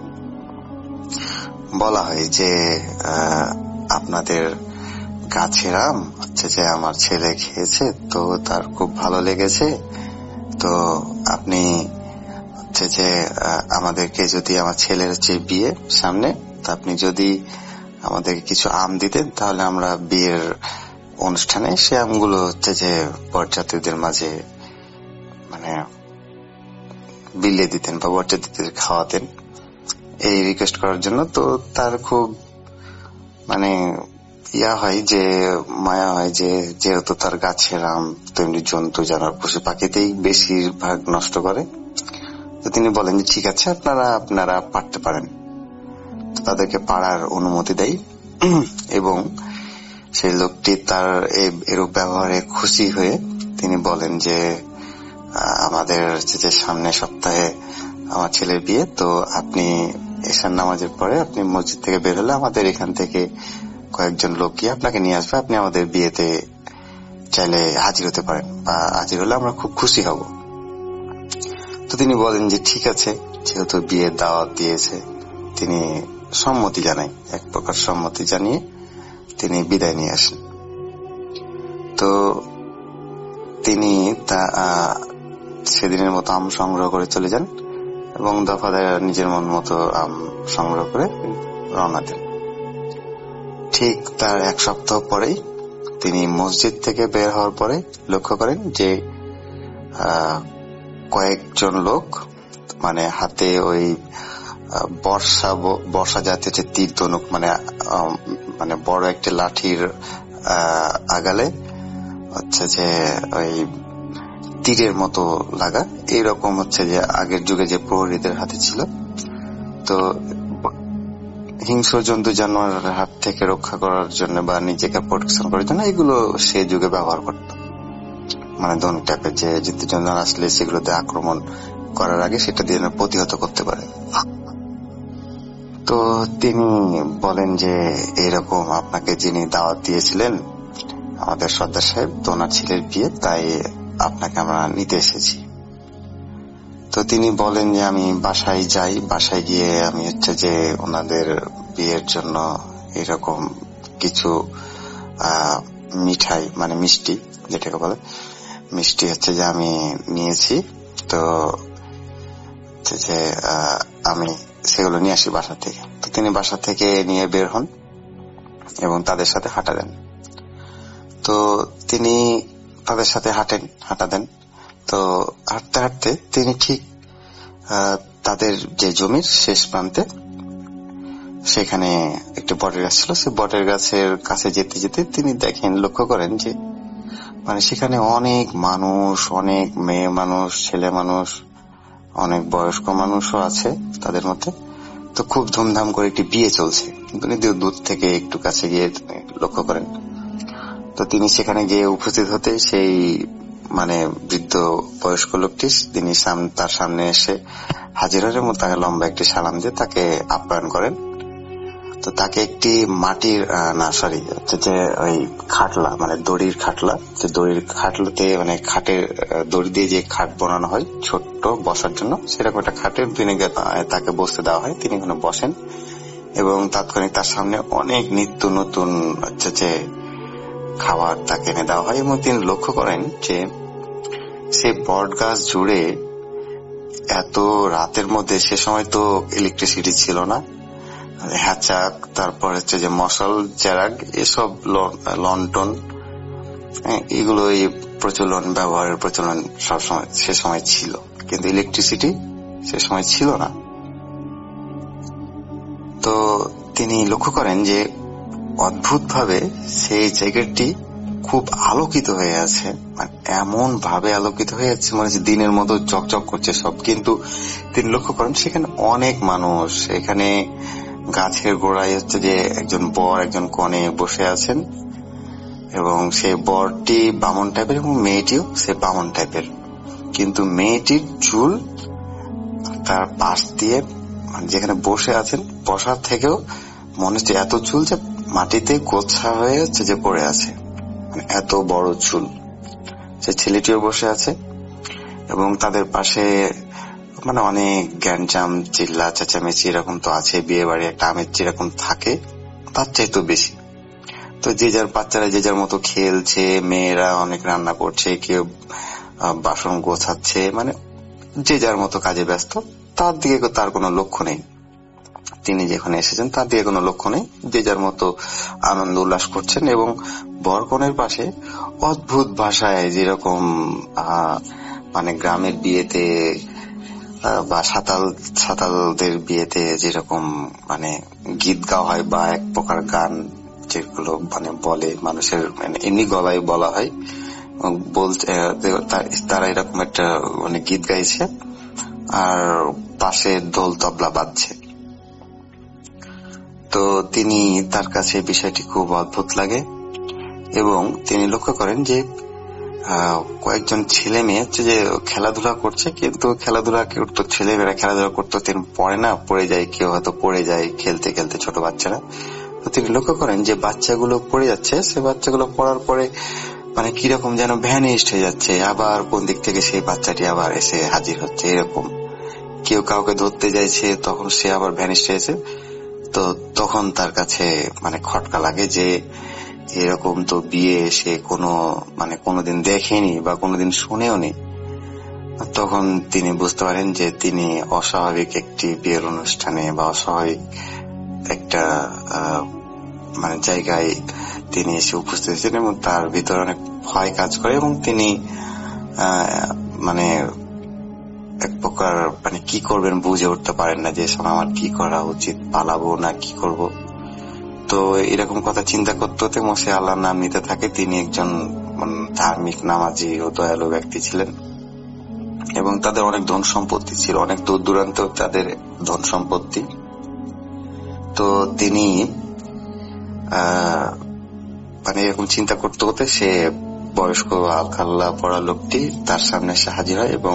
বলা হয় যে আপনাদের গাছের আম হচ্ছে যে আমার ছেলে খেয়েছে, তো তার খুব ভালো লেগেছে। তো আপনি হচ্ছে যে আমাদেরকে যদি, আমার ছেলের হচ্ছে বিয়ে সামনে, তা আপনি যদি আমাদের কিছু আম দিতেন তাহলে আমরা বিয়ের অনুষ্ঠানে সে আমগুলো হচ্ছে যে বরযাত্রীদের মাঝে মানে বিলিয়ে দিতেন বা বরযাত্রীদের খাওয়াতেন, এই রিকোয়েস্ট করার জন্য। তো তার খুব মানে হয় যে মায়া হয় যে যেহেতু তার গাছের আম তেমনি জন্তু জানোয়ার পশু পাখিতেই বেশিরভাগ নষ্ট করে। তো তিনি বলেন যে ঠিক আছে, আপনারা পারতে পারেন। তো তাদেরকে পাড়ার অনুমতি দেয় এবং সেই লোকটি তার এরূপ ব্যবহারে খুশি হয়ে তিনি বলেন যে আমাদের যে সামনে সপ্তাহে আমার ছেলের বিয়ে, তো আপনি এশার নামাজের পরে আপনি মসজিদ থেকে বের হলে আমাদের এখান থেকে কয়েকজন লোক গিয়ে আপনাকে নিয়ে আসবে, আপনি আমাদের বিয়েতে চাইলে হাজির হতে পারেন, বা হাজির হলে আমরা খুব খুশি হব। তো তিনি বলেন যে ঠিক আছে, যেহেতু বিয়ের দাওয়াত দিয়েছে, তিনি সম্মতি জানায়, এক প্রকার সম্মতি জানিয়ে তিনি বিদায় নিয়ে আসেন। তো তিনি সেদিনের মতো আম সংগ্রহ করে চলে যান এবং দফাদার নিজের মন মতো আম সংগ্রহ করে রওনা দেন। ঠিক তার 1 সপ্তাহ পরেই তিনি মসজিদ থেকে বের হওয়ার পরে লক্ষ্য করেন যে কয়েকজন লোক মানে হাতে ওই বর্ষা জাতীয় যে তীর ধনুক মানে বড় একটা লাঠির আগালে হচ্ছে যে ওই তীরের মতো লাগা, এইরকম হচ্ছে যে আগের যুগে যে প্রহরীদের হাতে ছিল। তো হিংস্র জন্তু জানোয়ারের হাত থেকে রক্ষা করার জন্য বা নিজেকে প্রোটেকশন করার জন্য এগুলো সে যুগে ব্যবহার করত, মানে ধনুক টাইপের যে জন্তু জানোয়ার আসলে সেগুলোতে আক্রমণ করার আগে সেটা দিয়ে প্রতিহত করতে পারে। তো তিনি বলেন যে এরকম আপনাকে যিনি দাওয়াত দিয়েছিলেন আমাদের সর্দার সাহেব, তো ওনার ছেলের বিয়ে, তাই আপনাকে আমরা নিতে এসেছি। তো তিনি বলেন যে আমি বাসায় যাই, বাসায় গিয়ে আমি হচ্ছে যে ওনাদের বিয়ের জন্য এরকম কিছু মিঠাই মানে মিষ্টি যেটাকে বলে মিষ্টি হচ্ছে যে আমি নিয়েছি। তো হচ্ছে যে আমি সেগুলো নিয়ে আসি বাসা থেকে। তো তিনি বাসা থেকে নিয়ে বের হন এবং তাদের সাথে হাঁটা দেন। তো তিনি তাদের সাথে হাঁটা দেন। তো হাঁটতে হাঁটতে তিনি ঠিক তাদের যে জমির শেষ প্রান্তে সেখানে একটি বটের গাছ ছিল, সেই বটের গাছের কাছে যেতে যেতে তিনি লক্ষ্য করেন যে মানে সেখানে অনেক মানুষ, অনেক মেয়ে মানুষ, ছেলে মানুষ, অনেক বয়স্ক মানুষও আছে তাদের মধ্যে। তো খুব ধুমধাম করে একটি বিয়ে চলছে, তিনি দূর থেকে একটু কাছে গিয়ে লক্ষ্য করেন। তো তিনি সেখানে গিয়ে উপস্থিত হতে সেই মানে বৃদ্ধ বয়স্ক লোকটি তিনি তার সামনে এসে হাজির হন এবং তাকে লম্বা একটি সালাম দিয়ে তাকে আপ্যায়ন করেন। তো তাকে একটি মাটির যে ওই খাটলা, মানে দড়ির খাটলা, যে দড়ির খাটলাতে মানে খাটের দড়ি দিয়ে যে খাট বানানো হয় ছোট্ট বসার জন্য, সেরকম একটা খাটের তাকে বসতে দেওয়া হয়। তিনি ওখানে বসেন এবং তাৎক্ষণিক তার সামনে অনেক নিত্য নতুন যে খাবার তাকে এনে দেওয়া হয় এবং তিনি লক্ষ্য করেন যে সে বট গাছ জুড়ে এত রাতের মধ্যে, সে সময় তো ইলেকট্রিসিটি ছিল না, হ্যাচাক, তারপর যে মশাল চেরাগ, এসব লন্ঠন, এগুলো ব্যবহারের প্রচলন সবসময় সে সময় ছিল, কিন্তু ইলেকট্রিসিটি সে সময় ছিল না। তো তিনি লক্ষ্য করেন যে অদ্ভুত ভাবে সেই জায়গাটি খুব আলোকিত হয়ে আছে, মানে এমন ভাবে আলোকিত হয়ে যাচ্ছে মনে হচ্ছে দিনের মতো চকচক করছে সব। কিন্তু তিনি লক্ষ্য করেন সেখানে অনেক মানুষ, এখানে গাছের গোড়ায় যে একজন বর একজন কনে বসে আছেন এবং সেই বরটি বামন টাইপের এবং মেয়েটিও সে বামন টাইপের, কিন্তু মেয়েটির চুল তার পাশ দিয়ে মানে যেখানে বসে আছেন বসার থেকেও মনে হচ্ছে এত চুল যে মাটিতে গোছা হয়ে যাচ্ছে যে পড়ে আছে, মানে এত বড় চুল। সে ছেলেটিও বসে আছে এবং তাদের পাশে মানে অনেক গ্যাঞ্জাম, চিল্লা চেঁচামেচি এরকম তো আছে, বিয়ে বাড়ি একটা আমেজ যেরকম থাকে তার চাইতেও বেশি। তো যে যার বাচ্চারা যে যার মতো খেলছে, মেয়েরা অনেক রান্না করছে, কেউ বাসন গোছাচ্ছে, মানে যে যার মতো কাজে ব্যস্ত, তার দিকে তার কোনো লক্ষ্য নেই। তিনি যেখানে এসেছেন তার দিকে কোনো লক্ষ্য নেই, যে যার মতো আনন্দ উল্লাস করছেন। এবং বরকনের পাশে অদ্ভুত ভাষায় যেরকম মানে গ্রামের বিয়েতে বা সাতালদের বিয়েতে যেরকম মানে গীত গাওয়া হয় বা এক প্রকার গান যেগুলো মানে বলে মানুষের মানে এমনি গলায় বলা হয়, বলতে তারা এরকম একটা মানে গীত গাইছে আর পাশে ঢোল তবলা বাজছে। তো তিনি তার কাছে বিষয়টি খুব অদ্ভুত লাগে এবং তিনি লক্ষ্য করেন যে কয়েকজন ছেলে মেয়ে যে খেলাধুলা করছে, কিন্তু খেলাধুলা করতো ছেলেমেয়েরা খেলাধুলা করতো, তিনি পড়ে যায়, কেউ হয়তো পড়ে যায় খেলতে খেলতে, ছোট বাচ্চারা। তো তিনি লক্ষ্য করেন যে বাচ্চাগুলো পড়ে যাচ্ছে, সে বাচ্চাগুলো পড়ার পরে মানে কিরকম যেন ভ্যানিস্ট হয়ে যাচ্ছে, আবার কোন দিক থেকে সেই বাচ্চাটি আবার এসে হাজির হচ্ছে, এরকম কেউ কাউকে ধরতে যাইছে তখন সে আবার ভ্যানিস্ট হয়েছে। তো তখন তার কাছে মানে খটকা লাগে যে এরকম তো বিয়ে সে কোনোদিন দেখেনি বা কোনোদিন শুনেও নি। তখন তিনি বুঝতে পারেন যে তিনি অস্বাভাবিক একটি বিয়ের অনুষ্ঠানে বা অস্বাভাবিক একটা মানে জায়গায় তিনি এসে উপস্থিত হয়েছেন এবং তার ভিতরে অনেক ভয় কাজ করে এবং তিনি মানে এক প্রকার মানে কি করবেন বুঝে উঠতে পারেন না যে আমার কি করা উচিত, পালাবো না কি করব। তো এরকম কথা চিন্তা করতে হতে মসে আল্লাহর নাম নিতে থাকে। তিনি একজন ধার্মিক, নামাজি ও দয়ালু ব্যক্তি ছিলেন এবং তাদের অনেক ধন সম্পত্তি ছিল, অনেক দূর দূরান্ত তাদের ধন সম্পত্তি। তো তিনি মানে এরকম চিন্তা করতে হতে সে বয়স্ক আলখাল্লা পড়া লোকটি তার সামনে এসে হাজির হয় এবং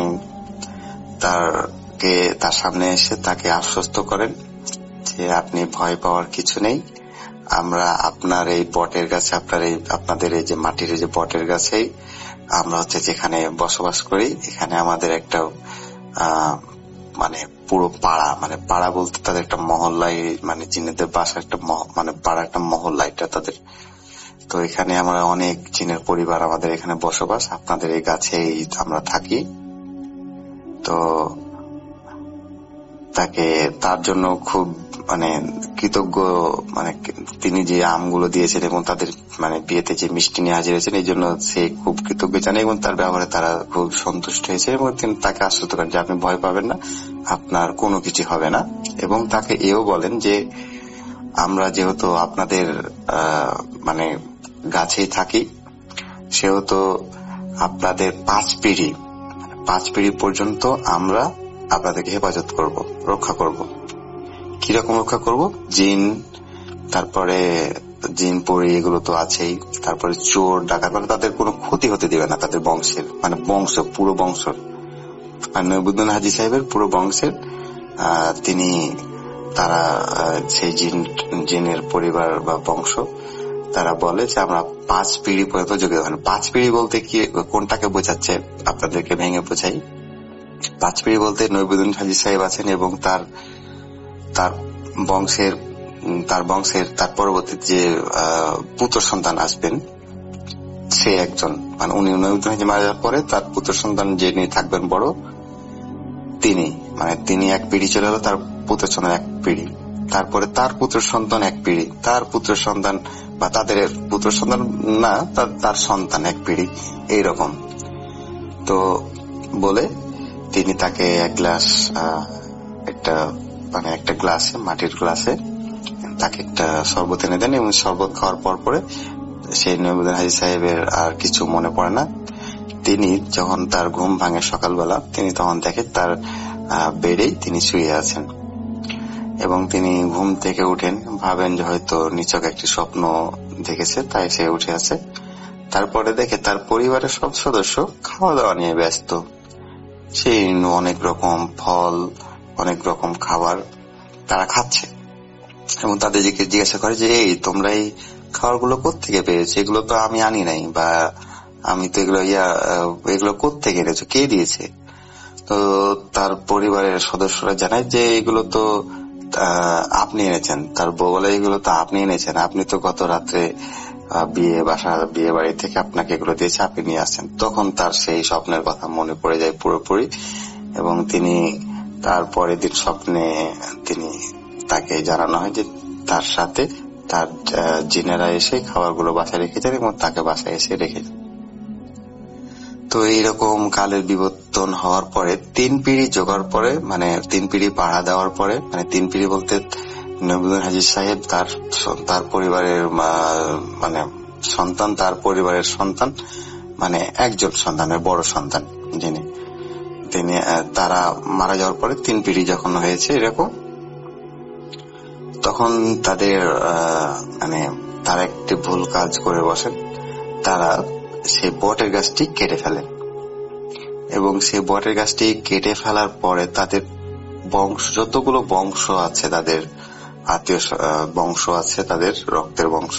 তার সামনে এসে তাকে আশ্বস্ত করেন যে আপনি ভয় পাওয়ার কিছু নেই, আমরা আপনার এই বটের গাছে, আপনাদের এই যে মাটির যে বটের গাছেই আমরা যেখানে বসবাস করি, এখানে আমাদের একটা মানে পুরো পাড়া, মানে পাড়া বলতে তাদের একটা মহল্লায়, মানে জিনেদের বাসা একটা মানে পাড়া একটা মহল্লা এটা তাদের। তো এখানে আমরা অনেক জিনের পরিবার, আমাদের এখানে বসবাস, আপনাদের এই গাছেই আমরা থাকি। তো তাকে তার জন্য খুব মানে কৃতজ্ঞ, মানে তিনি যে আমগুলো দিয়েছেন এবং তাদের মানে বিয়েতে যে মিষ্টি নিয়ে হাজির হয়েছেন এই জন্য সে খুব কৃতজ্ঞ জানে এবং তার ব্যবহারে তারা খুব সন্তুষ্ট হয়েছে এবং তিনি তাকে আশ্বস্ত করেন যে আপনি ভয় পাবেন না, আপনার কোনো কিছু হবে না। এবং তাকে এও বলেন যে আমরা যেহেতু আপনাদের মানে গাছেই থাকি, সেহেতু আপনাদের 5 পিঢ়ি পর্যন্ত আমরা আপনাদেরকে হেফাজত করব, রক্ষা করব। কিরকম রক্ষা করব? জিন, তারপরে জিন পরি এগুলো তো আছেই, তারপরে চোর ডাকাত, মানে তাদের কোনো ক্ষতি হতে দিবে না তাদের বংশের, মানে পুরো বংশ, মানে নইবুদ্দিন হাজী সাহেবের পুরো বংশের তারা সেই জিনের পরিবার বা বংশ, তারা বলে যে আমরা 5 পিঢ়ি পর্যন্ত যোগ্য। 5 পিঢ়ি বলতে কি, কোনটাকে বোঝাচ্ছে আপনাদেরকে ভেঙে বোঝাই। 5 পিঢ়ি বলতে নইবুদ্দিন হাজী সাহেব আছেন এবং তার বংশের তার পরবর্তী যে পুত্র সন্তান আসবেন সে একজন, মানে উনি নইবুদ্দিন হাজী মারা যাওয়ার পরে তার পুত্র সন্তান যিনি থাকবেন বড়, তিনি 1 পিঢ়ি চলে গেল, তার পুত্র সন্তান 1 পিঢ়ি, তারপরে তার পুত্র সন্তান 1 পিঢ়ি, তার পুত্র সন্তান বা তাদের পুত্র সন্তান না, তার সন্তান 1 পিঢ়ি, এইরকম। তো বলে তিনি তাকে একটা গ্লাসে, মাটির গ্লাসে তাকে একটা শরবত এনে দেন এবং শরবত খাওয়ার পরে সেই নইবুদ্দিন হাজী সাহেবের আর কিছু মনে পড়ে না। তিনি যখন তার ঘুম ভাঙে সকালবেলা, তিনি তখন দেখেন তার বেডেই তিনি শুয়ে আছেন এবং তিনি ঘুম থেকে উঠেন, ভাবেন যে হয়তো নিছক একটি স্বপ্ন দেখেছে, তাই সে উঠে আছে। তারপরে দেখে তার পরিবারের সব সদস্য খাওয়া দাওয়া নিয়ে ব্যস্ত। সেই অনেক রকম ফল, অনেক রকম খাবার তারা খাচ্ছে এবং তাদেরকে জিজ্ঞাসা করে যে এই তোমরা এই খাবারগুলো কোত্থেকে পেয়েছো? এগুলো তো আমি আনি নাই, বা আমি তো এগুলো কোত্থেকে এনেছো, কে দিয়েছে? তো তার পরিবারের সদস্যরা জানায় যে এগুলো তো আপনি এনেছেন। তার বউ বলে এগুলো তো আপনি এনেছেন, আপনি তো গত রাত্রে বিয়ে বাড়ি থেকে আপনাকে এগুলো দিয়েছে, আপনি নিয়ে আসেন। তখন তার সেই স্বপ্নের কথা মনে পড়ে যায় পুরোপুরি এবং তিনি তারপরের দিন স্বপ্নে তাকে জানানো হয় যে তার সাথে তার জিনেরা এসে খাবারগুলো বাসায় রেখে যান এবং তাকে বাসায় এসে রেখে যান। তো এইরকম কালের বিবর্তন হওয়ার পরে 3 পিঢ়ি জোগাড় পরে, মানে 3 পিঢ়ি পাড়া দেওয়ার পরে, মানে 3 পিঢ়ি বলতে নইবুদ্দিন হাজী সাহেব তার পরিবারের মানে সন্তান, তার পরিবারের সন্তান, মানে একজন সন্তানের বড় সন্তান তিনি তারা মারা যাওয়ার পরে 3 পিঢ়ি যখন হয়েছে এরকম, তখন তারা একটি ভুল কাজ করে বসেন। তারা সেই বটের গাছটি কেটে ফেলেন এবং সেই বটের গাছটি কেটে ফেলার পরে তাদের যতগুলো বংশ আছে, তাদের আত্মীয় বংশ আছে, তাদের রক্তের বংশ,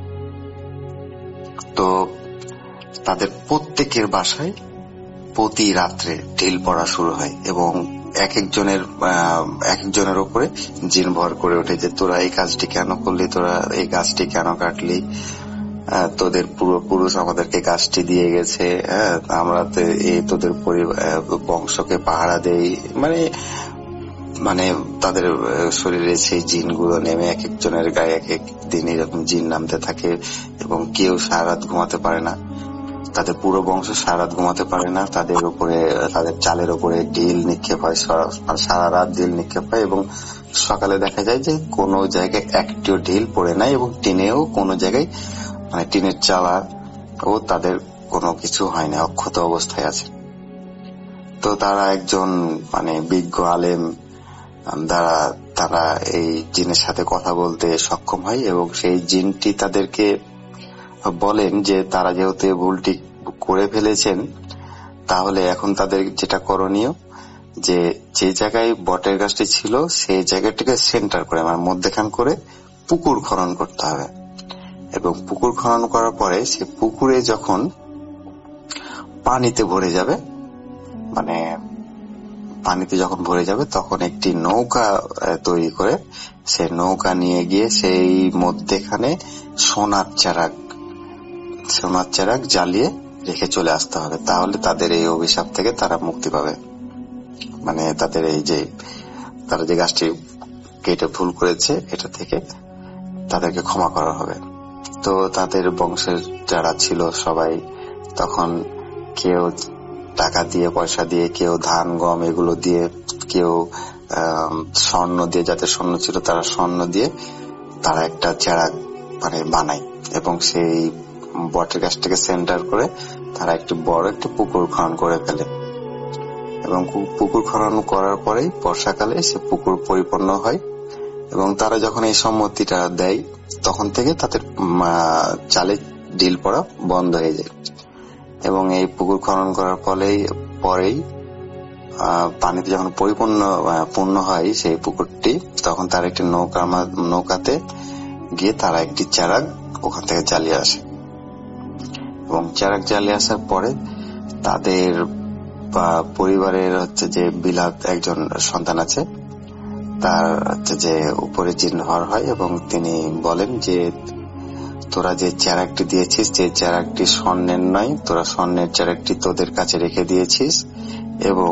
তো তাদের প্রত্যেকের বাসায় প্রতি রাত্রে ঢিল পড়া শুরু হয় এবং এক একজনের উপরে জিন ভর করে ওঠে যে তোরা এই কাজটি কেন করলি, তোরা এই গাছটি কেন কাটলি, তোদের পূর্বপুরুষ আমাদেরকে গাছটি দিয়ে গেছে, আমরা তোদের বংশকে পাহারা দেই, মানে তাদের শরীরে সেই জিনগুলো নেমে এক একজনের গায়ে এক এক দিন এরকম জিন নামতে থাকে এবং কেউ সারা রাত ঘুমাতে পারে না, তাদের পুরো বংশ সারা রাত ঘুমাতে পারে না, তাদের চালের উপরে ঢিল নিক্ষেপ হয়, সারা রাত ঢিল নিক্ষেপ হয় এবং সকালে দেখা যায় যে কোনো জায়গায় একটিও ঢিল পড়ে নাই এবং টিনেও কোনো জায়গায়, মানে টিনের চালা ও তাদের কোনো কিছু হয় না, অক্ষত অবস্থায় আছে। তো তারা একজন বিজ্ঞ আলেম দ্বারা তারা এই জিনের সাথে কথা বলতে সক্ষম হয় এবং সেই জিনটি তাদেরকে বলেন যে তারা যেহেতু ভুলটি করে ফেলেছেন, তাহলে এখন তাদের যেটা করণীয়, যে জায়গায় বটের গাছটি ছিল সেই জায়গাটিকে সেন্টার করে, মধ্যখান করে পুকুর খনন করতে হবে এবং পুকুর খনন করার পরে সে পুকুরে যখন পানিতে ভরে যাবে, তখন একটি নৌকা তৈরি করে সে নৌকা নিয়ে গিয়ে সেই মধ্যেখানে সোনার চারাক জ্বালিয়ে রেখে চলে আসতে হবে। তাহলে তাদের এই অভিশাপ থেকে তারা মুক্তি পাবে, তাদের এই যে তারা যে গাছটি কেটে ভুল করেছে এটা থেকে তাদেরকে ক্ষমা করা হবে। তো তাদের বংশের যারা ছিল সবাই তখন কেউ টাকা দিয়ে, পয়সা দিয়ে, কেউ ধান গম এগুলো দিয়ে, কেউ স্বর্ণ দিয়ে, যাদের স্বর্ণ ছিল তারা স্বর্ণ দিয়ে তারা একটা চেরাগ বানায় এবং সেই বটের গাছটাকে সেন্টার করে তারা একটি বড় একটি পুকুর খনন করে ফেলে এবং পুকুর খনন করার পরেই বর্ষাকালে সে পুকুর পরিপূর্ণ হয় এবং তারা যখন এই সম্মতিটা দেয় তখন থেকে তাদের চালে ডিল পড়া বন্ধ হয়ে যায় এবং এই পুকুর খনন করার পরেই পানিতে যখন পূর্ণ হয় সেই পুকুরটি, তখন তারা একটি নৌকাতে গিয়ে তারা একটি চেরাগ ওখান থেকে জ্বালিয়ে আসে এবং চেরাগ জ্বালিয়ে আসার পরে তাদের পরিবারের যে বিলাত একজন সন্তান আছে তার যে উপরে জিনহর হয় এবং তিনি বলেন যে তোরা যে চেরাগটি দিয়েছিস যে চেরাগটি স্বর্ণের নয়, তোরা স্বর্ণের চেরাগটি তোদের কাছে রেখে দিয়েছিস এবং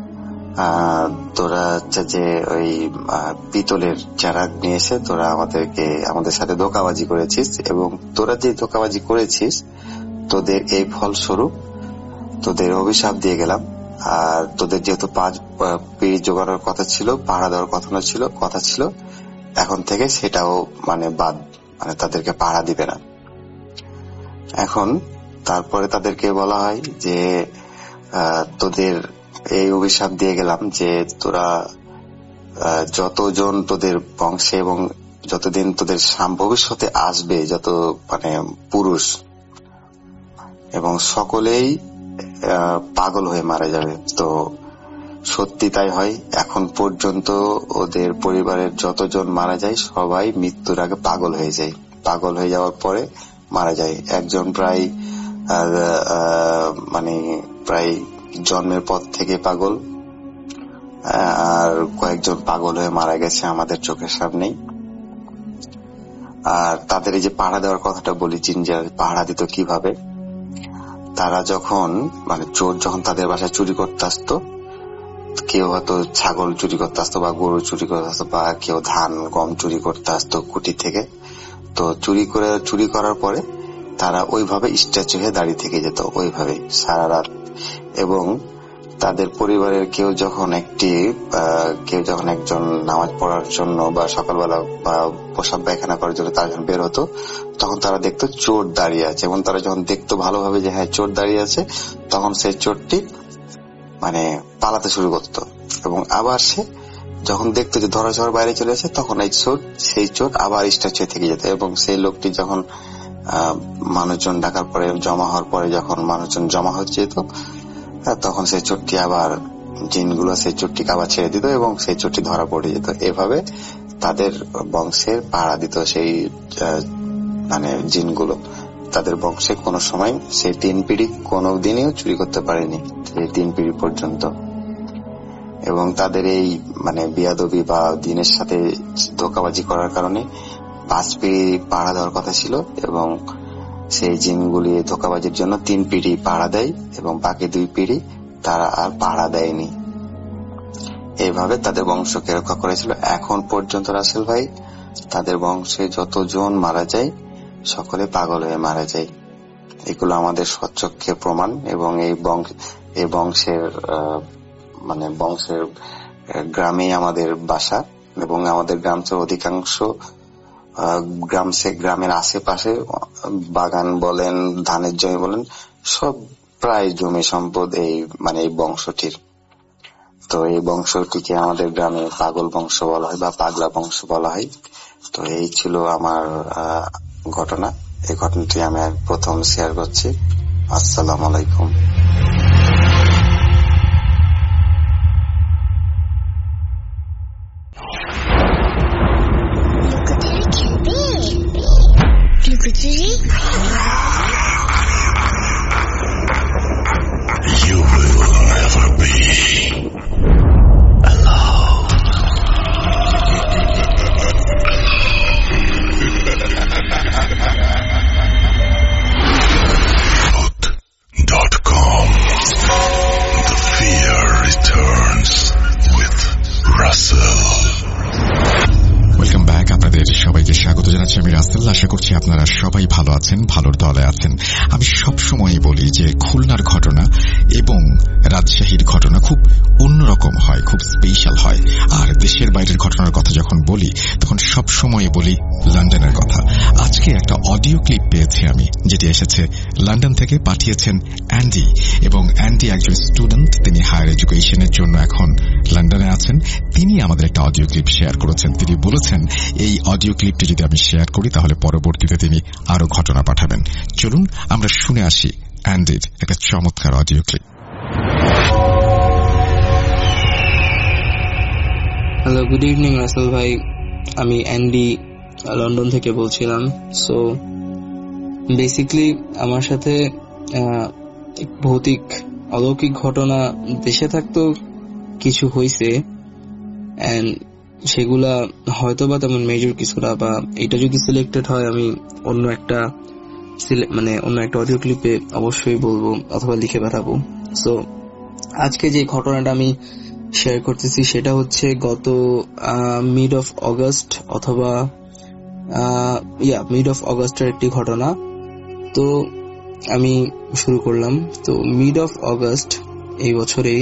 তোরা যে ওই পিতলের চেরাগ নিয়ে এসে তোরা আমাদের সাথে ধোঁকাবাজি করেছিস এবং তোরা যে ধোঁকাবাজি করেছিস তোদের এই ফলস্বরূপ তোদের অভিশাপ দিয়ে গেলাম। আর তোদের যেহেতু 5 পিঁড়ি জোগানোর কথা ছিল, পাহারা দেওয়ার কথা ছিল, এখন থেকে সেটাও বাদ, তাদেরকে পাহারা দিবে না। এখন তারপরে তাদেরকে বলা হয় যে তোদের এই অভিশাপ দিয়ে গেলাম যে তোরা যতজন তোদের বংশে এবং যতদিন তোদের ভবিষ্যতে আসবে যত পুরুষ এবং সকলেই পাগল হয়ে মারা যাবে। তো সত্যি তাই হয়, এখন পর্যন্ত ওদের পরিবারের যতজন মারা যায় সবাই মৃত্যুর আগে পাগল হয়ে যায়, পাগল হয়ে যাওয়ার পরে মারা যায়। একজন প্রায় জন্মের পর থেকে পাগল, আর কয়েকজন পাগল হয়ে মারা গেছে আমাদের চোখের সামনেই। আর তাদের এই যে পাহারা দেওয়ার কথাটা বলি, জিনরা পাহারা দিত কিভাবে, তারা যখন চোর যখন তাদের বাসায় চুরি করতে আসতো, কেউ হয়তো ছাগল চুরি করতে আসতো বা গরু চুরি করতে আসতো বা কেউ ধান গম চুরি করতে আসতো কুটি থেকে, তো চুরি করার পরে তারা ওইভাবে স্ট্যাচু হয়ে দাঁড়িয়ে থেকে যেত ওইভাবে সারা রাত। এবং তাদের পরিবারের কেউ যখন একজন নামাজ পড়ার জন্য বা সকালবেলা বা প্রসাব পায়খানা করার জন্য তারা যখন বের হতো তখন তারা দেখতো চোর দাঁড়িয়ে আছে এবং তারা যখন দেখতো ভালোভাবে যে হ্যাঁ চোর দাঁড়িয়ে আছে, তখন সেই চোরটি পালাতে শুরু করতো এবং আবার সে যখন দেখতো যে ধরাছোঁয়ার বাইরে চলে আসে তখন সেই চোর আবার স্ট্যাচু থেকে যেত এবং সেই লোকটি যখন মানুষজন ডাকার পরে জমা হওয়ার পরে যখন মানুষজন জমা হয়ে যেত তখন সেই চোরটি আবার জিনগুলো সেই চোরটিকে আবার ছেড়ে দিত এবং সেই চোরটি ধরা পড়ে যেত। এভাবে তাদের বংশের পাহারা দিত সেই জিনগুলো। তাদের বংশে কোনো সময় সেই 3 পিঁড়ি কোনো দিনও চুরি করতে পারেনি, সেই 3 পিঁড়ি পর্যন্ত। এবং তাদের এই বিয়াদবি বা দিনের সাথে ধোঁকাবাজি করার কারণে 5 পিঁড়ি পাহারা দেওয়ার কথা ছিল এবং সেই জিনগুলি ধোঁকাবাজির জন্য 3 পিঁড়ি পাহারা দেয় এবং বাকি 2 পিঁড়ি তারা আর পাহারা দেয়নি। এইভাবে তাদের বংশকে রক্ষা করেছিল। এখন পর্যন্ত রাসেল ভাই তাদের বংশে যতজন মারা যায় সকলে পাগল হয়ে মারা যায়। এগুলো আমাদের স্বচক্ষে প্রমাণ এবং এই বংশের গ্রামেই আমাদের বাসা এবং আমাদের গ্রামের অধিকাংশ গ্রামের আশেপাশে বাগান বলেন, ধানের জমি বলেন, সব প্রায় জমি সম্পদ এই বংশটির। তো এই বংশটিকে আমাদের গ্রামে পাগল বংশ বলা হয় বা পাগলা বংশ বলা হয়। তো এই ছিল আমার ঘটনা। এই ঘটনাটি আমি প্রথম শেয়ার করছি। আসসালামু আলাইকুম। You will never be alone. Book.com আছেন, ভালোর দলে আছেন। আমি সবসময় বলি যে খুলনার ঘটনা এবং রাজশাহীর ঘটনা খুব অন্যরকম হয়, খুব স্পেশাল হয়। আর দেশের বাইরের ঘটনার কথা যখন বলি তখন সবসময় বলি লন্ডনের কথা। আজকে একটা অডিও ক্লিপ পেয়েছি আমি, যেটি এসেছে লন্ডন থেকে, পাঠিয়েছেন অ্যান্ডি। এবং অ্যান্ডি একজন স্টুডেন্ট, তিনি হায়ার এডুকেশনের জন্য এখন লন্ডনে আছেন। তিনি আমাদের একটা অডিও ক্লিপ শেয়ার করেছেন। তিনি বলেছেন এই অডিও ক্লিপটি যদি আমি শেয়ার করি তাহলে পরবর্তীতে তিনি আরো ঘটনা পাঠাবেন। চলুন আমরা শুনে আসি অ্যান্ডির একটা চমৎকার audio clip. Hello, good evening Russell ভাই। আমি অ্যান্ডি লন্ডন থেকে বলছিলাম। সো বেসিকলি আমার সাথে ভৌতিক অলৌকিক ঘটনা দেশে থাকতো কিছু হয়েছে, এন্ড সেগুলা হয়তো বা তেমন মেজর কিছুটা, বা এটা যদি সিলেক্টেড হয় আমি অন্য একটা অডিও ক্লিপে অবশ্যই বলবো অথবা লিখে পাঠাবো। সো আজকে যে ঘটনাটা আমি শেয়ার করতেছি সেটা হচ্ছে গত মিড অফ অগস্ট অথবা মিড অফ অগস্টের একটি ঘটনা। তো আমি শুরু করলাম। তো মিড অফ অগস্ট এই বছরেই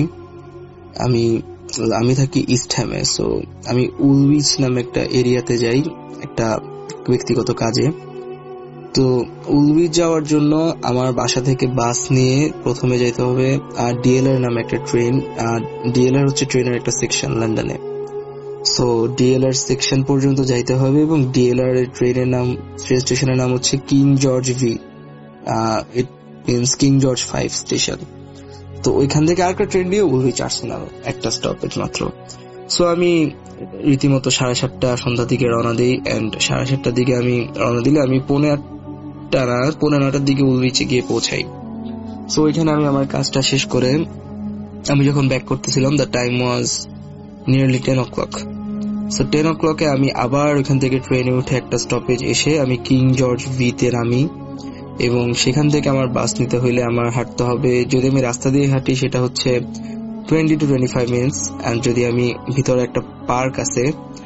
আমি থাকি ইস্ট হ্যামে। সো আমি উলউইচ নামে একটা এরিয়াতে যাই একটা ব্যক্তিগত কাজে। তো উলউইচ যাওয়ার জন্য আমার বাসা থেকে বাস নিয়ে প্রথমে যাইতে হবে ডিএলআর নামে একটা ট্রেন। ডিএলআর হচ্ছে ট্রেনের একটা সেকশন লন্ডনে। সো ডিএলআর সেকশন পর্যন্ত যাইতে হবে এবং ডিএলআর এর ট্রেন স্টেশনের নাম হচ্ছে King George V, it means King George 5 station. তো ওইখান থেকে আরেকটা ট্রেন দিয়ে উলউইচ আর্সেনাল একটা স্টপেজ মাত্র। সো আমি রীতিমতো 7:30 সন্ধ্যার দিকে রওনা দিই, এন্ড 7:30 দিকে আমি রওনা দিলে আমি 8:30 দিকে উলউইচে গিয়ে পৌঁছাই। সো ওইখানে আমি আমার কাজটা শেষ করে আমি যখন ব্যাক করতেছিলাম, the time was nearly 10 o'clock। So 10 o'clock আমি আবার ওইখান থেকে ট্রেনে উঠে একটা স্টপেজ এসে আমি কিং জর্জ ভি তে নামি, এবং সেখান থেকে আমার বাস নিতে হইলে আমার হাঁটতে হবে, যদি আমি রাস্তা দিয়ে হাঁটি সেটা হচ্ছে 20 to 25 minutes, এন্ড যদি আমি ভিতরে একটা পার্ক আছে,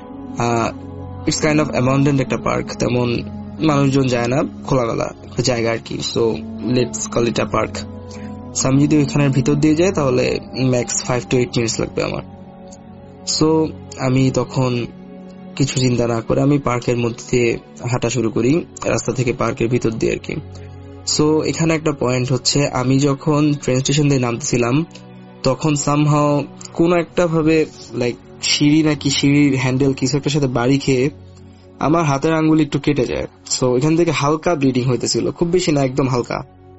ইটস কাইন্ড অফ অ্যাবান্ডেন্ট একটা পার্ক, তেমন মানুষজন যায় না, খোলামেলা একটা জায়গা আর কি। So let's call it a park. So আমি যদি ওইখানের ভিতর দিয়ে যাই তাহলে ম্যাক্স 5 to 8 minutes লাগবে আমার। সো আমি তখন কিছু চিন্তা না করে আমি পার্কের মধ্যে দিয়ে হাঁটা শুরু করি, রাস্তা থেকে পার্কের ভিতর দিয়ে আর কি। সো এখানে একটা পয়েন্ট হচ্ছে, আমি যখন ট্রেন স্টেশন দিয়ে নামতেছিলাম তখন সামহাও কোন একটা ভাবে লাইক সিঁড়ির হ্যান্ডেল কিছু একটা সাথে বাড়ি খেয়ে আমার হাতের আঙ্গুল একটু কেটে যায়। সো এখান থেকে হালকা ব্লিডিং হইতেছিল, খুব বেশি না, একদম হালকা।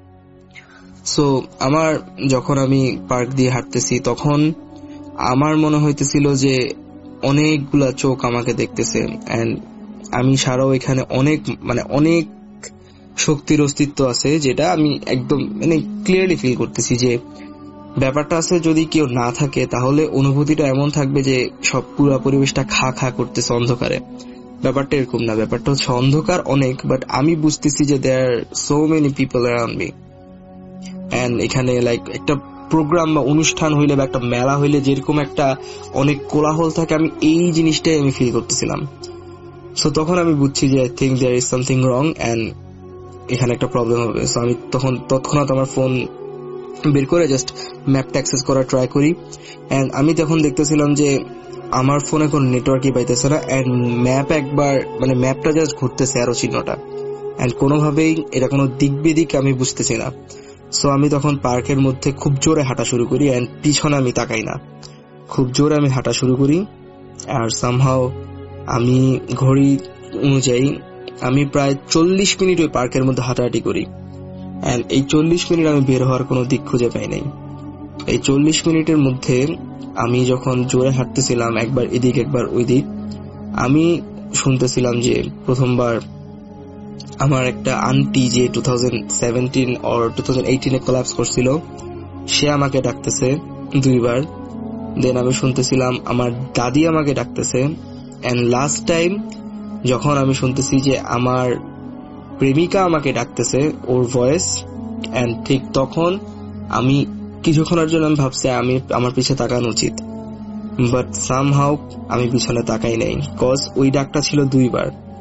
সো যখন আমি পার্ক দিয়ে হাঁটতেছি তখন আমার মনে হইতেছিল যে অনেকগুলা চোখ আমাকে দেখতেছে, এন্ড আমি সারাও এখানে অনেক শক্তির অস্তিত্ব আছে, যেটা আমি একদম ক্লিয়ারলি ফিল করতেছি যে ব্যাপারটা আছে। যদি কেউ না থাকে তাহলে অনুভূতিটা এমন থাকবে যে সব পুরো পরিবেশটা খা করতেছে অন্ধকারে। ব্যাপারটা এরকম না, ব্যাপারটা হচ্ছে অন্ধকার অনেক, বাট আমি বুঝতেছি যে there are so many people around me. And এখানে লাইক একটা প্রোগ্রাম বা অনুষ্ঠান হইলে বা একটা মেলা হইলে যেরকম একটা অনেক কোলাহল থাকে, আমি এই জিনিসটাই আমি ফিল করতেছিলাম। সো তখন আমি বুঝছি যে I think there is something wrong and এখানে একটা প্রবলেম হবে। সো আমি তৎক্ষণাৎ আমার ফোন বের করে জাস্ট ম্যাপটা অ্যাক্সেস করার ট্রাই করি, এন্ড আমি তখন দেখতেছিলাম যে আমার ফোনে কোনো নেটওয়ার্কই পাইতেছে না, এন্ড ম্যাপটা জাস্ট ঘুরতেছে আরো চিহ্নটা, এন্ড কোনোভাবেই এটা কোনো দিক বেদিক আমি বুঝতেছি না। সো আমি তখন পার্কের মধ্যে খুব জোরে হাঁটা শুরু করি, এন্ড পিছনে আমি তাকাই না, খুব জোরে আমি হাঁটা শুরু করি। আর সামহাও আমি ঘড়ি অনুযায়ী আমি প্রায় 40 মিনিট ওই পার্কের মধ্যে হাঁটাহাঁটি করি, এন্ড এই 40 মিনিট আমি বের হওয়ার কোনো দিক খুঁজে পাই নাই। এই 40 মিনিটের মধ্যে আমি যখন জোরে হাঁটতেছিলাম, একবার এদিক একবার ওই দিক, আমি শুনতেছিলাম যে প্রথমবার আমার একটা আন্টি যে 2017 or 2018 কোলাপস করছিল, সে আমাকে ডাকতেছে 2 বার। দেন আমি শুনতেছিলাম আমার দাদি আমাকে ডাকতেছে, এন্ড লাস্ট টাইম যখন আমি শুনতেছি যে আমার প্রেমিকা আমাকে ডাকতেছে, ওর ভয়েস, এন্ড ঠিক তখন আমি কিছুক্ষণের জন্য আমি ভাবছি আমার পিছে তাকানো উচিত, বাট সামহাউ আমি পিছনে তাকাই নাই, কজ ওই ডাকটা ছিল 2 বার।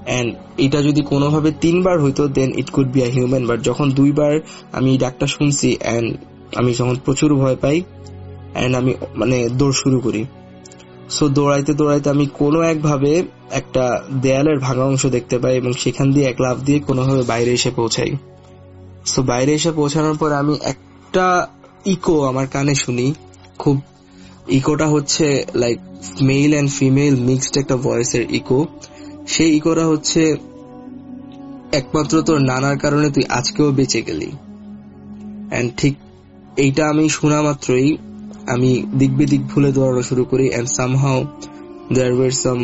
অ্যান্ড এটা যদি কোনোভাবে 3 বার হইতো then it could be a human, but যখন 2 বার আমি ডাকটা শুনছি অ্যান্ড আমি যখন প্রচুর ভয় পাই অ্যান্ড আমি দৌড় শুরু করি। সো দৌড়াইতে দৌড়াইতে আমি কোনো একভাবে একটা দেয়ালের ভাঙা অংশ দেখতে পাই এবং সেখান দিয়ে এক লাফ দিয়ে কোনোভাবে বাইরে এসে পৌঁছাই। সো বাইরে এসে পৌঁছানোর পরে আমি একটা ইকো আমার কানে শুনি। খুব ইকোটা হচ্ছে like male and female mixed একটা ভয়েসের ইকো। সেই ইকোটা হচ্ছে, একমাত্র তোর নানার কারণে তুই আজকেও বেঁচে গেলি। অ্যান্ড ঠিক এইটা আমি শোনা মাত্রই আমি দিক বিদিক ভুলে দৌড়ানো শুরু করি। And somehow there were some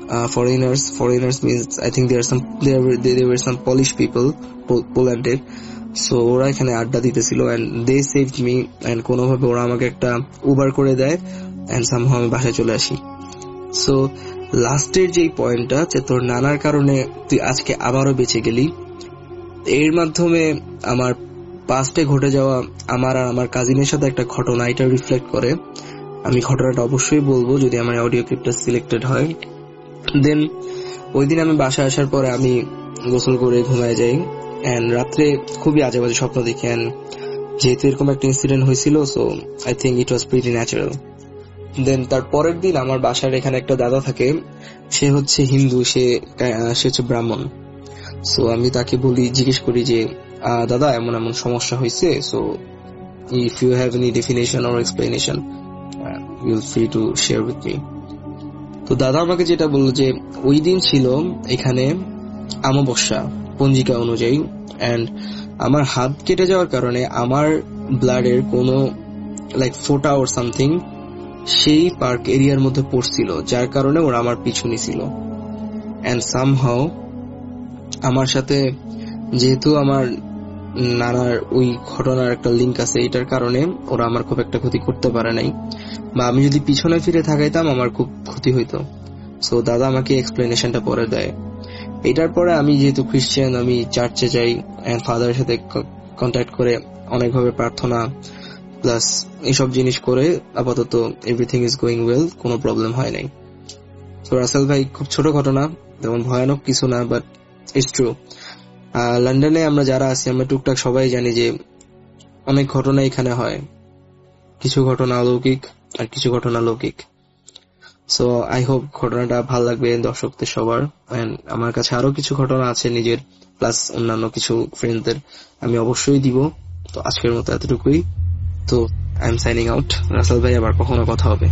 foreigners means I think there were some Polish people, Polandের। সো ওরা এখানে আড্ডা দিতেছিল and they saved me and কোনোভাবে ওরা আমাকে একটা উবার করে দেয় and somehow আমি বাসায় চলে আসি। সো লাস্টের যেই পয়েন্টটা, যে তোর নানার কারণে তুই আজকে আবারও বেঁচে গেলি, এর মাধ্যমে আমার পাস্টে ঘটে যাওয়া আমার আর আমার কাজিনের সাথে একটা ঘটনা এটা রিফ্লেক্ট করে। আমি ঘটনাটা অবশ্যই বলবো যদি আমার অডিও ক্লিপটা সিলেক্টেড হয়। দেন ওই দিন আমি বাসায় আসার পরে আমি গোসল করে ঘুমায় যাই এন্ড রাত্রে খুবই আজে বাজে স্বপ্ন দেখি। এন্ড যেহেতু এরকম একটা ইনসিডেন্ট হয়েছিল, so I think it was pretty natural. Then তার পরের দিন আমার বাসার এখানে একটা দাদা থাকে, সে হচ্ছে হিন্দু, সে হচ্ছে ব্রাহ্মণ। সো আমি তাকে জিজ্ঞেস করি যে দাদা এমন এমন সমস্যা হয়েছে, so if you have any definition or explanation you'll free to share with me. তো দাদা আমাকে যেটা বললো যে ওই দিন ছিল এখানে অমাবস্যা পঞ্জিকা অনুযায়ী, এন্ড আমার হাত কেটে যাওয়ার কারণে আমার ব্লাডের কোনো লাইক ফোটা ওর সামথিং সেই পার্ক এরিয়ার মধ্যে পড়ছিল, যার কারণে ওরা আমার পিছু নিছিল। এন্ড সামহাউ আমার সাথে যেহেতু আমার নানার ওই ঘটনার একটা লিঙ্ক আছে, এটার কারণে ওরা আমার খুব একটা ক্ষতি করতে পারে নাই, বা আমি যদি পিছনে ফিরে থাকাইতাম আমার খুব ক্ষতি হইতো। সো দাদা আমাকে এক্সপ্লেনেশনটা পরে দেয়। এটার পরে আমি যেহেতু খ্রিস্টান, আমি চার্চে যাই এন্ড ফাদারের সাথে কন্ট্যাক্ট করে অনেকভাবে প্রার্থনা প্লাস এইসব জিনিস করে আপাতত এভরিথিং ইজ গোয়িং ওয়েল, কোনো প্রবলেম হয় নাই। তো রাসেল ভাই, খুব ছোট ঘটনা, তেমন ভয়ানক কিছু না, বাট ইটস ট্রু। লন্ডনে আমরা যারা আছি আমরা টুকটাক সবাই জানি যে অনেক ঘটনা এখানে হয়, কিছু ঘটনা অলৌকিক আর কিছু ঘটনা লৌকিক। সো আই হোপ ঘটনাটা ভালো লাগবে দর্শকদের সবার। এন্ড আমার কাছে আরো কিছু ঘটনা আছে নিজের প্লাস অন্যান্য কিছু ফ্রেন্ডদের, আমি অবশ্যই দিব। তো আজকের মতো এতটুকুই। তো I am signing out. Russell ভাই, আবার কখনো কথা হবে।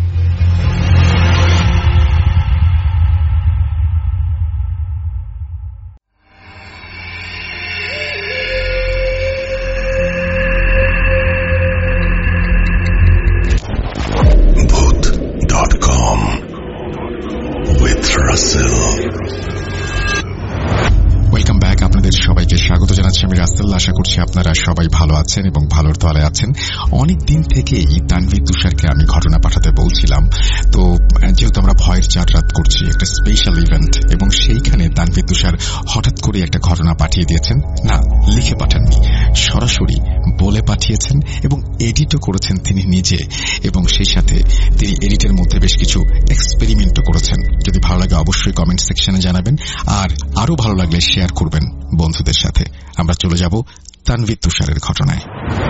Welcome back. আপনাদের সবাইকে স্বাগত জানাচ্ছি আমি রাসেল। আশা করছি আপনারা সবাই ভালো আছেন এবং ভালোর তলায় আছেন। অনেক দিন থেকেই তানভীর তুষারকে আমি ঘটনা পাঠাতে বলছিলাম, তো যেহেতু আমরা ভয়ের 4 রাত করছি, একটা স্পেশাল ইভেন্ট, এবং সেইখানে তানভীর তুষার হঠাৎ করে একটা ঘটনা পাঠিয়ে দিয়েছেন। না, লিখে পাঠাননি, সরাসরি বলে পাঠিয়েছেন এবং এডিটও করেছেন তিনি নিজে, এবং সেই সাথে তিনি এডিটের মধ্যে বেশ কিছু এক্সপেরিমেন্টও করেছেন। যদি ভালো লাগে অবশ্যই কমেন্ট সেকশনে জানাবেন, আর আরো ভালো লাগলে শেয়ার করবেন বন্ধুদের সাথে। আমরা চলে যাব তানভীর তুষারের ঘটনায়।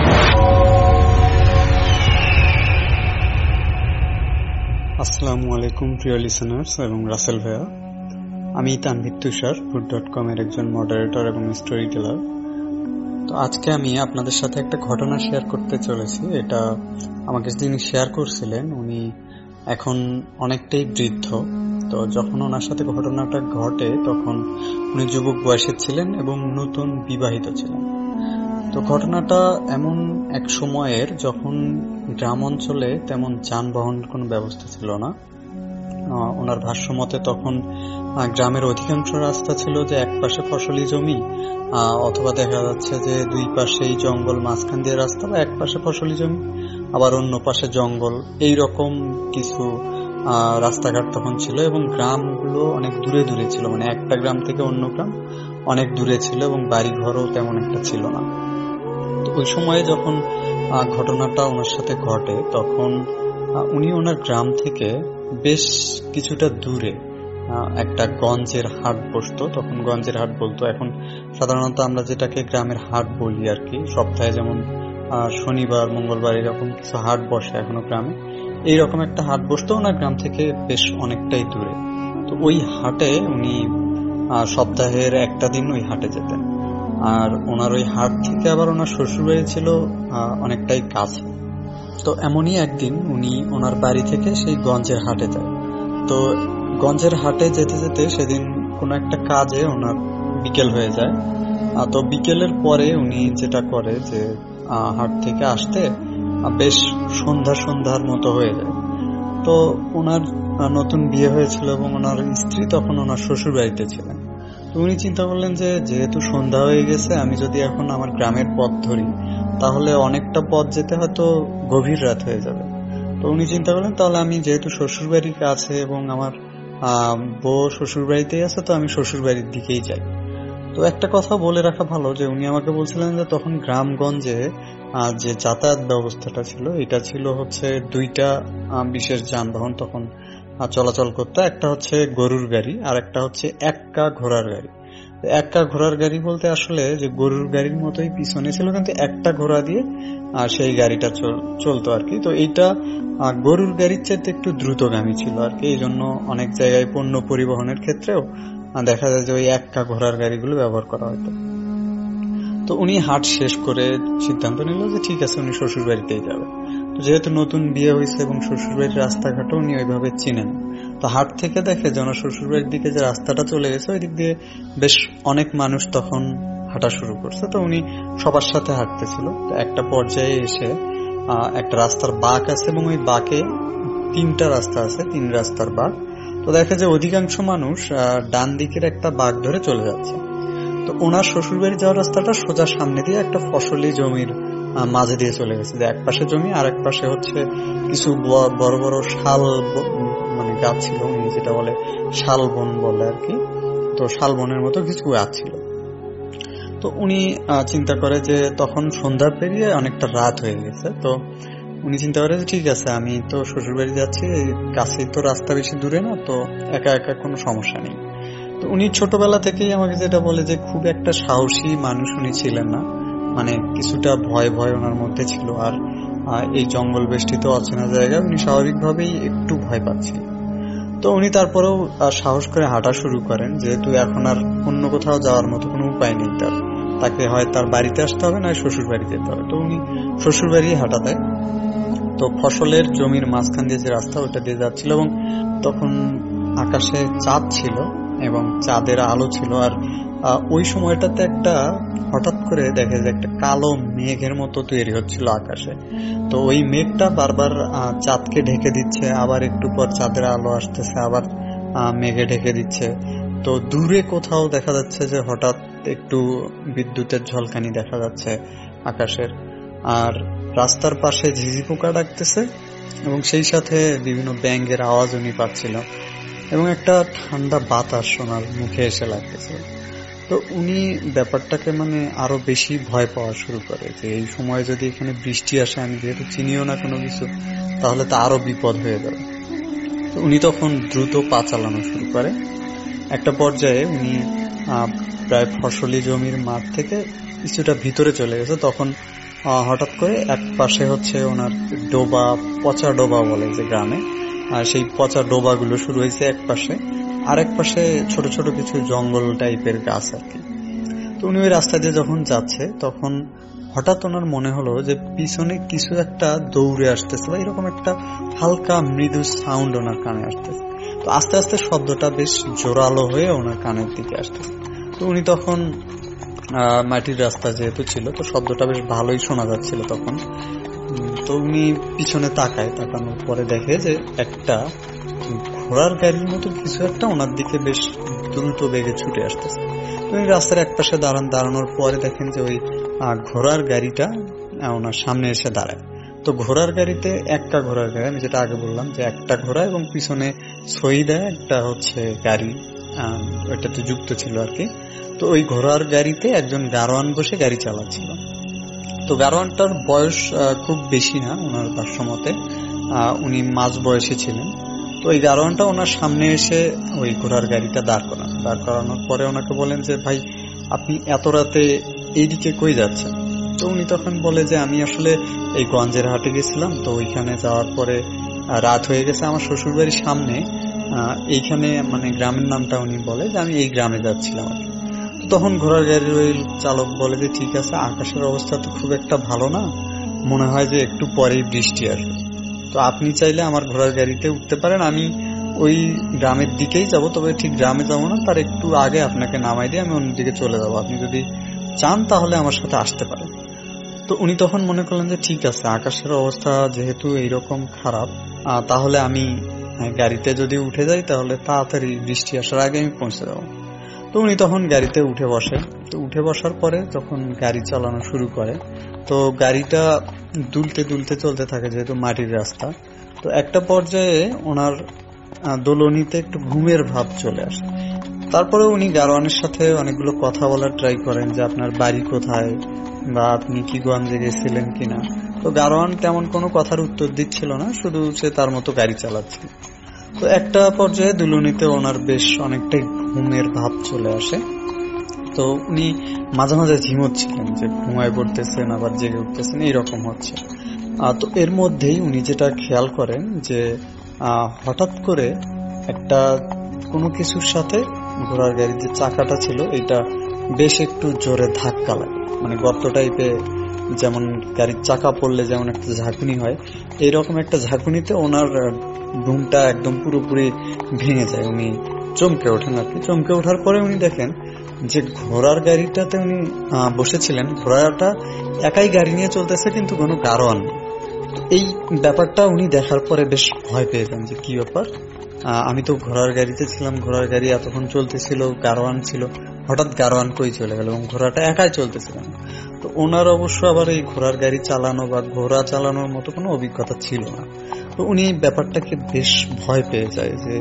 আসসালামু আলাইকুম প্রিয় লিসেনার্স এবং রাসেল ভাইয়া। আমি তানভীর তুষার, food.com এর একজন মডারেটর এবং স্টোরি টেলার। তো আজকে আমি আপনাদের সাথে একটা ঘটনা শেয়ার করতে চলেছি। এটা আমাকে যিনি শেয়ার করছিলেন উনি এখন অনেকটাই বৃদ্ধ। তো যখন ওনার সাথে ঘটনাটা ঘটে তখন উনি যুবক বয়সে ছিলেন এবং নতুন বিবাহিত ছিলেন। তো ঘটনাটা এমন এক সময়ের যখন গ্রাম অঞ্চলে তেমন যানবাহন কোনো ব্যবস্থা ছিল না। ওনার ভাষ্য মতে তখন গ্রামের অধিকাংশ রাস্তা ছিল যে এক পাশে ফসলি জমি, অথবা দেখা যাচ্ছে যে দুই পাশেই জঙ্গল, মাঝখান দিয়ে রাস্তা, বা এক পাশে ফসলি জমি আবার অন্য পাশে জঙ্গল, এইরকম কিছু রাস্তাঘাট তখন ছিল। এবং গ্রামগুলো অনেক দূরে দূরে ছিল, মানে একটা গ্রাম থেকে অন্য গ্রাম অনেক দূরে ছিল, এবং বাড়ি ঘরও তেমন একটা ছিল না। তো ওই সময়ে যখন ঘটনাটা ওনার সাথে ঘটে তখন উনি ওনার গ্রাম থেকে বেশ কিছুটা দূরে একটা গঞ্জের হাট বসতো, তখন গঞ্জের হাট বলতো। এখন সাধারণত আমরা যেটাকে গ্রামের হাট বলি আর কি, সপ্তাহে যেমন শনিবার মঙ্গলবার এরকম কিছু হাট বসে এখনো গ্রামে, এইরকম একটা হাট বসতো ওনার গ্রাম থেকে বেশ অনেকটাই দূরে। তো ওই হাটে উনি সপ্তাহের একটা দিন ওই হাটে যেতেন, আর ওনার ওই হাট থেকে আবার ওনার শ্বশুরবাড়ি ছিল অনেকটাই কাছে। তো এমনই একদিন উনি ওনার বাড়ি থেকে সেই গঞ্জের হাটে যায়। তো গঞ্জের হাটে যেতে যেতে সেদিন কোনো একটা কাজে ওনার বিকেল হয়ে যায়। তো বিকেলের পরে উনি যেটা করে যে হাট থেকে আসতে বেশ সন্ধ্যার মতো হয়ে যায়। তো ওনার নতুন বিয়ে হয়েছিল এবং ওনার স্ত্রী তখন ওনার শ্বশুর বাড়িতে ছিলেন। তো উনি চিন্তা করলেন যে যেহেতু সন্ধ্যা হয়ে গেছে, আমি যদি এখন আমার গ্রামের পথ ধরি তাহলে অনেকটা পথ যেতে হয়তো গভীর রাত হয়ে যাবে। তো উনি চিন্তা করলেন তাহলে আমি যেহেতু শ্বশুর বাড়ির কাছে এবং আমার বউ শ্বশুর বাড়িতেই আছে, তো আমি শ্বশুর বাড়ির দিকেই যাই। তো একটা কথা বলে রাখা ভালো যে উনি আমাকে বলছিলেন যে তখন গ্রামগঞ্জে যে যাতায়াত ব্যবস্থাটা ছিল এটা ছিল হচ্ছে দুইটা বিশেষ যানবাহন তখন চলাচল করতো। একটা হচ্ছে গরুর গাড়ি আর একটা হচ্ছে এক্কা ঘোড়ার গাড়ি। এক্কা ঘোড়ার গাড়ি বলতে আসলে যে গরুর গাড়ির মতোই পিছনে ছিল, কিন্তু একটা ঘোড়া দিয়ে সেই গাড়িটা চলতো আর কি। তো এইটা গরুর গাড়ির চাইতে একটু দ্রুতগামী ছিল আর কি, এই জন্য অনেক জায়গায় পণ্য পরিবহনের ক্ষেত্রেও দেখা যায় যে ওই এক্কা ঘোড়ার গাড়িগুলো ব্যবহার করা হতো। তো উনি হাট শেষ করে সিদ্ধান্ত নিল যে ঠিক আছে উনি শ্বশুর বাড়িতেই যাবে। তো যেহেতু নতুন বিয়ে হয়েছে এবং শ্বশুর বাড়ির রাস্তাঘাটও উনি ওইভাবে চিনেন, তো হাট থেকে দেখে যে ওনার শ্বশুর বাড়ির দিকে যে রাস্তাটা চলে গেছে ওই দিক দিয়ে বেশ অনেক মানুষ তখন হাঁটা শুরু করছে। তো উনি সবার সাথে হাঁটতেছিল। তো একটা পর্যায়ে এসে একটা রাস্তার বাঁক আছে এবং ওই বাঁকে তিনটা রাস্তা আছে, 3 রাস্তার বাঁক। তো দেখা যায় অধিকাংশ মানুষ ডান দিকের একটা বাঁক ধরে চলে যাচ্ছে। তো ওনার শ্বশুর বাড়ি যাওয়ার রাস্তাটা সোজা সামনে দিয়ে একটা ফসলি জমির মাঝে দিয়ে চলে গেছে, যে এক পাশে জমি আর এক পাশে হচ্ছে কিছু বড় বড় শাল মানে গাছ ছিল, উনি যেটা বলে শাল বন বলে আর কি। তো শাল বনের মতো কিছু গাছ ছিল। তো উনি চিন্তা করে যে তখন সন্ধ্যা পেরিয়ে অনেকটা রাত হয়ে গেছে। তো উনি চিন্তা করে যে ঠিক আছে আমি তো শ্বশুর বাড়ি যাচ্ছি, কাছেই তো রাস্তা, বেশি দূরে না, তো একা একা কোনো সমস্যা নেই। তো উনি ছোটবেলা থেকেই আমাকে যেটা বলে যে খুব একটা সাহসী মানুষ উনি ছিলেন না, মানে কিছুটা ভয় ওনার মধ্যে ছিল। আর এই জঙ্গল বেষ্টিত অচেনা জায়গায় উনি স্বাভাবিকভাবেই একটু ভয় পাচ্ছিলেন। তো উনি তারপরেও সাহস করে হাঁটা শুরু করেন, যেহেতু এখন আর অন্য কোথাও যাওয়ার মতো কোনো উপায় নেই তাকে হয় তার বাড়িতে আসতে হবে না শ্বশুর বাড়ি যেতে হবে। তো উনি শ্বশুর বাড়ি হাঁটা দেয়। তো ফসলের জমির মাঝখান দিয়ে যে রাস্তা ওটা দিয়ে যাচ্ছিল এবং তখন আকাশে চাঁদ ছিল এবং চাঁদের আলো ছিল। আর ওই সময়টাতে একটা হঠাৎ করে দেখে যে একটা কালো মেঘের মতো তৈরি হচ্ছিল আকাশে। তো ওই মেঘটা বারবার চাঁদকে ঢেকে দিচ্ছে, আবার একটু পর চাঁদের আলো আসতেছে, আবার মেঘে ঢেকে দিচ্ছে। তো দূরে কোথাও দেখা যাচ্ছে যে হঠাৎ একটু বিদ্যুতের ঝলকানি দেখা যাচ্ছে আকাশের, আর রাস্তার পাশে ঝিঝি পোকা ডাকতেছে এবং সেই সাথে বিভিন্ন ব্যাঙের আওয়াজ উনি পাচ্ছিল এবং একটা ঠান্ডা বাতাস ওনার মুখে এসে লাগতেছে। তো উনি ব্যাপারটাকে মানে আরো বেশি ভয় পাওয়া শুরু করে যে এই সময় যদি এখানে বৃষ্টি আসে, আমি যেহেতু চিনিও না কোনো কিছু, তাহলে তো আরো বিপদ হয়ে যাবে। তো উনি তখন দ্রুত পা চালানো শুরু করে। একটা পর্যায়ে উনি প্রায় ফসলি জমির মাঠ থেকে কিছুটা ভিতরে চলে গেছে। তখন হঠাৎ করে এক পাশে হচ্ছে ওনার ডোবা, পচা ডোবা বলে যে গ্রামে, আর সেই পচা ডোবাগুলো শুরু হয়েছে এক পাশে, আর এক পাশে ছোট ছোট কিছু জঙ্গল টাইপের গাছ আর কি। তো উনি ওই রাস্তা দিয়ে যখন যাচ্ছে তখন হঠাৎ ওনার মনে হলো যে পিছনে কিছু একটা দৌড়ে আসতেছে, বা এরকম একটা হালকা মৃদু সাউন্ড ওনার কানে আসতেছে। তো আস্তে আস্তে শব্দটা বেশ জোরালো হয়ে ওনার কানের দিকে আসতেছে। তো উনি তখন মাটির রাস্তা যেহেতু ছিল, তো শব্দটা বেশ ভালোই শোনা যাচ্ছিল তখন। তো উনি পিছনে তাকানোর পরে দেখে যে একটা ঘোড়ার গাড়ির মতো কিছু একটা ওনার দিকে বেশ দ্রুত বেগে ছুটে আসতেছে। উনি রাস্তার এক পাশে দাঁড়ানোর পরে দেখেন যে ওই ঘোড়ার গাড়িটা ওনার সামনে এসে দাঁড়ায়। তো ঘোড়ার গাড়িতে একটা ঘোড়ার গাড়ি, আমি যেটা আগে বললাম যে একটা ঘোড়া এবং পিছনে সই দেয় একটা হচ্ছে গাড়ি, ওইটাতে যুক্ত ছিল আর কি। তো ওই ঘোড়ার গাড়িতে একজন গারোয়ান বসে গাড়ি চালাচ্ছিল। তো গারোয়ানটার বয়স খুব বেশি না ওনার ভাষ্যমতে, উনি মাঝ বয়সী ছিলেন। তো ওই গারোয়ানটা ওনার সামনে এসে ওই ঘোড়ার গাড়িটা দাঁড় করানোর পরে ওনাকে বলেন যে ভাই আপনি এত রাতে এইদিকে কই যাচ্ছেন? তো উনি তখন বলে যে আমি আসলে এই গঞ্জের হাটে গেছিলাম, তো ওইখানে যাওয়ার পরে রাত হয়ে গেছে, আমার শ্বশুর বাড়ির সামনে এইখানে মানে গ্রামের নামটা উনি বলে যে আমি এই গ্রামে যাচ্ছিলাম। তখন ঘোড়ার গাড়ির ওই চালক বলে যে ঠিক আছে, আকাশের অবস্থা তো খুব একটা ভালো না, মনে হয় যে একটু পরেই বৃষ্টি আসবে, তো আপনি চাইলে আমার ঘোড়ার গাড়িতে উঠতে পারেন, আমি ওই গ্রামের দিকেই যাব, তবে ঠিক গ্রামে যাবো না, তার একটু আগে আপনাকে নামাই দিয়ে আমি অন্যদিকে চলে যাবো, আপনি যদি চান তাহলে আমার সাথে আসতে পারেন। তো উনি তখন মনে করলেন যে ঠিক আছে, আকাশের অবস্থা যেহেতু এইরকম খারাপ, তাহলে আমি গাড়িতে যদি উঠে যাই তাহলে তাড়াতাড়ি বৃষ্টি আসার আগে আমি পৌঁছে যাবো। তো উনি তখন গাড়িতে উঠে বসে। তো উঠে বসার পরে যখন গাড়ি চালানো শুরু করে, তো গাড়িটা দুলতে দুলতে চলতে থাকে, যেহেতু মাটির রাস্তা। তো একটা পর্যায়ে ওনার দোলনিতে একটু ঘুমের ভাব চলে আসে। তারপরে উনি গারোয়ানের সাথে অনেকগুলো কথা বলার ট্রাই করেন যে আপনার বাড়ি কোথায় বা আপনি কি গঞ্জে গেছিলেন কিনা। তো গারোয়ান তেমন কোনো কথার উত্তর দিচ্ছিল না, শুধু সে তার মতো গাড়ি চালাচ্ছিল। তো একটা পর্যায়ে দুলনিতে ওনার বেশ অনেকটাই ঘুমের ভাব চলে আসে। তো উনি মাঝে মাঝে ঝিমোচ্ছিলেন, যে ঘুমায় পড়তেছেন আবার জেগে উঠতেছেন, এইরকম হচ্ছে। তো এর মধ্যেই উনি যেটা খেয়াল করেন যে হঠাৎ করে একটা কোনো কিছুর সাথে ঘোড়ার গাড়ির যে চাকাটা ছিল এটা বেশ একটু জোরে ধাক্কা লাগে, মানে গর্ত টাইপে, যেমন গাড়ির চাকা পড়লে যেমন একটা ঝাঁকুনি হয়, এইরকম একটা ঝাঁকুনিতে ওনার ঘুমটা একদম পুরোপুরি ভেঙে যায়। উনি চমকে ওঠেন আর কি। চমকে ওঠার পরে উনি দেখেন যে ঘোড়ার গাড়িটাতে উনি বসেছিলেন, ঘোড়াটা একাই গাড়ি নিয়ে চলতেছে, কিন্তু কোনো গারোয়ান নেই। এই ব্যাপারটা উনি দেখার পরে বেশ ভয় পেয়ে যান যে কি ব্যাপার, আমি তো ঘোড়ার গাড়িতে ছিলাম, ঘোড়ার গাড়ি এতক্ষণ চলতেছিল, গারোয়ান ছিল, হঠাৎ গারোয়ান কই চলে গেল এবং ঘোড়াটা একাই চলতেছিল। তো ওনার অবশ্য আবার এই ঘোড়ার গাড়ি চালানো বা ঘোড়া চালানোর মতো কোনো অভিজ্ঞতা ছিল না। তো উনি ব্যাপারটাকে বেশ ভয় পেয়ে যায় যে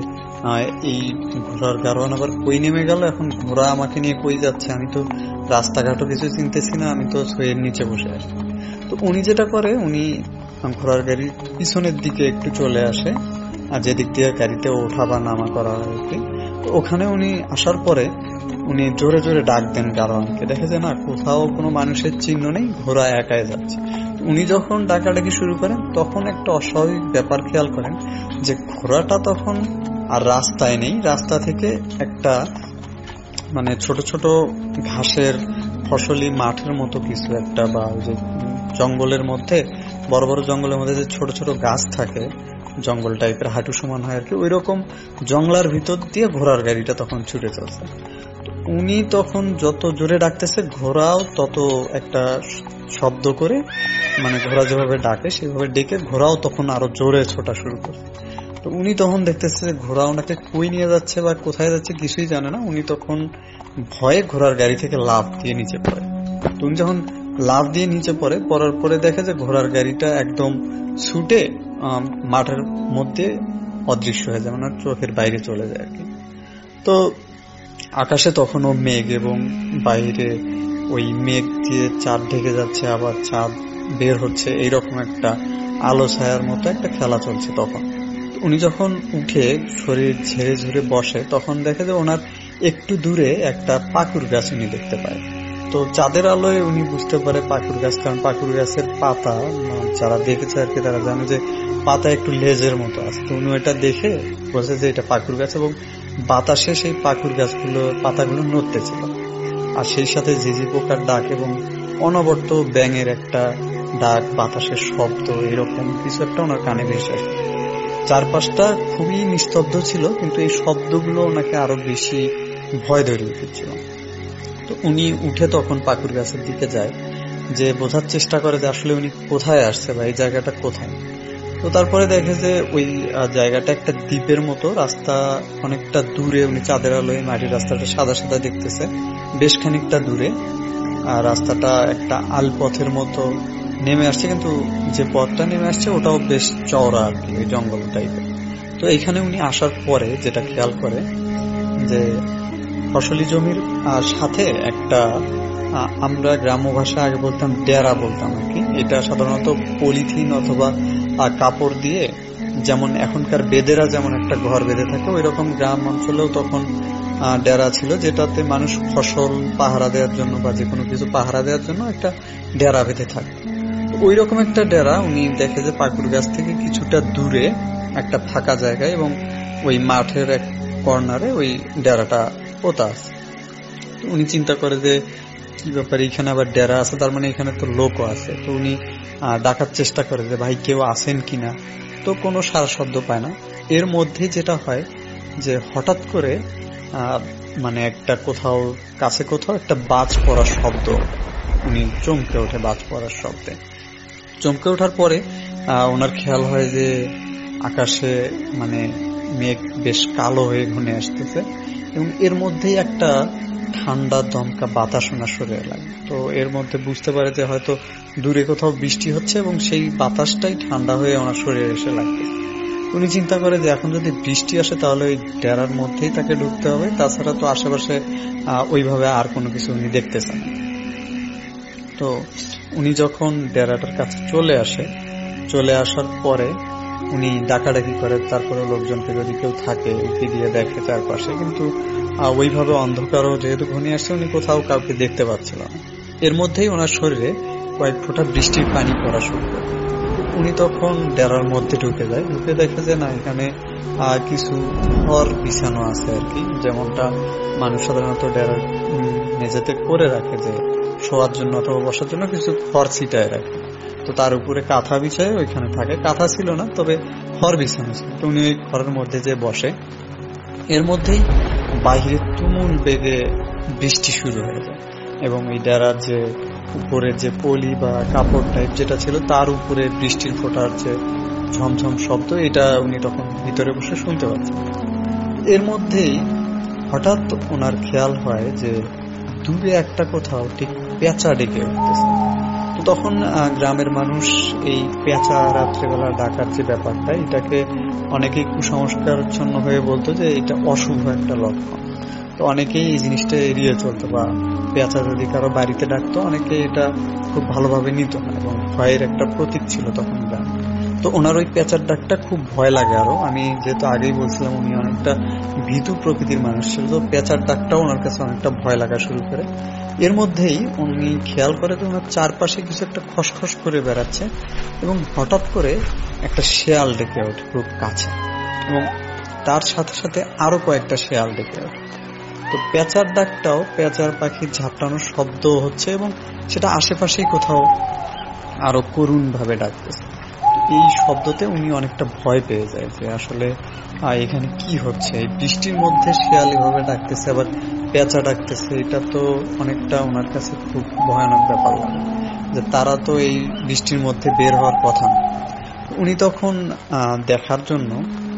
এই ঘোড়ার গারোয়ান আবার কই নেমে গেল, এখন ঘোড়া আমাকে নিয়ে কই যাচ্ছে, আমি তো রাস্তাঘাটও কিছু চিনতেছি না, আমি তো ছয়ের নিচে বসে আছি। তো উনি যেটা করে, উনি ঘোড়ার গাড়ির পিছনের দিকে একটু চলে আসে, আর যেদিক দিয়ে গাড়িতে ওঠা বা নামা করা হয়। তো ওখানে উনি আসার পরে উনি জোরে জোরে ডাক দেন গারোয়ানকে, দেখে যে না, কোথাও কোনো মানুষের চিহ্ন নেই, ঘোড়া একাই যাচ্ছে। উনি যখন ডাকাডাকি শুরু করেন তখন একটা অস্বাভাবিক ব্যাপার খেয়াল করেন যে ঘোড়াটা তখন আর রাস্তায় নেই, রাস্তা থেকে একটা মানে ছোট ছোট ঘাসের ফসলি মাঠের মতো কিছু একটা, বা ওই যে জঙ্গলের মধ্যে, বড় বড় জঙ্গলের মধ্যে যে ছোট ছোট গাছ থাকে, জঙ্গল টাইপের, হাঁটু সমান হয় আর কি, ওই রকম জঙ্গলার ভিতর দিয়ে ঘোড়ার গাড়িটা তখন ছুটে চলছে। উনি তখন যত জোরে ডাকতেছে, ঘোড়াও তত একটা শব্দ করে, মানে ঘোড়া যেভাবে ডাকে সেভাবে ডেকে ঘোড়াও তখন আরো জোরে ছোটা শুরু করে। তো উনি তখন দেখতেছে যে ঘোড়া ওনাকে কই নিয়ে যাচ্ছে বা কোথায় যাচ্ছে কিছুই জানে না। উনি তখন ভয়ে ঘোড়ার গাড়ি থেকে লাফ দিয়ে নিচে পড়ে। তো উনি যখন লাফ দিয়ে নিচে পড়ার পরে দেখে যে ঘোড়ার গাড়িটা একদম ছুটে মাঠের মধ্যে অদৃশ্য হয়ে যায়, মানে চোখের বাইরে চলে যায় আর কি। তো আকাশে তখনও মেঘ, এবং বাইরে ওই মেঘ দিয়ে চাঁদ ঢেকে যাচ্ছে, আবার চাঁদ বের হচ্ছে, এইরকম একটা আলো ছায়ার মতো একটা খেলা চলছে তখন। উনি যখন উঠে শরীর ঝেড়ে ঝুড়ে বসে, তখন দেখে যে ওনার একটু দূরে একটা পাকুর গাছ উনি দেখতে পায়। তো চাঁদের আলোয় উনি বুঝতে পারে পাকুর গাছ, কারণ পাকুর গাছের পাতা, যারা দেখেছে আর কি তারা জানে যে পাতা একটু লেজের মতো আছে। তো উনি ওইটা দেখে বলছে যে এটা পাকুর গাছ, এবং বাতাসে সেই পাকুর গাছগুলো পাতাগুলো নড়তেছিল, আর সেই সাথে ঝিঝি পোকার ডাক এবং অনবরত ব্যাঙের একটা ডাক, বাতাসের শব্দ, এরকম কিছু একটা ওনার কানে ভেসে আসে। চারপাশটা খুবই নিস্তব্ধ ছিল, কিন্তু এই শব্দগুলো ওনাকে আরো বেশি ভয় ধরিয়ে দিচ্ছিল। তো উনি উঠে তখন পাকুর গাছের দিকে যায়, যে বোঝার চেষ্টা করে যে আসলে উনি কোথায় আসছে বা এই জায়গাটা কোথায়। তো তারপরে দেখে যে ওই জায়গাটা একটা দ্বীপের মতো, রাস্তা অনেকটা দূরে, উনি চাঁদের আলোয় মাটির রাস্তাটা সাদা সাদা দেখতেছে বেশ খানিকটা দূরে, আর রাস্তাটা একটা আলপথের মতো নেমে আসছে, কিন্তু যে পথটা নেমে আসছে ওটাও বেশ চওড়া আর কি, ওই জঙ্গল টাইপের। তো এইখানে উনি আসার পরে যেটা খেয়াল করে যে ফসলি জমির সাথে একটা, আমরা গ্রাম্য ভাষা আগে বলতাম ডেরা বলতাম আর কি, এটা সাধারণত পলিথিন অথবা কাপড় দিয়ে যেমন এখনকার বেদেরা যেমন একটা ঘর বেঁধে থাকে, ওই রকম গ্রাম অঞ্চলেও তখন ডেরা ছিল, যেটাতে মানুষ ফসল পাহারা দেওয়ার জন্য বা যে কোনো কিছু পাহারা দেওয়ার জন্য একটা ডেরা বেঁধে থাকে। ওই রকম একটা ডেরা উনি দেখে যে পাকুর গাছ থেকে কিছুটা দূরে একটা ফাঁকা জায়গায় এবং ওই মাঠের এক কর্নারে ওই ডেরাটা পোতা আছে। উনি চিন্তা করে যে কি ব্যাপার, এখানে আবার ডেরা আছে, তার মানে এখানে তো লোকও আছে। তো উনি ডাকার চেষ্টা করে যে ভাই কেউ আছেন কিনা, তো কোনো সারা শব্দ পায় না। এর মধ্যে যেটা হয় যে হঠাৎ করে মানে একটা কোথাও কাছে কোথাও একটা বাজ পড়ার শব্দ, উনি চমকে ওঠে বাজ পড়ার শব্দে। চমকে ওঠার পরে ওনার খেয়াল হয় যে আকাশে মানে মেঘ বেশ কালো হয়ে ঘুরে আসতেছে এবং এর মধ্যেই একটা ঠান্ডা দমকা বাতাস ওনার শরীরে লাগে। তো এর মধ্যে বুঝতে পারে যে হয়তো দূরে কোথাও বৃষ্টি হচ্ছে এবং সেই বাতাসটাই ঠান্ডা হয়ে ওনার শরীরে এসে লাগতেছে। উনি চিন্তা করে যে এখন যদি বৃষ্টি আসে তাহলে ওই ডেরার মধ্যেই তাকে ঢুকতে হবে, তাছাড়া তো আশেপাশে ওইভাবে আর কোনো কিছু উনি দেখতেছেন। তো উনি যখন ডেরাটার কাছে চলে আসার পরে উনি ডাকাডাকি করে, তারপরে লোকজনকে যদি কেউ থাকে উঠে দিয়ে দেখে চারপাশে, কিন্তু ওইভাবে অন্ধকারও যেহেতু ঘনিয়ে আসছে উনি কোথাও কাউকে দেখতে পাচ্ছিল না। এর মধ্যেই ওনার শরীরে কয়েক ফোঁটা বৃষ্টির পানি পড়া শুরু করে। উনি তখন ডেরার মধ্যে ঢুকে দেখে যে না, এখানে কিছু খড় বিছানো আছে আর কি, যেমনটা মানুষ সাধারণত ডেরার মেঝেতে করে রাখে যে শোয়ার জন্য অথবা বসার জন্য কিছু খড় ছিটায় রাখে। তো তার উপরে কাঁথা বিছায় ওইখানে থাকে, কাঁথা ছিল না তবে খড় বিছানো ছিল। তো উনি ওই খড়ের মধ্যে যে বসে, এর মধ্যেই বাহিরে তুমুল বেগে বৃষ্টি শুরু হয়ে যায় এবং এই ডেরার যে উপরে যে পলি বা কাপড় টাইপ যেটা ছিল তার উপরে বৃষ্টির ফোঁটার যে ঝমঝম শব্দ, এটা উনি তখন ভিতরে বসে শুনতে পাচ্ছেন। এর মধ্যেই হঠাৎ ওনার খেয়াল হয় যে দূরে একটা কোথাও ঠিক পেঁচা ডেকে উঠতেছে। তো তখন গ্রামের মানুষ এই পেঁচা রাত্রেবেলা ডাকার যে ব্যাপারটা, এটাকে অনেকেই কুসংস্কারচ্ছন্ন হয়ে বলতো যে এটা অশুভ একটা লক্ষণ। তো অনেকেই এই জিনিসটা এড়িয়ে চলতো, বা পেঁচা যদি কারো বাড়িতে ডাকতো অনেকে এটা খুব ভালোভাবে নিত না এবং ভয়ের একটা প্রতীক ছিল তখন গ্রামে। তো ওনার ওই পেঁচার ডাকটা খুব ভয় লাগে। আরো আমি যেহেতু আগেই বলছিলাম উনি অনেকটা ভীতু প্রকৃতির মানুষ ছিল, তো পেঁচার ডাকটাও ওনার কাছে অনেকটা ভয় লাগা শুরু করে। এর মধ্যেই উনি খেয়াল করে যে ওনার চারপাশে কিছু একটা খসখস করে বেড়াচ্ছে এবং হঠাৎ করে একটা শেয়াল ডেকে ওঠে খুব কাছে এবং তার সাথে সাথে আরো কয়েকটা শেয়াল ডেকে ওঠে। তো পেঁচার ডাকটাও পেঁচার পাখির ঝাপটানোর শব্দ হচ্ছে এবং সেটা আশেপাশেই কোথাও আরো করুণ ভাবে ডাকতেছে। এই শব্দতে উনি অনেকটা ভয় পেয়ে যায় যে আসলে এখানে কি হচ্ছে, এই বৃষ্টির মধ্যে শিয়াল এভাবে ডাকতেছে আবার পেঁচা ডাকতেছে, এটা তো অনেকটা ওনার কাছে খুব ভয়ানক ব্যাপার লাগে যে তারা তো এই বৃষ্টির মধ্যে বের হওয়ার কথা না। উনি তখন দেখার জন্য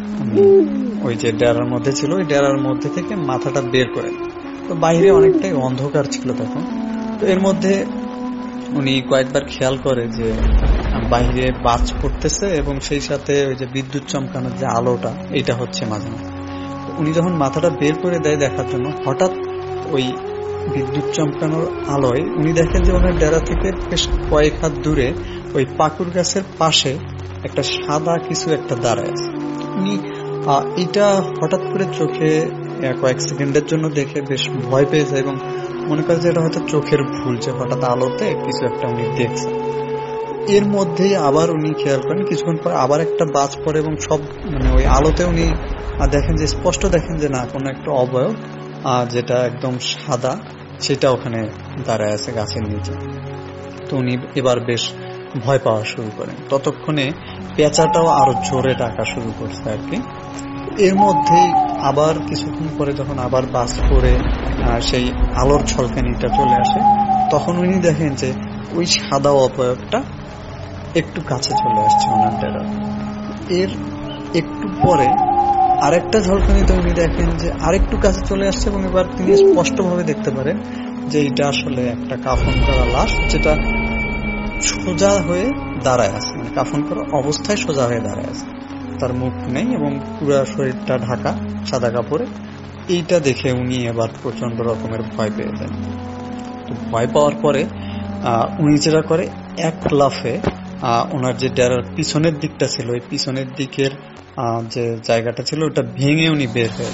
ওই যে ডেরার মধ্যে ছিল ওই ডেরার মধ্যে থেকে মাথাটা বের করে, তো বাইরে অনেকটাই অন্ধকার ছিল তখন। তো এর মধ্যে উনি কয়েকবার খেয়াল করে যে বাইরে বাজ পড়তেছে এবং সেই সাথে ওই যে বিদ্যুৎ চমকানোর যে আলোটা এটা হচ্ছে মাঝে মাঝে। উনি যখন মাথাটা বের করে দেয় দেখার জন্য, হঠাৎ ওই বিদ্যুৎ চমকানোর আলোয় উনি দেখেন যে ওনার ডেরা থেকে বেশ কয়েক হাত দূরে ওই পাকুর গাছের পাশে একটা সাদা কিছু একটা দাঁড়ায় আছে। উনি এটা হঠাৎ করে চোখে কয়েক সেকেন্ডের জন্য দেখে বেশ ভয় পেয়ে যায় এবং মনে করে যে এটা হয়তো চোখের ভুল, যে হঠাৎ আলোতে কিছু একটা উনি দেখছেন। এর মধ্যেই আবার উনি খেয়াল করেন কিছুক্ষণ পর আবার একটা বাজ পড়ে এবং সব মানে ওই আলোতে উনি দেখেন যে স্পষ্ট দেখেন যে না কোনো একটা অবয়ব যেটা একদম সাদা সেটা ওখানে দাঁড়ায় আছে গাছের নিচে। তো উনি এবার বেশ ভয় পাওয়া শুরু করেন। ততক্ষণে পেঁচাটাও আরো জোরে ডাকা শুরু করছে আর কি। এর মধ্যেই আবার কিছুক্ষণ পরে যখন আবার বাজ পড়ে সেই আলোর ঝলকানিটা চলে আসে, তখন উনি দেখেন যে ওই সাদা অবয়বটা একটু কাছে চলে আসছে ওনার ডেরা। এর একটু পরে আরেকটা ঝলকানিতে উনি দেখেন যে আরেকটু কাছে চলে আসছে এবং এবার তিনি স্পষ্টভাবে দেখতে পারেন যে এটা আসলে একটা কাফন করা লাশ, যেটা সোজা হয়ে দাঁড়ায় আছে, মানে কাফন করা অবস্থায় সোজা হয়ে দাঁড়ায় আছে, তার মুখ নেই এবং পুরো শরীরটা ঢাকা সাদা কাপড়ে। এইটা দেখে উনি এবার প্রচন্ড রকমের ভয় পেয়ে যান। তো ভয় পাওয়ার পরে উনি যেটা করে এক লাফে ওনার যে ডেরার পিছনের দিকটা ছিল, ওই পিছনের দিকের যে জায়গাটা ছিল ওটা ভেঙে উনি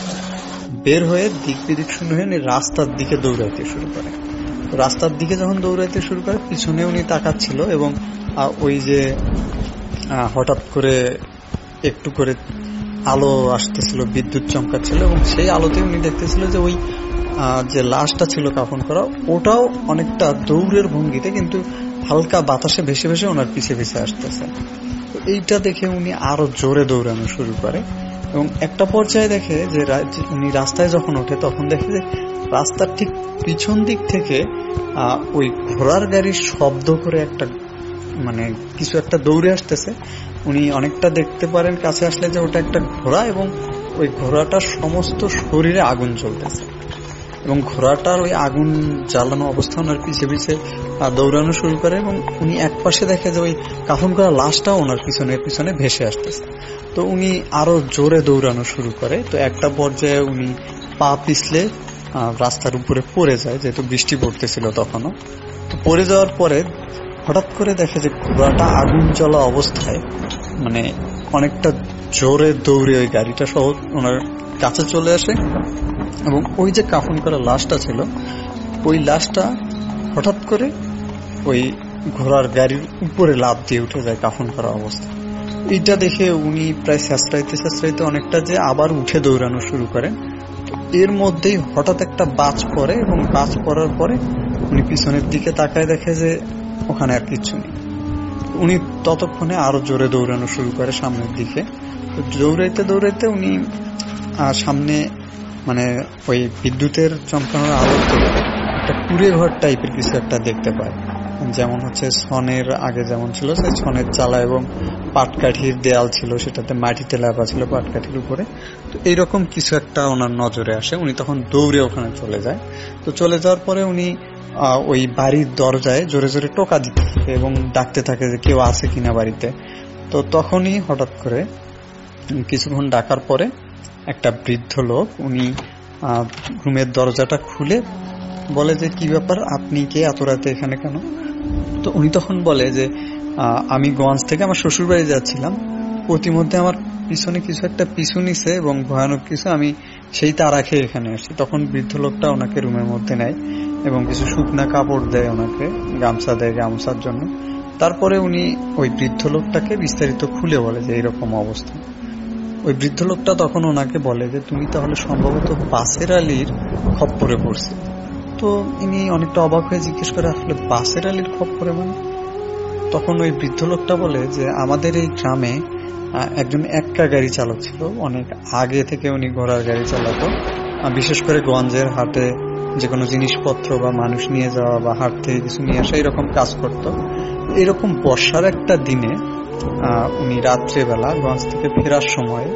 বের হয়ে দিক বিদিক শূন্য হয়ে উনি রাস্তার দিকে দৌড়াইতে শুরু করে। রাস্তার দিকে যখন দৌড়াইতে শুরু করে পিছনে উনি তাকাচ্ছিল এবং ওই যে হঠাৎ করে একটু করে আলো আসতেছিল, বিদ্যুৎ চমকাচ্ছিল এবং সেই আলোতে উনি দেখতেছিল যে ওই যে লাশটা ছিল কাফন করা ওটাও অনেকটা দৌড়ের ভঙ্গিতে কিন্তু হালকা বাতাসে ভেসে ভেসে ওনার পিছে পিছে আসতেছে। তো এইটা দেখে উনি আরো জোরে দৌড়ানো শুরু করে এবং একটা পর্যায়ে দেখে যে উনি রাস্তায় যখন ওঠে তখন দেখে যে রাস্তার ঠিক পিছন দিক থেকে ওই ঘোড়ার গাড়ির শব্দ করে একটা মানে কিছু একটা দৌড়ে আসতেছে। উনি অনেকটা দেখতে পারেন কাছে আসলে যে ওটা একটা ঘোড়া এবং ওই ঘোড়াটার সমস্ত শরীরে আগুন জ্বলতেছে এবং ঘোড়াটার ওই আগুন জ্বালানো অবস্থা ওনার পিছে পিছে দৌড়ানো শুরু করে এবং উনি এক পাশে দেখে যে ওই কাফন করা লাশটা ওনার পিছনে পিছনে ভেসে আসতেছে। তো উনি আরো জোরে দৌড়ানো শুরু করে। তো একটা পর্যায়ে উনি পা পিছলে রাস্তার উপরে পড়ে যায়, যেহেতু বৃষ্টি পড়তেছিল তখনও। তো পড়ে যাওয়ার পরে হঠাৎ করে দেখে যে ঘোড়াটা আগুন জ্বলা অবস্থায় মানে অনেকটা জোরে দৌড়ে ওই গাড়িটা সহ ওনার কাছে চলে আসে এবং ওই যে কাফন করা লাশটা ছিল ওই লাশটা হঠাৎ করে ওই ঘোড়ার গাড়ির উপরে লাফ দিয়ে উঠে যায় কাফন করা অবস্থা। এইটা দেখে উনি প্রায় ছেঁচড়াইতে অনেকটা যে আবার উঠে দৌড়ানো শুরু করেন। এর মধ্যেই হঠাৎ একটা বাজ পড়ে এবং বাজ পড়ার পরে উনি পিছনের দিকে তাকায় দেখে যে ওখানে আর কিচ্ছু নেই। উনি ততক্ষণে আরো জোরে দৌড়ানো শুরু করে সামনের দিকে। দৌড়াইতে উনি সামনে মানে ওই বিদ্যুতের চমকানোর আলোতে একটা কুড়ে ঘর টাইপের কিছু একটা দেখতে পায়, যেমন হচ্ছে ছনের আগে যেমন ছিল সেই ছনের চালা এবং পাটকাঠির দেয়াল ছিল, সেটাতে মাটিতে লেপা ছিল পাটকাঠির উপরে। তো এইরকম কিছু একটা ওনার নজরে আসে। উনি তখন দৌড়ে ওখানে চলে যায়। তো চলে যাওয়ার পরে উনি ওই বাড়ির দরজায় জোরে জোরে টোকা দিতে থাকে এবং ডাকতে থাকে যে কেউ আছে কিনা বাড়িতে। তো তখনই হঠাৎ করে কিছুক্ষণ ডাকার পরে একটা বৃদ্ধ লোক উনি রুমের দরজাটা খুলে বলে যে কি ব্যাপার, আপনি কে, এত রাতে এখানে কেন? তো উনি তখন বলে যে আমি গঞ্জ থেকে আমার শ্বশুর বাড়ি যাচ্ছিলাম, প্রতিমধ্যে আমার পিছনে কিছু একটা পিছু নিছে এবং ভয়ানক কিছু, আমি সেই তাড়া খেয়ে এখানে আসি। তখন বৃদ্ধ লোকটা ওনাকে রুমের মধ্যে নেয় এবং কিছু শুকনা কাপড় দেয়, ওনাকে গামছা দেয় গামছার জন্য। তারপরে উনি ওই বৃদ্ধ লোকটাকে বিস্তারিত খুলে বলে যে এইরকম অবস্থা। ওই বৃদ্ধ লোকটা তখন ওনাকে বলে যে তুমি তাহলে সম্ভবত বাসের আলীর খপ্পরে পড়ছে। তো ইনি অনেকটা অবাক হয়ে জিজ্ঞেস করে আসলে বাসের আলীর খপ্পরে মানে? তখন ওই বৃদ্ধ লোকটা বলে যে আমাদের এই গ্রামে একজন এক্কা গাড়ি চালক ছিল, অনেক আগে থেকে উনি ঘোড়ার গাড়ি চালাতো, বিশেষ করে গঞ্জের হাটে যে কোনো জিনিসপত্র বা মানুষ নিয়ে যাওয়া বা হাট থেকে কিছু নিয়ে আসা এরকম কাজ করত। এরকম বর্ষার একটা দিনে উনি রাত্রেবেলা গঞ্জ থেকে ফেরার সময়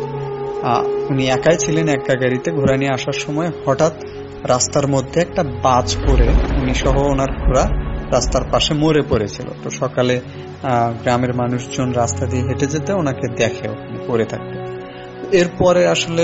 উনি একাই ছিলেন এক্কা গাড়িতে, ঘোড়া নিয়ে আসার সময় হঠাৎ রাস্তার মধ্যে একটা বাজ পড়ে উনি সহ ওনার ঘোড়া রাস্তার পাশে মরে পড়েছিল। তো সকালে গ্রামের মানুষজন রাস্তা দিয়ে হেঁটে যেতে ওনাকে দেখে ওখানে পড়ে থাকতে। এরপরে আসলে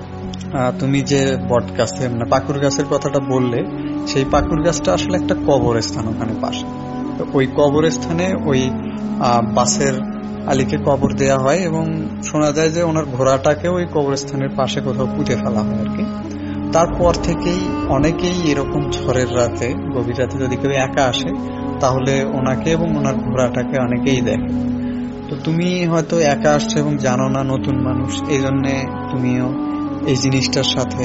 তুমি যে বট গাছে মানে পাকুর গাছের কথাটা বললে, সেই পাকুর গাছটা আসলে একটা কবরস্থান ওখানে পাশে। তো ওই কবরস্থানে ওই বাসের আলীকে কবর দেয়া হয় এবং শোনা যায় যে ওনার ঘোড়াটাকে ওই কবরস্থানের পাশে কোথাও পুঁতে ফেলা হয় আর কি। তারপর থেকেই অনেকেই এরকম ঝড়ের রাতে, গভীর রাতে যদি কেউ একা আসে তাহলে ওনাকে এবং ওনার ঘোড়াটাকে অনেকেই দেখে। তো তুমি হয়তো একা আসছো এবং জানো না, নতুন মানুষ, এই জন্যে তুমিও এই জিনিসটার সাথে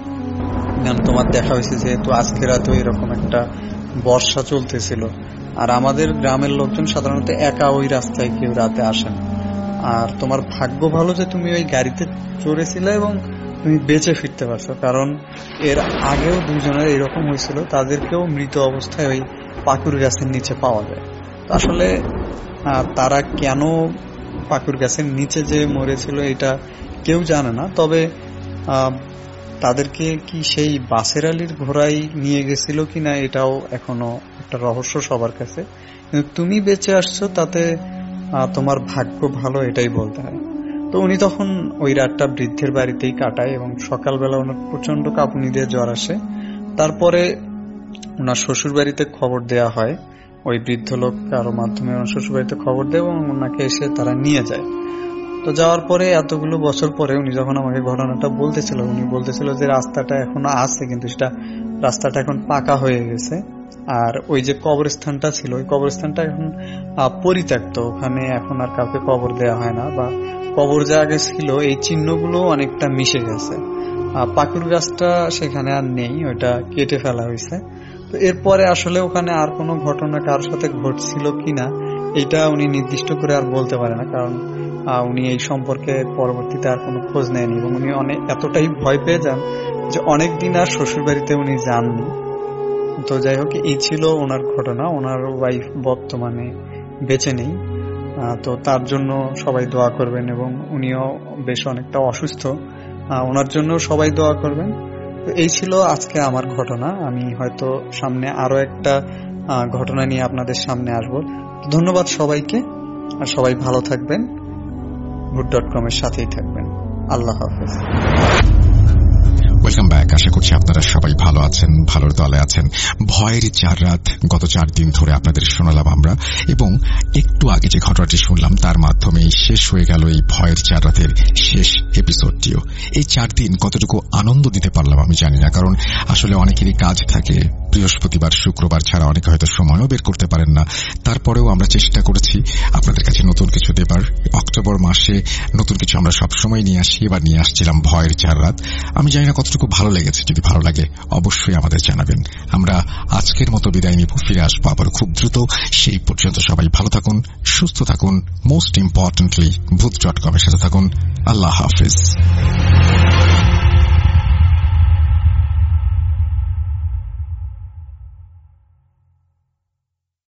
তোমার দেখা হয়েছে, যেহেতু আজকে রাতেও এরকম একটা বর্ষা চলতেছিল। আর আমাদের গ্রামের লোকজন সাধারণত একা ওই রাস্তায় কেউ রাতে আসেন। আর তোমার ভাগ্য ভালো যে তুমি ওই গাড়িতে চড়েছিলে এবং তুমি বেঁচে ফিরতে পারছো, কারণ এর আগেও দুজনের এরকম হয়েছিল, তাদেরকেও মৃত অবস্থায় ওই পাকুর গাছের নিচে পাওয়া যায়। আসলে তারা কেন পাকুর গাছের নিচে যে মরেছিল এটা কেউ জানে না, তবে তাদেরকে কি সেই বাসের আলীর ঘোড়াই নিয়ে গেছিল কিনা এটাও এখনো একটা রহস্য সবার কাছে। কিন্তু তুমি বেঁচে আসছো তাতে তোমার ভাগ্য ভালো, এটাই বলতে হয়। তো উনি তখন ওই রাতটা বৃদ্ধের বাড়িতেই কাটায় এবং সকালবেলা ওনার প্রচন্ড কাঁপুনি দিয়ে জ্বর আসে। তারপরে ওনার শ্বশুর বাড়িতে খবর দেয়া হয় ওই বৃদ্ধ লোক কারো মাধ্যমে ওনার শ্বশুরবাড়িতে খবর দেয় এবং ওনাকে এসে তারা নিয়ে যায়। তো যাওয়ার পরে এতগুলো বছর পরে উনি যখন আমাকে ঘটনাটা বলতেছিল, উনি বলতেছিল যে রাস্তাটা এখনো আছে, কিন্তু সেটা রাস্তাটা এখন পাকা হয়ে গেছে। আর ওই যে কবরস্থানটা ছিল, ওই কবরস্থানটা এখন পরিত্যক্ত, ওখানে এখন আর কাউকে কবর দেওয়া হয় না, বা কবর যা আগে ছিল এই চিহ্নগুলো অনেকটা মিশে গেছে। পাকুর গাছটা সেখানে আর নেই, ওইটা কেটে ফেলা হয়েছে। তো এরপরে আসলে ওখানে আর কোনো ঘটনা কার সাথে ঘটছিল কিনা এটা উনি নির্দিষ্ট করে আর বলতে পারে না, কারণ উনি এই সম্পর্কে পরবর্তীতে আর কোনো খোঁজ নেয়নি এবং উনি এতটাই ভয় পেয়ে যান যে অনেকদিন আর শ্বশুর বাড়িতে উনি যাননি। তো যাই হোক, এই ছিল ওনার ঘটনা। ওনার ওয়াইফ বর্তমানে বেঁচে নেই, তো তার জন্য সবাই দোয়া করবেন এবং উনিও বেশ অনেকটা অসুস্থ, ওনার জন্য সবাই দোয়া করবেন। তো এই ছিল আজকে আমার ঘটনা। আমি হয়তো সামনে আরো একটা ঘটনা নিয়ে আপনাদের সামনে আসবো। ধন্যবাদ সবাইকে, আর সবাই ভালো থাকবেন, ভূত.com এর সাথেই থাকবেন। আল্লাহ হাফেজ। Welcome back. আশা করছি আপনারা সবাই ভালো আছেন, ভালোর দলে আছেন। ভয়ের 4 রাত গত 4 দিন ধরে আপনাদের শোনালাম আমরা, এবং একটু আগে যে ঘটনাটি শুনলাম তার মাধ্যমেই শেষ হয়ে গেল এই ভয়ের 4 রাতের শেষ এপিসোডটিও। এই 4 দিন কতটুকু আনন্দ দিতে পারলাম আমি জানি না, কারণ আসলে অনেকেরই কাজ থাকে, বৃহস্পতিবার শুক্রবার ছাড়া অনেকে হয়তো সময়ও বের করতে পারেন না। তারপরেও আমরা চেষ্টা করেছি আপনাদের কাছে নতুন কিছু দেবার। অক্টোবর মাসে নতুন কিছু আমরা সবসময় নিয়ে আসি, এবার নিয়ে আসছিলাম ভয়ের 4 রাত। আমি জানি না কতটুকু ভালো লেগেছে, যদি ভালো লাগে অবশ্যই আমাদের জানাবেন। আমরা আজকের মতো বিদায় নিব, ফিরে আসবো আবার খুব দ্রুত। সেই পর্যন্ত সবাই ভালো থাকুন, সুস্থ থাকুন, মোস্ট ইম্পর্টেন্টলি ভূত.com এর সাথে থাকুন। আল্লাহ হাফিজ।